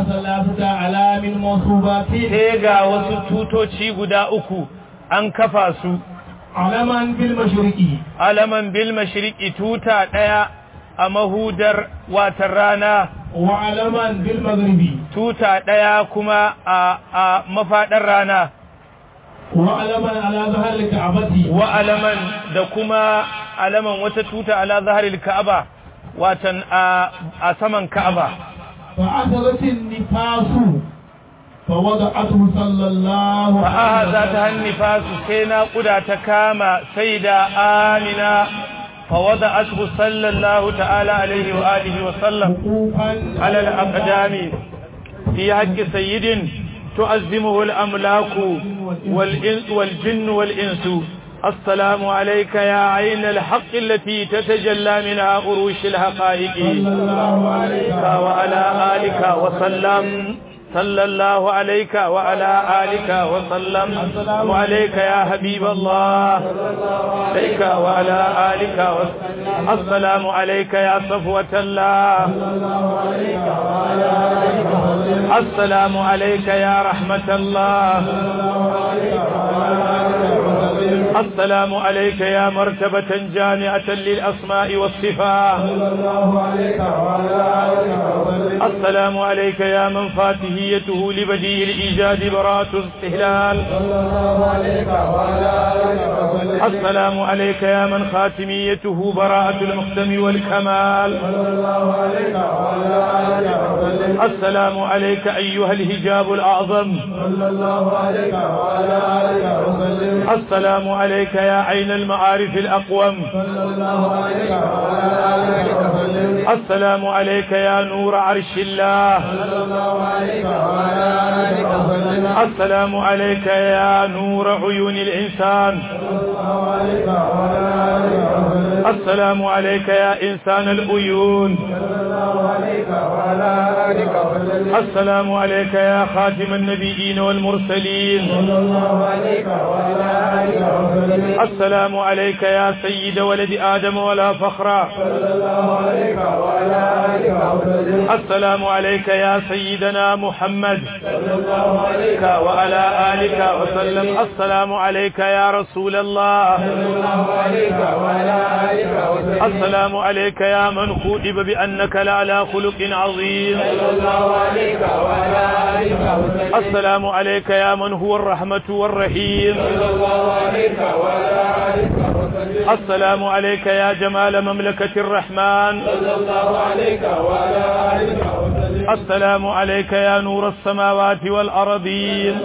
sai ga wasu tutoci guda uku an kafa su alaman bil mashriqi tuta daya a mahudar watan rana wa alaman bil maghribi tuta daya kuma a mafadar rana wa alaman ala zaharil ka'bati wa alaman da kuma alaman wata tuta ala zaharil ka'aba watan a saman ka'aba fa akhadhatin nifasu fa wada'atuhu sallallahu fa ahazata nifasu sai na kuda ta kama sayyida Amina fa wada'atuhu sallallahu ta'ala alaihi wa alihi wa sallam ala al-aqdami fi haqqi sayyidin تعزمه الأملاك والإنس والجن والإنس السلام عليك يا عين الحق التي تتجلى منها أروش الحقائق وعلى آلك وسلم صلى الله عليك وعلى آلك وسلم وعليك يا حبيب الله عليك وعلى آلك السلام عليك يا صفوة الله السلام عليك يا رحمة الله السلام عليك يا مرتبة جامعة للأسماء والصفات السلام عليك يا من فاتحيته لبديع الإيجاد براءة الاستهلال السلام عليك يا من خاتميته براءة المقدم والكمال السلام عليك أيها الهجاب الأعظم السلام عليك يا عين المعارف الأقوم السلام عليك يا نور عرش الله السلام عليك يا نور عيون الإنسان السلام عليك يا إنسان العيون السلام عليك يا خاتم النبيين والمرسلين السلام عليك يا سيد ولد آدم ولا فخر السلام عليك يا سيدنا محمد وعلى آلك وسلم السلام عليك يا رسول الله السلام عليك يا من خوئب بأنك لعلى خلق عظيم السلام عليك يا من هو الرحمة والرحيم السلام عليك يا جمال مملكة الرحمن السلام عليك يا نور السماوات والأرضين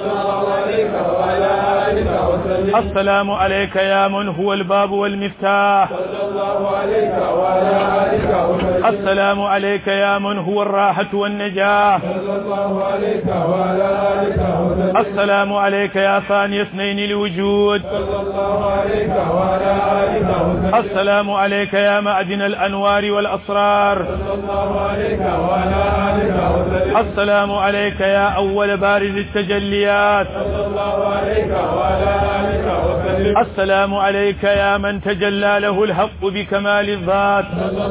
السلام عليك يا من هو الباب والمفتاح السلام عليك يا من هو الراحة والنجاة السلام عليك يا ثاني اثنين الوجود السلام عليك يا معدن الأنوار والأسرار السلام عليك يا أول بارز التجليات السلام عليك يا من تجلى له الحق بكمال الذات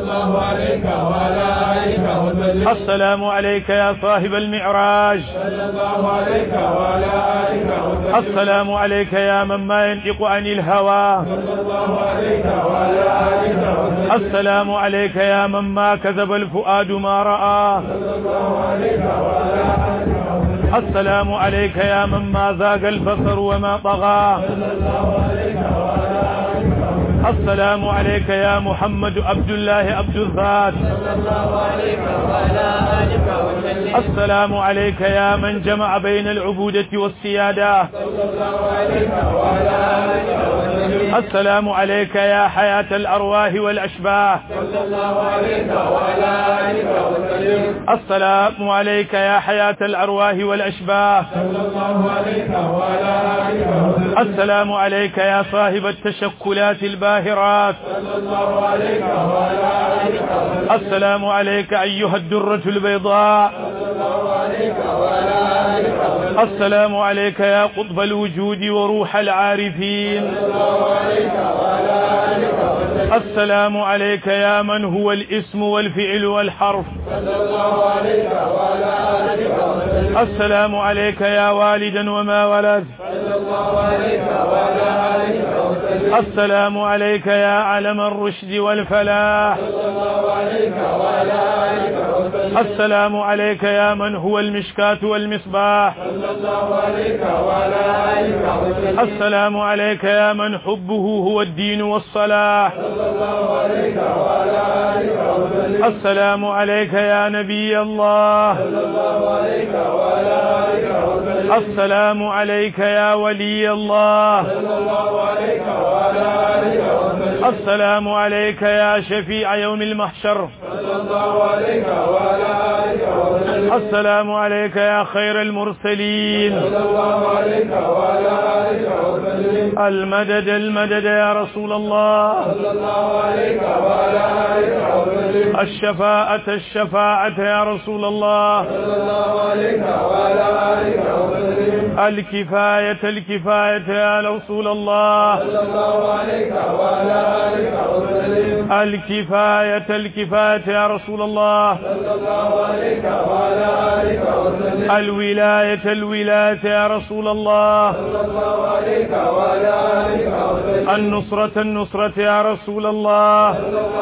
السلام عليك يا صاحب المعراج السلام عليك يا من ما ينطق عن الهوى السلام عليك يا من ما كذب الفؤاد ما رأى السلام عليك يا من ما زاغ البصر وما طغى السلام عليك يا محمد عبد الله عبد الذات السلام عليك يا من جمع بين العبودة والسيادة السلام عليك يا حياة الأرواح والأشباح السلام عليك يا حياة الأرواح والأشباح السلام عليك يا صاحب التشكلات الباهرات السلام عليك أيها الدرة البيضاء السلام عليك يا قطب الوجود وروح العارفين السلام عليك يا من هو الاسم والفعل والحرف السلام عليك يا والدا وما ولد السلام عليك يا علم الرشد والفلاح السلام عليك يا من هو المشكاة والمصباح السلام عليك يا من حبه هو الدين والصلاح السلام عليك يا نبي الله السلام عليك يا ولي الله السلام عليك يا شفيع يوم المحشر السلام عليك يا خير المرسلين المدد المدد يا رسول الله الشفاعة الشفاعة يا رسول الله الكفاية الكفاية يا رسول الله الكفاية الكفاية يا رسول الله الولاية الولاية يا رسول الله النصرة النصرة يا رسول الله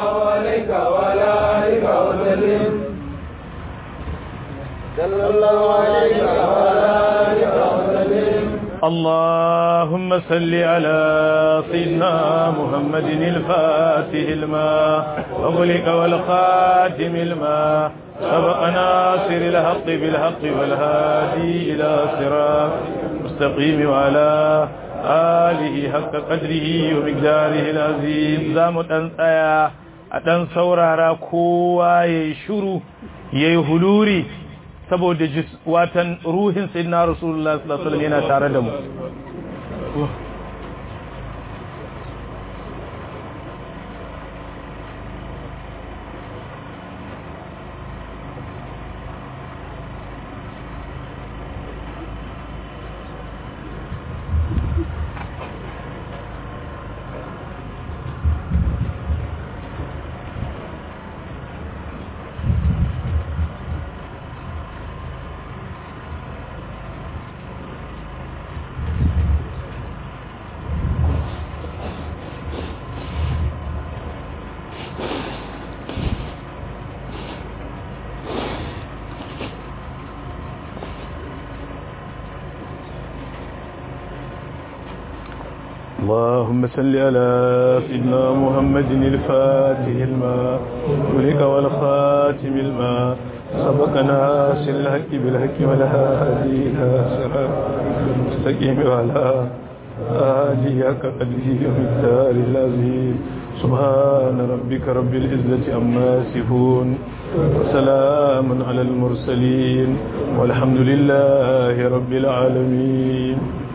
اللهم صل على سيدنا محمد الفاتح الماء وغلق والخاتم الماء سبق ناصر الحق بالحق والهادي إلى صراط مستقيم وعلى آله حق قدره ومقداره العظيم زامت أنسايا أتن سورارا كوا يشرو يهلوري saboda watan ruhin sayyidina rasulullah sallallahu alaihi wasallam yana tare da mu اللهم صل على سيدنا محمد الفاتح الماء ولك والخاتم الماء سبقنا سل الحق بالحق والهادي إلى صراط مستقيم وعلى آله حق قدره ومقداره العظيم سبحان ربك رب العزة عما يصفون وسلام على المرسلين والحمد لله رب العالمين.